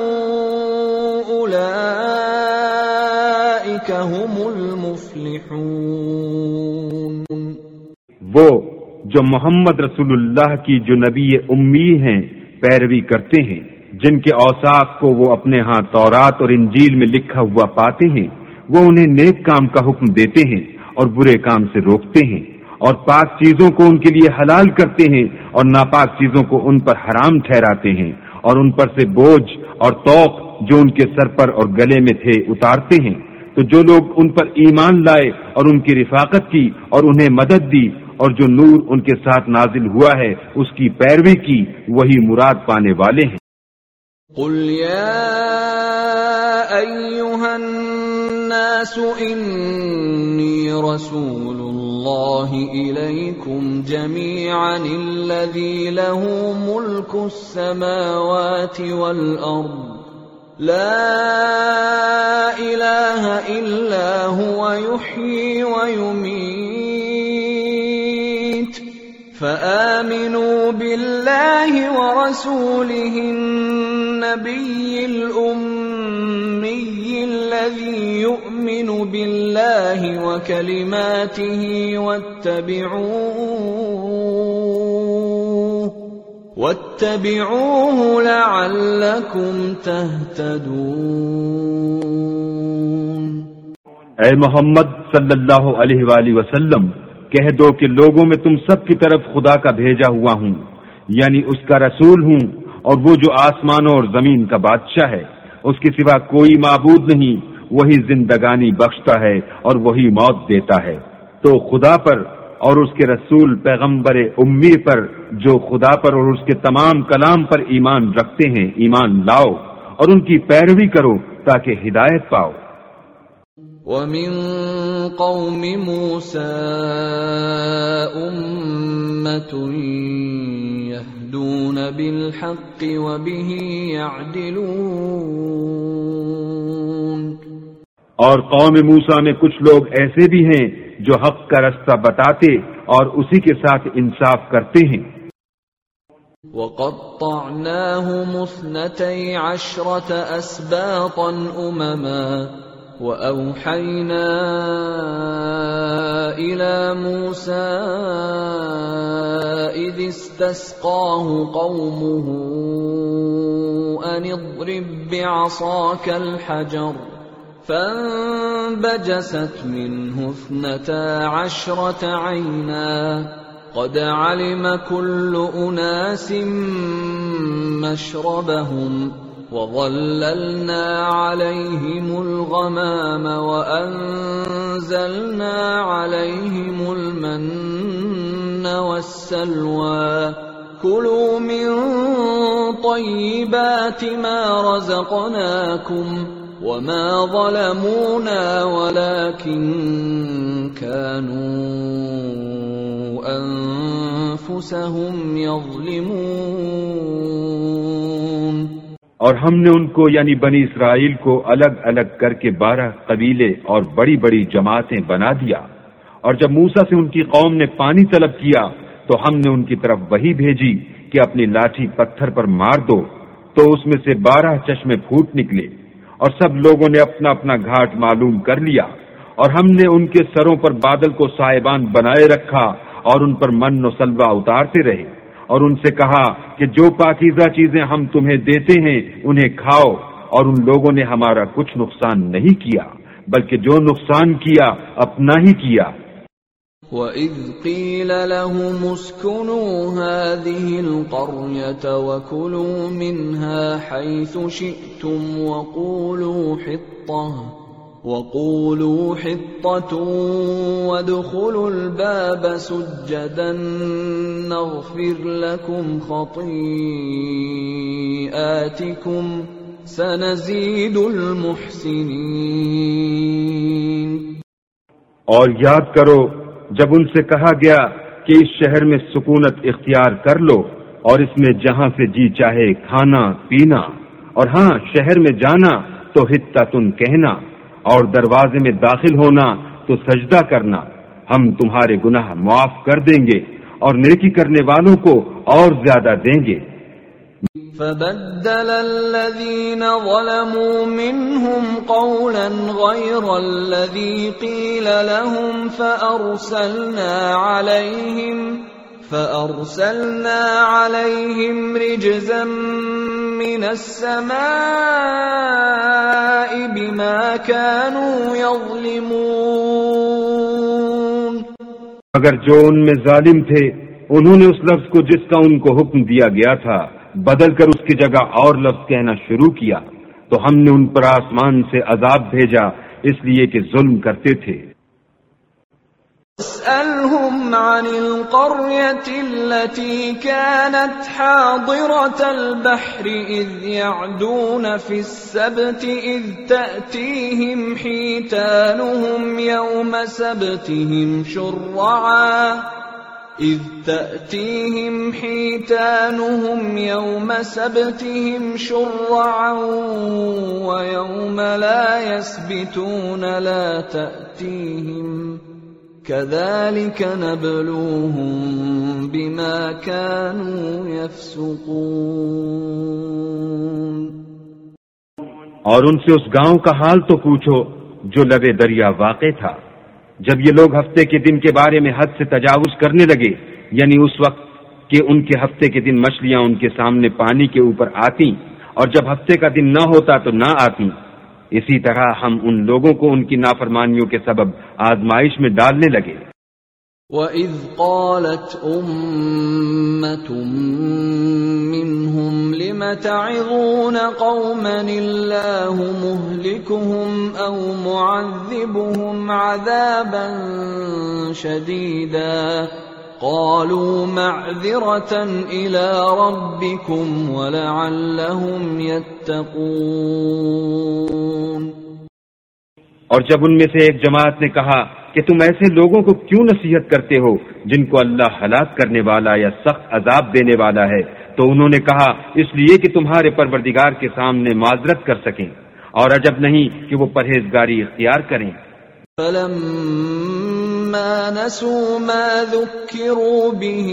أُولَئِكَ هُمُ الْمُفْلِحُونَ۔ وہ جو محمد رسول اللہ کی جو نبی امی ہیں پیروی کرتے ہیں، جن کے اوصاف کو وہ اپنے ہاں تورات اور انجیل میں لکھا ہوا پاتے ہیں، وہ انہیں نیک کام کا حکم دیتے ہیں اور برے کام سے روکتے ہیں، اور پاک چیزوں کو ان کے لیے حلال کرتے ہیں اور ناپاک چیزوں کو ان پر حرام ٹھہراتے ہیں، اور ان پر سے بوجھ اور طوق جو ان کے سر پر اور گلے میں تھے اتارتے ہیں۔ تو جو لوگ ان پر ایمان لائے اور ان کی رفاقت کی اور انہیں مدد دی، اور جو نور ان کے ساتھ نازل ہوا ہے اس کی پیروی کی، وہی مراد پانے والے ہیں۔ قل يا أيها الناس إني رسول الله إليكم جميعا الذي له ملك السماوات والأرض لا إله إلا هو يحيي ويميت فآمنوا بالله ورسوله النبي الأمي الذي يؤمن بالله وكلماته واتبعوه واتبعوه لعلكم تهتدون۔ اے محمد صلی اللہ علیہ وآلہ وسلم، کہہ دو کہ لوگوں میں تم سب کی طرف خدا کا بھیجا ہوا ہوں، یعنی اس کا رسول ہوں، اور وہ جو آسمانوں اور زمین کا بادشاہ ہے، اس کے سوا کوئی معبود نہیں، وہی زندگانی بخشتا ہے اور وہی موت دیتا ہے۔ تو خدا پر اور اس کے رسول پیغمبر امی پر، جو خدا پر اور اس کے تمام کلام پر ایمان رکھتے ہیں، ایمان لاؤ اور ان کی پیروی کرو تاکہ ہدایت پاؤ۔ وَمِن قَوْمِ مُوسَىٰ أُمَّةٌ يَهْدُونَ بِالْحَقِّ وَبِهِ يَعْدِلُونَ۔ اور قوم موسیٰ میں کچھ لوگ ایسے بھی ہیں جو حق کا رستہ بتاتے اور اسی کے ساتھ انصاف کرتے ہیں۔ وَقَطَّعْنَاهُمُ اثْنَتَيْ عَشْرَةَ أَسْبَاطًا أُمَمًا وَأَوْحَيْنَا إِلَى مُوسَىٰ إِذِ اسْتَسْقَاهُ قَوْمُهُ أَنِ اضْرِب بِّعَصَاكَ الْحَجَرَ فَانبَجَسَتْ مِنْهُ اثْنَتَا عَشْرَةَ عَيْنًا قَدْ عَلِمَ كُلُّ أُنَاسٍ مَّشْرَبَهُمْ وَظَلَّلْنَا عَلَيْهِمُ الْغَمَامَ وَأَنزَلْنَا عَلَيْهِمُ الْمَنَّ وَالسَّلْوَىٰ كُلُوا مِن طَيِّبَاتِ مَا رَزَقْنَاكُمْ وَمَا ظَلَمُونَا وَلَٰكِن كَانُوا أَنفُسَهُمْ يَظْلِمُونَ۔ اور ہم نے ان کو یعنی بنی اسرائیل کو الگ الگ کر کے بارہ قبیلے اور بڑی بڑی جماعتیں بنا دیا، اور جب موسیٰ سے ان کی قوم نے پانی طلب کیا تو ہم نے ان کی طرف وحی بھیجی کہ اپنی لاٹھی پتھر پر مار دو، تو اس میں سے بارہ چشمے پھوٹ نکلے، اور سب لوگوں نے اپنا اپنا گھاٹ معلوم کر لیا، اور ہم نے ان کے سروں پر بادل کو سائبان بنائے رکھا اور ان پر من و سلوہ اتارتے رہے، اور ان سے کہا کہ جو پاکیزہ چیزیں ہم تمہیں دیتے ہیں انہیں کھاؤ، اور ان لوگوں نے ہمارا کچھ نقصان نہیں کیا بلکہ جو نقصان کیا اپنا ہی کیا۔ وَإِذْ قِيلَ لَهُمُ اسْكُنُوا هَٰذِهِ الْقَرْيَةَ وَكُلُوا مِنْهَا حَيْثُ شِئْتُمْ وَقُولُوا حِطَّةٌ وَقُولُوا حِطَّةٌ وَادْخُلُوا الْبَابَ سُجَّدًا نَّغْفِرْ لَكُمْ خَطِيئَاتِكُمْ سَنَزِيدُ الْمُحْسِنِينَ۔ اور یاد کرو جب ان سے کہا گیا کہ اس شہر میں سکونت اختیار کر لو اور اس میں جہاں سے جی چاہے کھانا پینا، اور ہاں شہر میں جانا تو حطۃ کہنا، اور دروازے میں داخل ہونا تو سجدہ کرنا، ہم تمہارے گناہ معاف کر دیں گے اور نیکی کرنے والوں کو اور زیادہ دیں گے۔ فبدل الذين ظلموا منهم قولا غير الذي قيل لهم فأرسلنا عليهم فأرسلنا عليهم رجزا من السماء بما كانوا يظلمون۔ اگر جو ان میں ظالم تھے انہوں نے اس لفظ کو جس کا ان کو حکم دیا گیا تھا بدل کر اس کی جگہ اور لفظ کہنا شروع کیا تو ہم نے ان پر آسمان سے عذاب بھیجا اس لیے کہ ظلم کرتے تھے۔ اسألهم عن القرية التي كانت حاضرة البحر إذ يعدون في السبت إذ تأتيهم حيتانهم يوم سبتهم شرعا إذ تأتيهم حيتانهم يوم سبتهم شرعا ويوم لا يسبتون لا تأتيهم كذلك نبلوهم بما كانوا يفسقون۔ اور ان سے اس گاؤں کا حال تو پوچھو جو لبے دریا واقع تھا، جب یہ لوگ ہفتے کے دن کے بارے میں حد سے تجاوز کرنے لگے، یعنی اس وقت کہ ان کے ہفتے کے دن مچھلیاں ان کے سامنے پانی کے اوپر آتی اور جب ہفتے کا دن نہ ہوتا تو نہ آتی، اسی طرح ہم ان لوگوں کو ان کی نافرمانیوں کے سبب آزمائش میں ڈالنے لگے۔ وَإِذْ قَالَتْ أُمَّةٌ مِّنْهُمْ لِمَ تَعِظُونَ قَوْمًا اللَّهُ مُهْلِكُهُمْ أَوْ مُعَذِّبُهُمْ عَذَابًا شَدِيدًا قَالُوا مَعْذِرَةً إِلَى رَبِّكُمْ وَلَعَلَّهُمْ يَتَّقُونَ۔ اور جب ان میں سے ایک جماعت نے کہا کہ تم ایسے لوگوں کو کیوں نصیحت کرتے ہو جن کو اللہ ہلاک کرنے والا یا سخت عذاب دینے والا ہے، تو انہوں نے کہا اس لیے کہ تمہارے پروردگار کے سامنے معذرت کر سکیں، اور عجب نہیں کہ وہ پرہیزگاری اختیار کریں۔ فَلَمَّا نَسُوا مَا ذُكِّرُوا بِهِ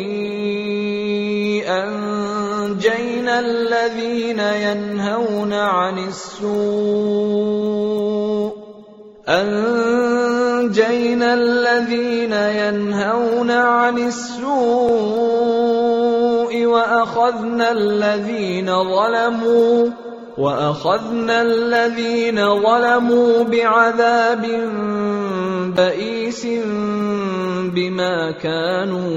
أَنجَيْنَا الَّذِينَ يَنْهَوْنَ عَنِ السُّوءِ أَنجَيْنَا الَّذِينَ يَنْهَوْنَ عَنِ السُّوءِ وَأَخَذْنَا الَّذِينَ ظَلَمُوا وَأَخَذْنَا الَّذِينَ ظَلَمُوا بِعَذَابٍ بَئِيسٍ بِمَا كَانُوا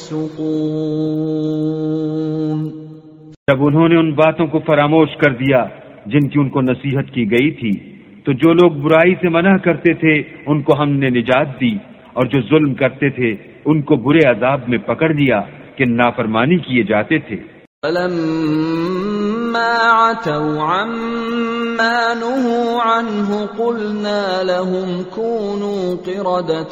يَفْسُقُونَ۔ جب انہوں نے ان باتوں کو فراموش کر دیا جن کی ان کو نصیحت کی گئی تھی، تو جو لوگ برائی سے منع کرتے تھے ان کو ہم نے نجات دی، اور جو ظلم کرتے تھے ان کو برے عذاب میں پکڑ لیا کہ نافرمانی کیے جاتے تھے۔ فَلَمَّا عَتَوْا عَمَّا نُهُوا عَنْهُ قُلْنَا لَهُمْ كُونُوا قِرَدَةً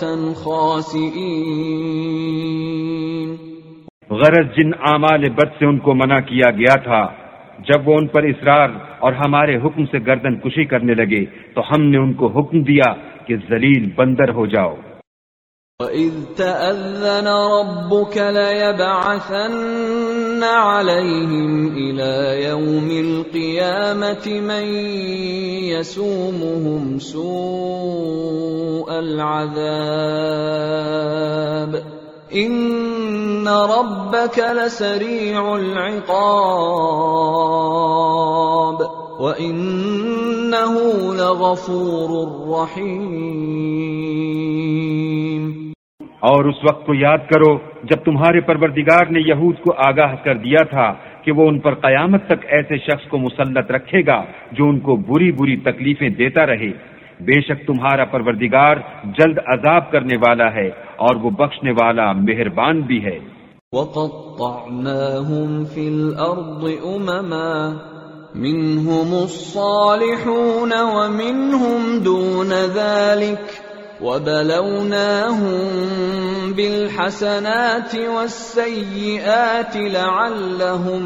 خَاسِئِينَ۔ غرض جن اعمال بد سے ان کو منع کیا گیا تھا، جب وہ ان پر اصرار اور ہمارے حکم سے گردن کشی کرنے لگے تو ہم نے ان کو حکم دیا کہ ذلیل بندر ہو جاؤ۔ وَإِذْ تَأَذَّنَ رَبُّكَ لَيَبْعَثَنَّ عَلَيْهِمْ إِلَى يَوْمِ الْقِيَامَةِ مَنْ يَسُومُهُمْ سُوءَ الْعَذَابِ إِنَّ رَبَّكَ لَسَرِيعُ الْعِقَابِ وَإِنَّهُ لَغَفُورٌ رَّحِيمٌ۔ اور اس وقت کو یاد کرو جب تمہارے پروردگار نے یہود کو آگاہ کر دیا تھا کہ وہ ان پر قیامت تک ایسے شخص کو مسلط رکھے گا جو ان کو بری بری تکلیفیں دیتا رہے۔ بے شک تمہارا پروردگار جلد عذاب کرنے والا ہے اور وہ بخشنے والا مہربان بھی ہے۔ وَقَطَّعْنَاهُمْ فِي الْأَرْضِ أُمَمًا مِّنْهُمُ الصَّالِحُونَ وَمِنْهُمْ دُونَ ذَلِكَ وَبَلَوْنَاهُمْ بِالْحَسَنَاتِ وَالسَّيِّئَاتِ لَعَلَّهُمْ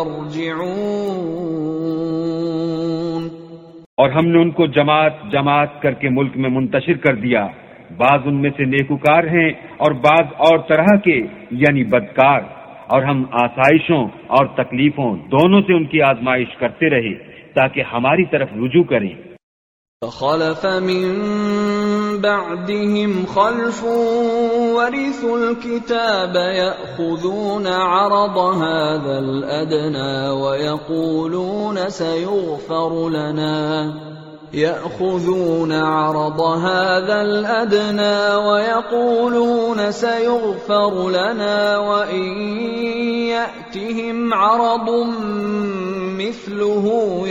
يَرْجِعُونَ۔ اور ہم نے ان کو جماعت جماعت کر کے ملک میں منتشر کر دیا، بعض ان میں سے نیکوکار ہیں اور بعض اور طرح کے یعنی بدکار، اور ہم آسائشوں اور تکلیفوں دونوں سے ان کی آزمائش کرتے رہے تاکہ ہماری طرف رجوع کریں۔ فَخَلَفَ مِن بَعْدِهِمْ خَلْفٌ وَرِثُوا الْكِتَابَ يَأْخُذُونَ عَرَضَ هَذَا الْأَدْنَى وَيَقُولُونَ سَيُغْفَرُ لَنَا يَأْخُذُونَ عَرَضَ هَذَا الْأَدْنَى وَيَقُولُونَ سَيُغْفَرُ لَنَا وَإِن يَأْتِهِمْ عَرَضٌ مِثْلُهُ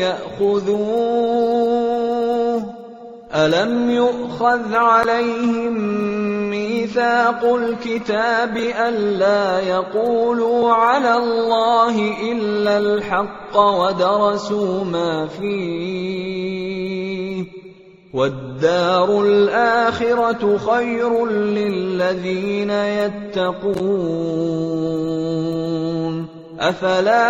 يَأْخُذُوهُ أَلَمْ يُؤْخَذْ عَلَيْهِمْ مِيثَاقُ الْكِتَابِ أَلَّا يَقُولُوا عَلَى اللَّهِ إِلَّا الْحَقَّ وَدَرَسُوا مَا فِيهِ وَالدَّارُ الْآخِرَةُ خَيْرٌ لِلَّذِينَ يَتَّقُونَ أَفَلَا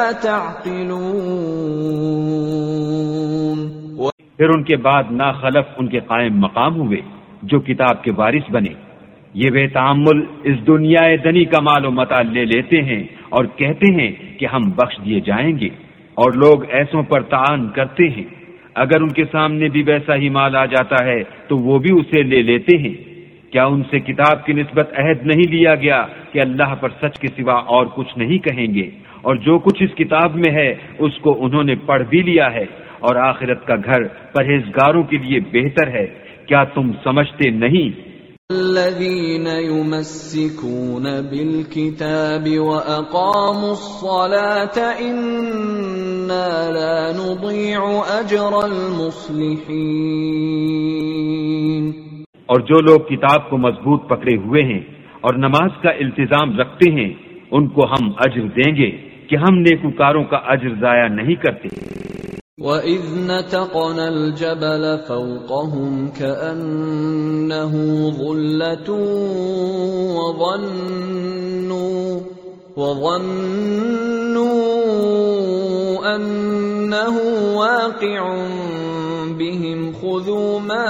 تَعْقِلُونَ۔ پھر ان کے بعد نا خلف ان کے قائم مقام ہوئے جو کتاب کے وارث بنے، یہ بے تعامل اس دنیا دنی کا مال و متاع لے لیتے ہیں اور کہتے ہیں کہ ہم بخش دیے جائیں گے، اور لوگ ایسوں پر تعان کرتے ہیں۔ اگر ان کے سامنے بھی ویسا ہی مال آ جاتا ہے تو وہ بھی اسے لے لیتے ہیں۔ کیا ان سے کتاب کی نسبت عہد نہیں لیا گیا کہ اللہ پر سچ کے سوا اور کچھ نہیں کہیں گے؟ اور جو کچھ اس کتاب میں ہے اس کو انہوں نے پڑھ بھی لیا ہے، اور آخرت کا گھر پرہیزگاروں کے لیے بہتر ہے۔ کیا تم سمجھتے نہیں؟ الذين يمسكون بالكتاب وأقاموا الصلاة إنا لا نضيع أجر المصلحين۔ اور جو لوگ کتاب کو مضبوط پکڑے ہوئے ہیں اور نماز کا التزام رکھتے ہیں ان کو ہم اجر دیں گے کہ ہم نیکوکاروں کا اجر ضائع نہیں کرتے۔ وَإِذْ نَتَقْنَا الْجَبَلَ فَوْقَهُمْ كَأَنَّهُ ظُلَّةٌ وَظَنُّوا وَظَنُّوا أَنَّهُ واقع بِهِمْ خُذُوا مَا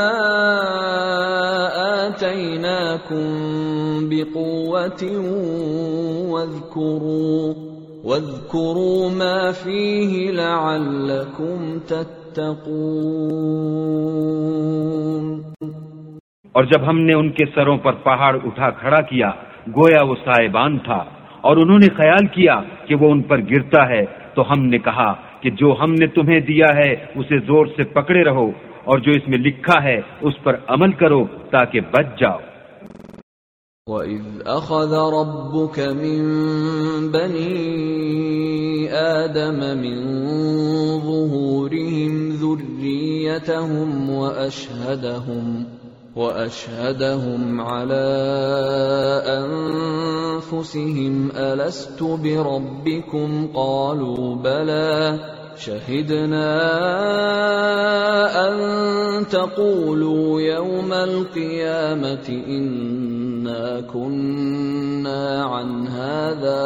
آتَيْنَاكُمْ بِقُوَّةٍ وَاذْكُرُوا وَاذْكُرُوا مَا فِيهِ لَعَلَّكُمْ تَتَّقُونَ۔ اور جب ہم نے ان کے سروں پر پہاڑ اٹھا کھڑا کیا گویا وہ سائبان تھا، اور انہوں نے خیال کیا کہ وہ ان پر گرتا ہے، تو ہم نے کہا کہ جو ہم نے تمہیں دیا ہے اسے زور سے پکڑے رہو، اور جو اس میں لکھا ہے اس پر عمل کرو تاکہ بچ جاؤ۔ وَإِذْ أَخَذَ رَبُّكَ مِنْ بَنِي آدَمَ مِنْ ظُهُورِهِمْ ذُرِّيَّتَهُمْ وَأَشْهَدَهُمْ وَأَشْهَدَهُمْ عَلَى أَنفُسِهِمْ أَلَسْتُ بِرَبِّكُمْ قَالُوا بَلَى شَهِدْنَا أَن تَقُولُوا يَوْمَ الْقِيَامَةِ إِنَّا كُنَّا عَنْ هَذَا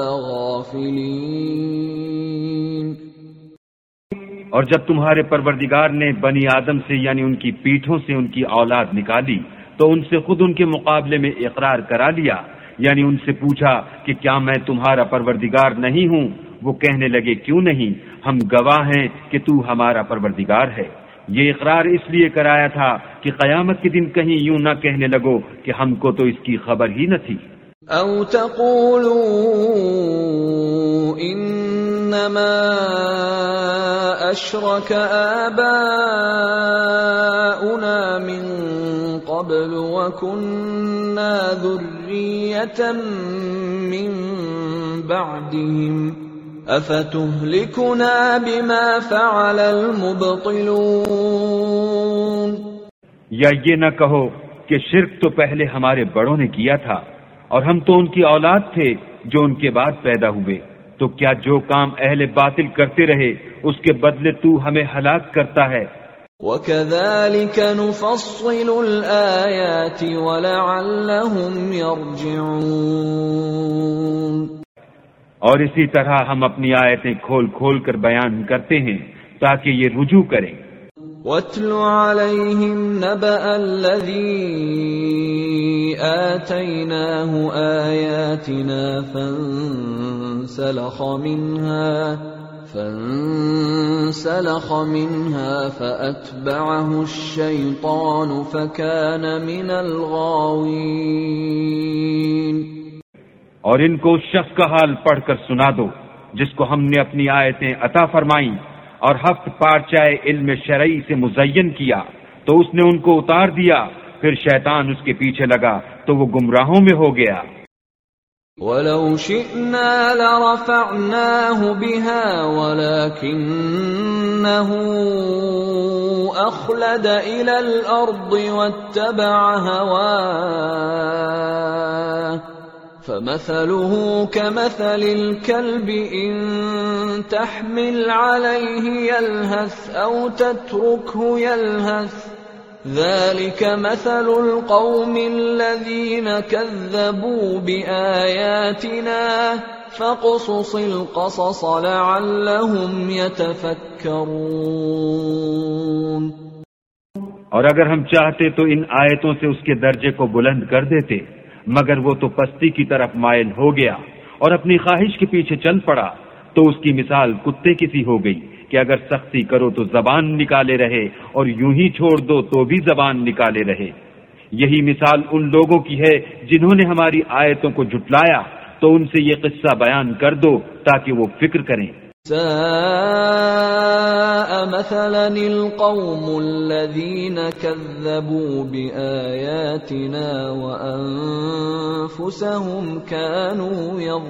غَافِلِينَ۔ اور جب تمہارے پروردگار نے بنی آدم سے یعنی ان کی پیٹھوں سے ان کی اولاد نکالی تو ان سے خود ان کے مقابلے میں اقرار کرا لیا، یعنی ان سے پوچھا کہ کیا میں تمہارا پروردگار نہیں ہوں؟ وہ کہنے لگے کیوں نہیں، ہم گواہ ہیں کہ تو ہمارا پروردگار ہے۔ یہ اقرار اس لیے کرایا تھا کہ قیامت کے دن کہیں یوں نہ کہنے لگو کہ ہم کو تو اس کی خبر ہی نہ تھی۔ او تقولوا انما اشرك آباؤنا من قبل وكنا ذرية من بعدهم افتهلكنا بما فعل المبطلون۔ یا یہ نہ کہو کہ شرک تو پہلے ہمارے بڑوں نے کیا تھا اور ہم تو ان کی اولاد تھے جو ان کے بعد پیدا ہوئے، تو کیا جو کام اہل باطل کرتے رہے اس کے بدلے تو ہمیں ہلاک کرتا ہے؟ وَكَذَلِكَ نُفَصِّلُ الْآيَاتِ وَلَعَلَّهُمْ يَرْجِعُونَ۔ اور اسی طرح ہم اپنی آیتیں کھول کھول کر بیان کرتے ہیں تاکہ یہ رجوع کریں۔ وَاتْلُ عَلَيْهِمْ نَبَأَ الَّذِي آتَيْنَاهُ آيَاتِنَا فَانسَلَخَ مِنْهَا فَانسَلَخَ مِنْهَا فَأَتْبَعَهُ الشَّيْطَانُ فَكَانَ مِنَ الْغَاوِينَ۔ اور ان کو اس شخص کا حال پڑھ کر سنا دو جس کو ہم نے اپنی آیتیں عطا فرمائیں اور ہفت پارچائے علم شرعی سے مزین کیا تو اس نے ان کو اتار دیا، پھر شیطان اس کے پیچھے لگا تو وہ گمراہوں میں ہو گیا۔ وَلَوْ شِئْنَا لَرَفَعْنَاهُ بِهَا وَلَكِنَّهُ أَخْلَدَ إِلَى الْأَرْضِ وَاتَّبَعَ هَوَاهُ فَمَثَلُهُ كَمَثَلِ الْكَلْبِ إِن تَحْمِلْ عَلَيْهِ يَلْهَثْ أَوْ تَتْرُكْهُ يَلْهَث ذَلِكَ مَثَلُ الْقَوْمِ الَّذِينَ كَذَّبُوا بِآيَاتِنَا فَاقْصُصِ الْقَصَصَ لَعَلَّهُمْ يَتَفَكَّرُونَ۔ اور اگر ہم چاہتے تو ان آیتوں سے اس کے درجے کو بلند کر دیتے، مگر وہ تو پستی کی طرف مائل ہو گیا اور اپنی خواہش کے پیچھے چل پڑا، تو اس کی مثال کتے کی سی ہو گئی کہ اگر سختی کرو تو زبان نکالے رہے اور یوں ہی چھوڑ دو تو بھی زبان نکالے رہے۔ یہی مثال ان لوگوں کی ہے جنہوں نے ہماری آیتوں کو جھٹلایا، تو ان سے یہ قصہ بیان کر دو تاکہ وہ فکر کریں۔ ساء مثلا القوم الذين كذبوا بآياتنا وأنفسهم كانوا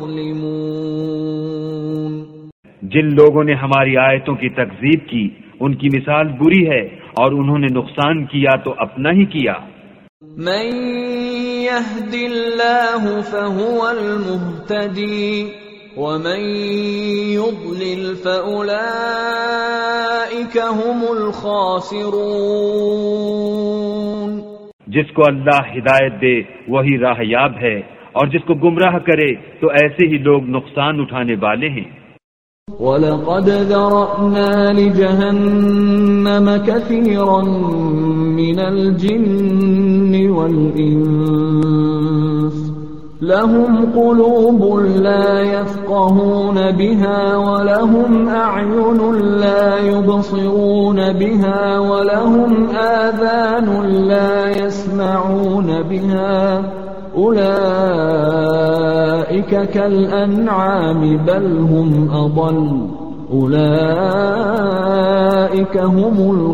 يظلمون۔ جن لوگوں نے ہماری آیتوں کی تکذیب کی ان کی مثال بری ہے اور انہوں نے نقصان کیا تو اپنا ہی کیا۔ من يهد الله فهو المهتدي ومن يضلل فأولئك هم الخاسرون۔ جس کو اللہ ہدایت دے وہی راہ یاب ہے، اور جس کو گمراہ کرے تو ایسے ہی لوگ نقصان اٹھانے والے ہیں۔ وَلَقَدْ ذَرَأْنَا لِجَهَنَّمَ كَثِيرًا مِنَ الْجِنِّ وَالْإِنسِ لَهُمْ قُلُوبٌ لَا يَفْقَهُونَ بِهَا وَلَهُمْ أَعْيُنٌ لَا يُبْصِرُونَ بِهَا وَلَهُمْ آذَانٌ لَا يَسْمَعُونَ بِهَا أُولَئِكَ كَالْأَنْعَامِ بَلْ هُمْ أَضَلُّ أُولَئِكَ هُمُ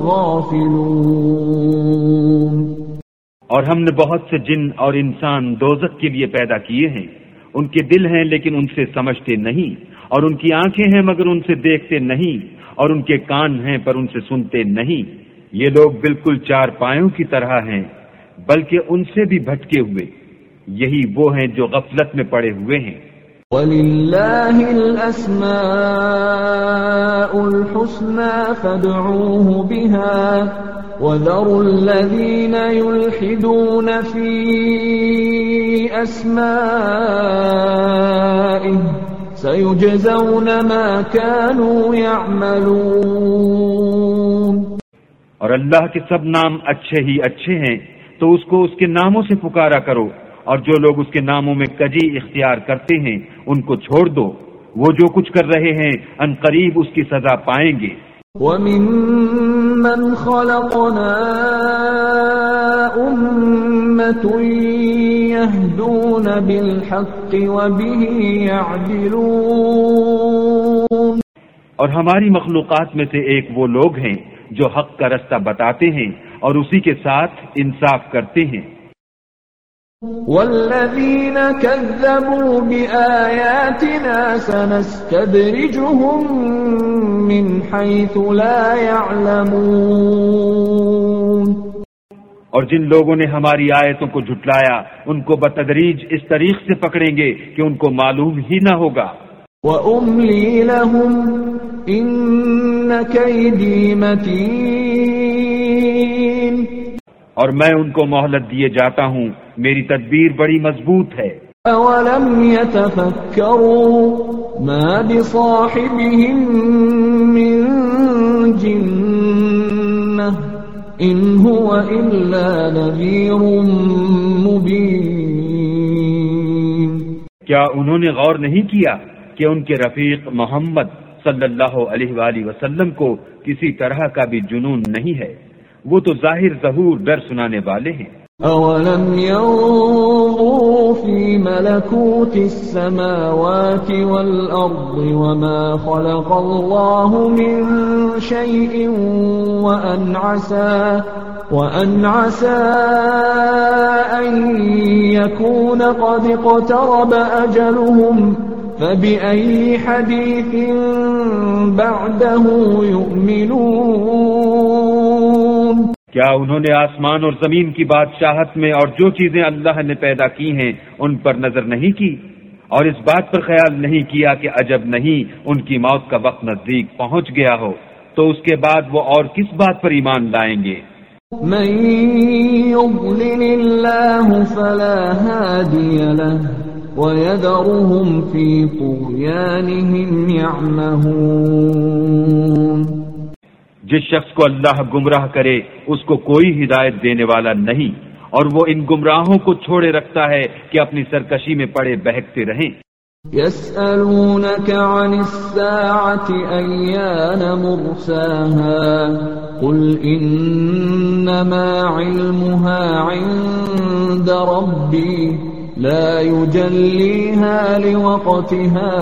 الْغَافِلُونَ۔ اور ہم نے بہت سے جن اور انسان دوزخ کے لیے پیدا کیے ہیں، ان کے دل ہیں لیکن ان سے سمجھتے نہیں، اور ان کی آنکھیں ہیں مگر ان سے دیکھتے نہیں، اور ان کے کان ہیں پر ان سے سنتے نہیں۔ یہ لوگ بالکل چار پایوں کی طرح ہیں، بلکہ ان سے بھی بھٹکے ہوئے۔ یہی وہ ہیں جو غفلت میں پڑے ہوئے ہیں۔ وَلِلَّهِ الْأَسْمَاءُ الْحُسْنَى فَادْعُوهُ بِهَا وَذَرُوا الَّذِينَ يُلْحِدُونَ فِي أَسْمَائِهِ سَيُجْزَوْنَ مَا كَانُوا يَعْمَلُونَ۔ اور اللہ کے سب نام اچھے ہی اچھے ہیں، تو اس کو اس کے ناموں سے پکارا کرو، اور جو لوگ اس کے ناموں میں کجی اختیار کرتے ہیں ان کو چھوڑ دو، وہ جو کچھ کر رہے ہیں ان قریب اس کی سزا پائیں گے۔ وَمِمَّنْ خَلَقْنَا أُمَّةٌ يَهْدُونَ بِالْحَقِّ وَبِهِ يَعْدِلُونَ۔ اور ہماری مخلوقات میں سے ایک وہ لوگ ہیں جو حق کا رستہ بتاتے ہیں اور اسی کے ساتھ انصاف کرتے ہیں۔ وَالَّذِينَ كَذَّبُوا بِآيَاتِنَا سَنَسْتَدْرِجُهُم مِّنْ حَيْثُ لَا يَعْلَمُونَ۔ اور جن لوگوں نے ہماری آیتوں کو جھٹلایا ان کو بتدریج اس طریق سے پکڑیں گے کہ ان کو معلوم ہی نہ ہوگا۔ وَأُمْلِي لَهُمْ إِنَّ كَيْدِي مَتِينٌ۔ اور میں ان کو مہلت دیے جاتا ہوں، میری تدبیر بڑی مضبوط ہے۔ أَوَلَمْ يَتَفَكَّرُوا مَا بِصَاحِبِهِم مِّن جِنَّةٍ إِنْ هُوَ إِلَّا نَذِيرٌ مُبِينٌ۔ کیا انہوں نے غور نہیں کیا کہ ان کے رفیق محمد صلی اللہ علیہ وآلہ وسلم کو کسی طرح کا بھی جنون نہیں ہے، وہ تو ظاہر ظہور ڈر سنانے والے ہیں۔ أَوَلَمْ يَنظُرُوا فِي مَلَكُوتِ السَّمَاوَاتِ وَالْأَرْضِ وَمَا خَلَقَ اللَّهُ مِن شَيْءٍ وَأَنْ عَسَى وَأَنْ عَسَى أَنْ يَكُونَ قَدِ اقْتَرَبَ أَجَلُهُمْ فَبِأَيِّ حَدِيثٍ بَعْدَهُ يُؤْمِنُونَ۔ کیا انہوں نے آسمان اور زمین کی بادشاہت میں اور جو چیزیں اللہ نے پیدا کی ہیں ان پر نظر نہیں کی، اور اس بات پر خیال نہیں کیا کہ عجب نہیں ان کی موت کا وقت نزدیک پہنچ گیا ہو، تو اس کے بعد وہ اور کس بات پر ایمان لائیں گے؟ من يضلل الله فلا هادي له ويذرهم في طغيانهم يعمهون۔ جس شخص کو اللہ گمراہ کرے اس کو کوئی ہدایت دینے والا نہیں، اور وہ ان گمراہوں کو چھوڑے رکھتا ہے کہ اپنی سرکشی میں پڑے بہکتے رہیں۔ يسألونك عن الساعة أيان مرساها قل إنما علمها عند ربي لا يجليها لوقتها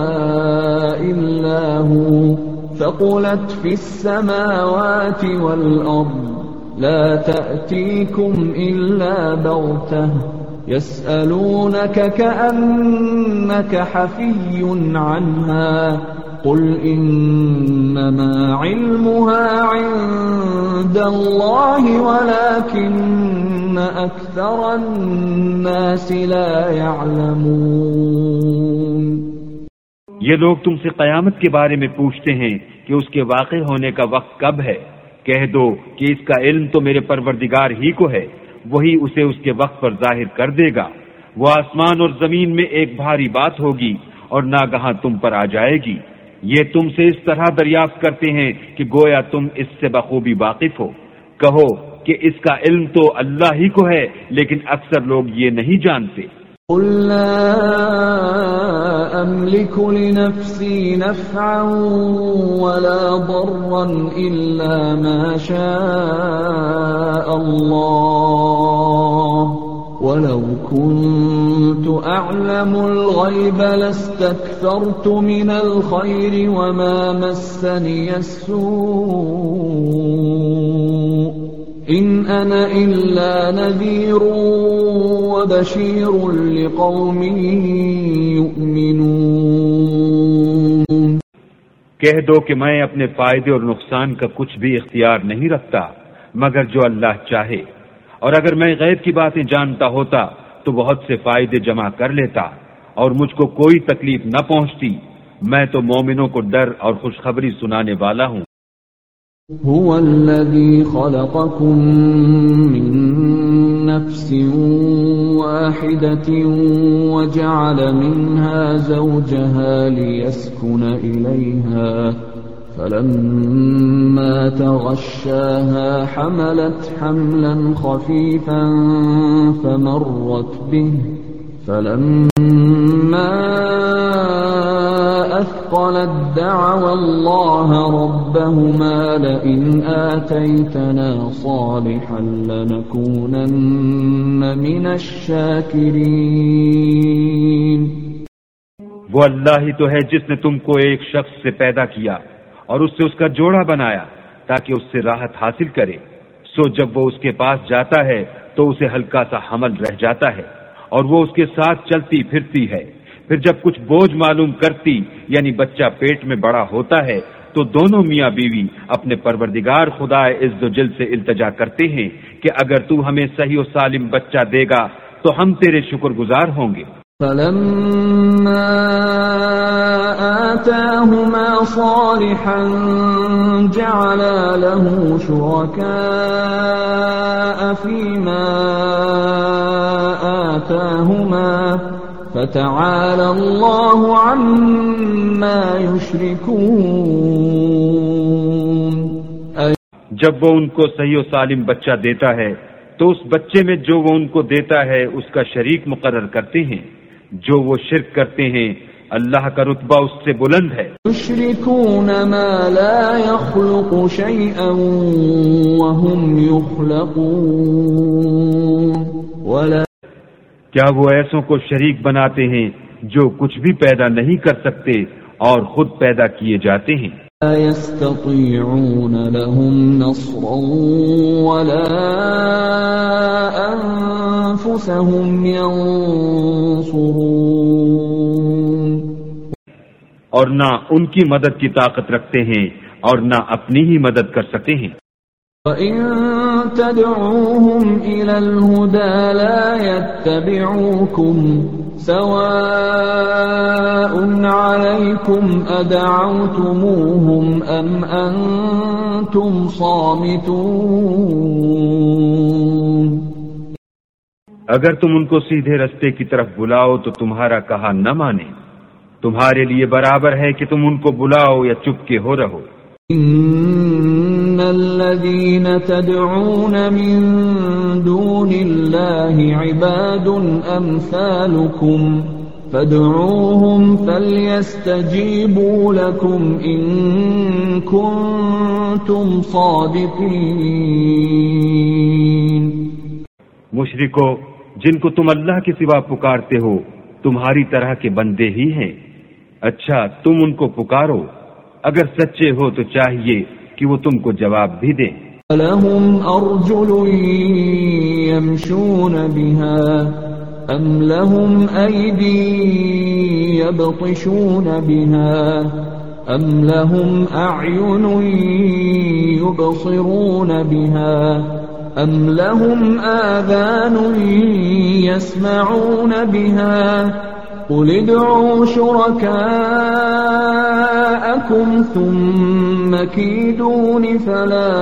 إلا هو ثقلت في السماوات والأرض لا تأتيكم إلا بغتة يسألونك كأنك حفي عنها قل إنما علمها عند الله ولكن أكثر الناس لا يعلمون۔ یہ لوگ تم سے قیامت کے بارے میں پوچھتے ہیں کہ اس کے واقع ہونے کا وقت کب ہے۔ کہہ دو کہ اس کا علم تو میرے پروردگار ہی کو ہے، وہی اسے اس کے وقت پر ظاہر کر دے گا۔ وہ آسمان اور زمین میں ایک بھاری بات ہوگی اور ناگہاں تم پر آ جائے گی۔ یہ تم سے اس طرح دریافت کرتے ہیں کہ گویا تم اس سے بخوبی واقف ہو۔ کہو کہ اس کا علم تو اللہ ہی کو ہے، لیکن اکثر لوگ یہ نہیں جانتے۔ قل لا أملك لنفسي نفعا ولا ضرا إلا ما شاء الله ولو كنت أعلم الغيب لاستكثرت من الخير وما مسني السوء إن أنا إلا نذير وبشير لقوم يؤمنون۔ کہہ دو کہ میں اپنے فائدے اور نقصان کا کچھ بھی اختیار نہیں رکھتا مگر جو اللہ چاہے، اور اگر میں غیب کی باتیں جانتا ہوتا تو بہت سے فائدے جمع کر لیتا اور مجھ کو کوئی تکلیف نہ پہنچتی۔ میں تو مومنوں کو ڈر اور خوشخبری سنانے والا ہوں۔ هو الذي خلقكم من نفس واحدة وجعل منها زوجها ليسكن إليها فلما تغشاها حملت حملا خفيفا فمرت به فلما أثقلت دعوا الله ربهما لئن آتيتنا صالحا لنكونن من الشاكرين۔ وہ اللہ ہی تو ہے جس نے تم کو ایک شخص سے پیدا کیا اور اس سے اس کا جوڑا بنایا تاکہ اس سے راحت حاصل کرے۔ سو جب وہ اس کے پاس جاتا ہے تو اسے ہلکا سا حمل رہ جاتا ہے اور وہ اس کے ساتھ چلتی پھرتی ہے۔ پھر جب کچھ بوجھ معلوم کرتی یعنی بچہ پیٹ میں بڑا ہوتا ہے تو دونوں میاں بیوی اپنے پروردگار خدا عز و جل سے التجا کرتے ہیں کہ اگر تو ہمیں صحیح و سالم بچہ دے گا تو ہم تیرے شکر گزار ہوں گے۔ فلما آتاهما صالحا جعلا له شركاء فيما آتاهما فتعالى الله عما يشركون۔ جب وہ ان کو صحیح و سالم بچہ دیتا ہے تو اس بچے میں جو وہ ان کو دیتا ہے اس کا شریک مقرر کرتے ہیں۔ جو وہ شرک کرتے ہیں اللہ کا رتبہ اس سے بلند ہے۔ يشركون ما لا يخلق شيئا وهم يخلقون ولا کیا وہ ایسوں کو شریک بناتے ہیں جو کچھ بھی پیدا نہیں کر سکتے اور خود پیدا کیے جاتے ہیں۔ لا يستطيعون لهم نصرا ولا أنفسهم ينصرون۔ اور نہ ان کی مدد کی طاقت رکھتے ہیں اور نہ اپنی ہی مدد کر سکتے ہیں۔ وَإِن تَدْعُوهُمْ إِلَى الْهُدَى لَا يَتَّبِعُوكُمْ سَوَاءٌ عَلَيْكُمْ أَدَعَوْتُمُوهُمْ أَمْ أَنْتُمْ صَامِتُونَ۔ اگر تم ان کو سیدھے رستے کی طرف بلاؤ تو تمہارا کہا نہ مانے، تمہارے لیے برابر ہے کہ تم ان کو بلاؤ یا چپ کے ہو رہو۔ إِنَّ الذين تدعون من دون الله عباد أمثالكم فادعوهم فليستجيبوا لكم إن كنتم صادقين. مشرکو، جن کو تم اللہ کے سوا پکارتے ہو تمہاری طرح کے بندے ہی ہیں. اچھا تم ان کو پکارو، اگر سچے ہو تو چاہیے کہ وہ تم کو جواب بھی دیں. لهم أرجل يمشون بها أم لهم أيدي يبطشون بها أم لهم أعين يبصرون بها أم لهم آذان يسمعون بها قل ادعوا شركاءكم ثم كيدون فلا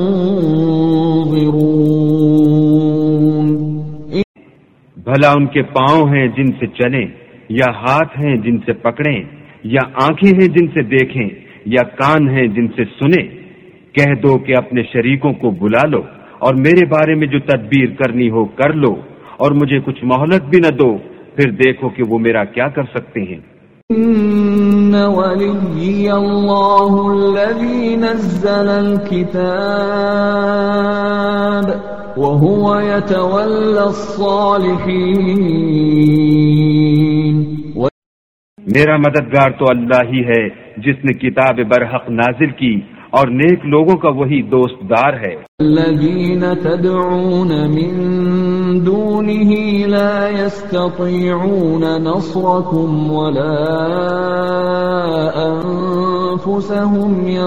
تنظرون. بھلا ان کے پاؤں ہیں جن سے چلیں، یا ہاتھ ہیں جن سے پکڑیں، یا آنکھیں ہیں جن سے دیکھیں، یا کان ہیں جن سے سنیں. کہہ دو کہ اپنے شریکوں کو بلا لو اور میرے بارے میں جو تدبیر کرنی ہو کر لو، اور مجھے کچھ مہلت بھی نہ دو، پھر دیکھو کہ وہ میرا کیا کر سکتے ہیں. ان ولی اللہ الذی نزل الکتاب وهو يتولى الصالحین. میرا مددگار تو اللہ ہی ہے جس نے کتاب برحق نازل کی، اور نیک لوگوں کا وہی دوست دار ہے. الذین تدعون من دونه لا يستطيعون نصركم ولا انفسهم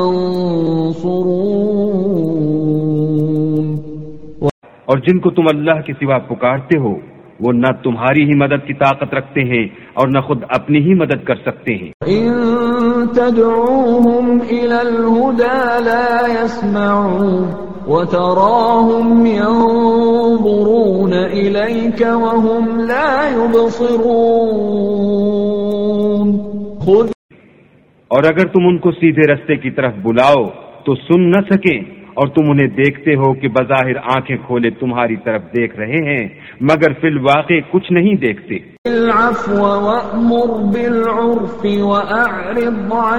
ينصرون. اور جن کو تم اللہ کے سوا پکارتے ہو وہ نہ تمہاری ہی مدد کی طاقت رکھتے ہیں اور نہ خود اپنی ہی مدد کر سکتے ہیں. ان تدعوهم الى الهدى لا يسمعون وتراهم ينظرون اليك وهم لا يبصرون. خذ اور اگر تم ان کو سیدھے رستے کی طرف بلاؤ تو سن نہ سکیں، اور تم انہیں دیکھتے ہو کہ بظاہر آنکھیں کھولے تمہاری طرف دیکھ رہے ہیں مگر فی الواقع کچھ نہیں دیکھتے. العفو وأمر بالعرف وأعرض عن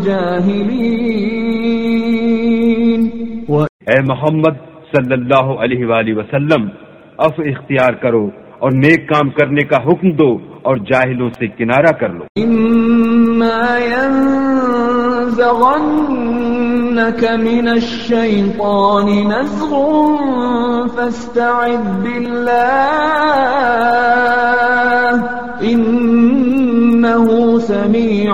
الجاهلين. اے محمد صلی اللہ علیہ وآلہ وسلم، عفو اختیار کرو اور نیک کام کرنے کا حکم دو اور جاہلوں سے کنارہ کر لو. اما ينزغنك من الشيطان نزغ فاستعذ بالله انه سميع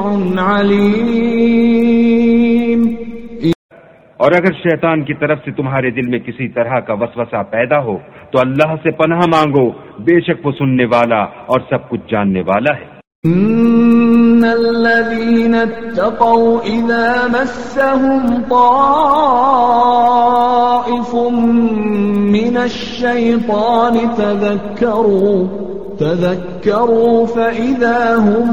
عليم. اور اگر شیطان کی طرف سے تمہارے دل میں کسی طرح کا وسوسہ پیدا ہو تو اللہ سے پناہ مانگو، بے شک وہ سننے والا اور سب کچھ جاننے والا ہے. ان الذين اتقوا اذا مسهم طائف من الشيطان تذكروا تذكروا فاذا هم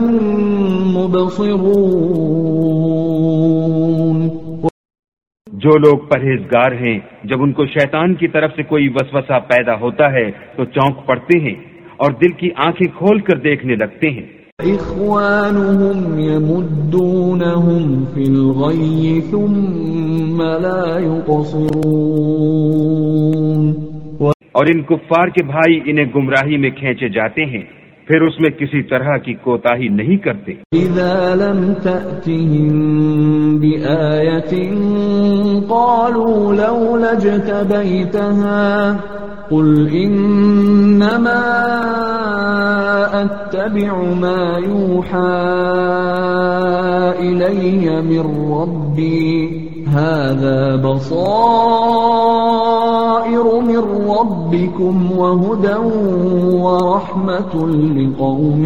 مبصرون. جو لوگ پرہیزگار ہیں جب ان کو شیطان کی طرف سے کوئی وسوسہ پیدا ہوتا ہے تو چونک پڑتے ہیں اور دل کی آنکھیں کھول کر دیکھنے لگتے ہیں. اخوانهم يمدونهم في الغي ثم لا يقصرون. اور ان کفار کے بھائی انہیں گمراہی میں کھینچے جاتے ہیں پھر اس میں کسی طرح کی کوتاہی نہیں کرتے. اذا لم تأتهم بآية قالوا لولا اجتبيتها قل انما اتبع ما يوحى الي من ربي هذا بصائر من ربكم وهدى ورحمة لقوم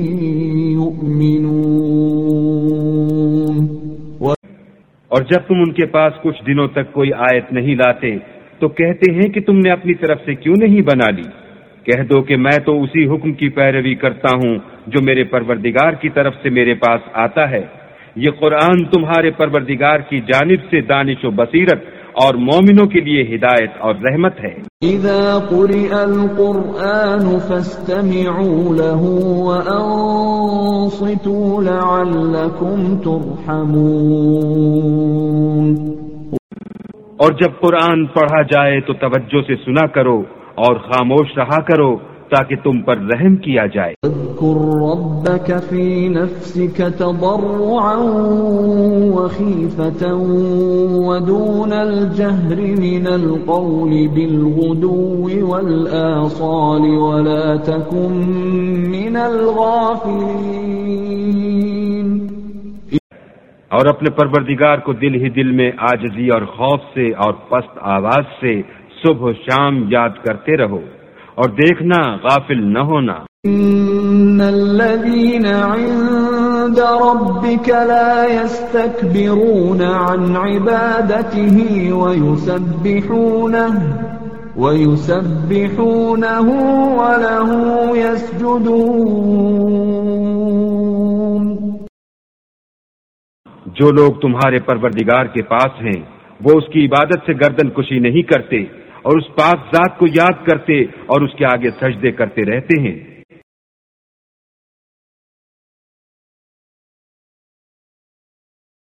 يؤمنون. اور جب تم ان کے پاس کچھ دنوں تک کوئی آیت نہیں لاتے تو کہتے ہیں کہ تم نے اپنی طرف سے کیوں نہیں بنا لی. کہہ دو کہ میں تو اسی حکم کی پیروی کرتا ہوں جو میرے پروردگار کی طرف سے میرے پاس آتا ہے. یہ قرآن تمہارے پروردگار کی جانب سے دانش و بصیرت اور مومنوں کے لیے ہدایت اور رحمت ہے۔ اذا قرئ القرآن فاستمعوا له وانصتوا لعلكم ترحمون۔ اور جب قرآن پڑھا جائے تو توجہ سے سنا کرو اور خاموش رہا کرو تاکہ تم پر رحم کیا جائے۔ اذکر ربک فی نفسک تضرعا وخیفة ودون الجہر من القول بالغدو والآصال ولا تکن من الغافلین۔ اور اپنے پروردگار کو دل ہی دل میں عاجزی اور خوف سے اور پست آواز سے صبح و شام یاد کرتے رہو اور دیکھنا غافل نہ ہونا۔ ان الذين عند ربك لا يستكبرون عن عبادته ويسبحونه ويسبحونه وله يسجدون۔ جو لوگ تمہارے پروردگار کے پاس ہیں وہ اس کی عبادت سے گردن کشی نہیں کرتے اور اس پاک ذات کو یاد کرتے اور اس کے آگے سجدے کرتے رہتے ہیں۔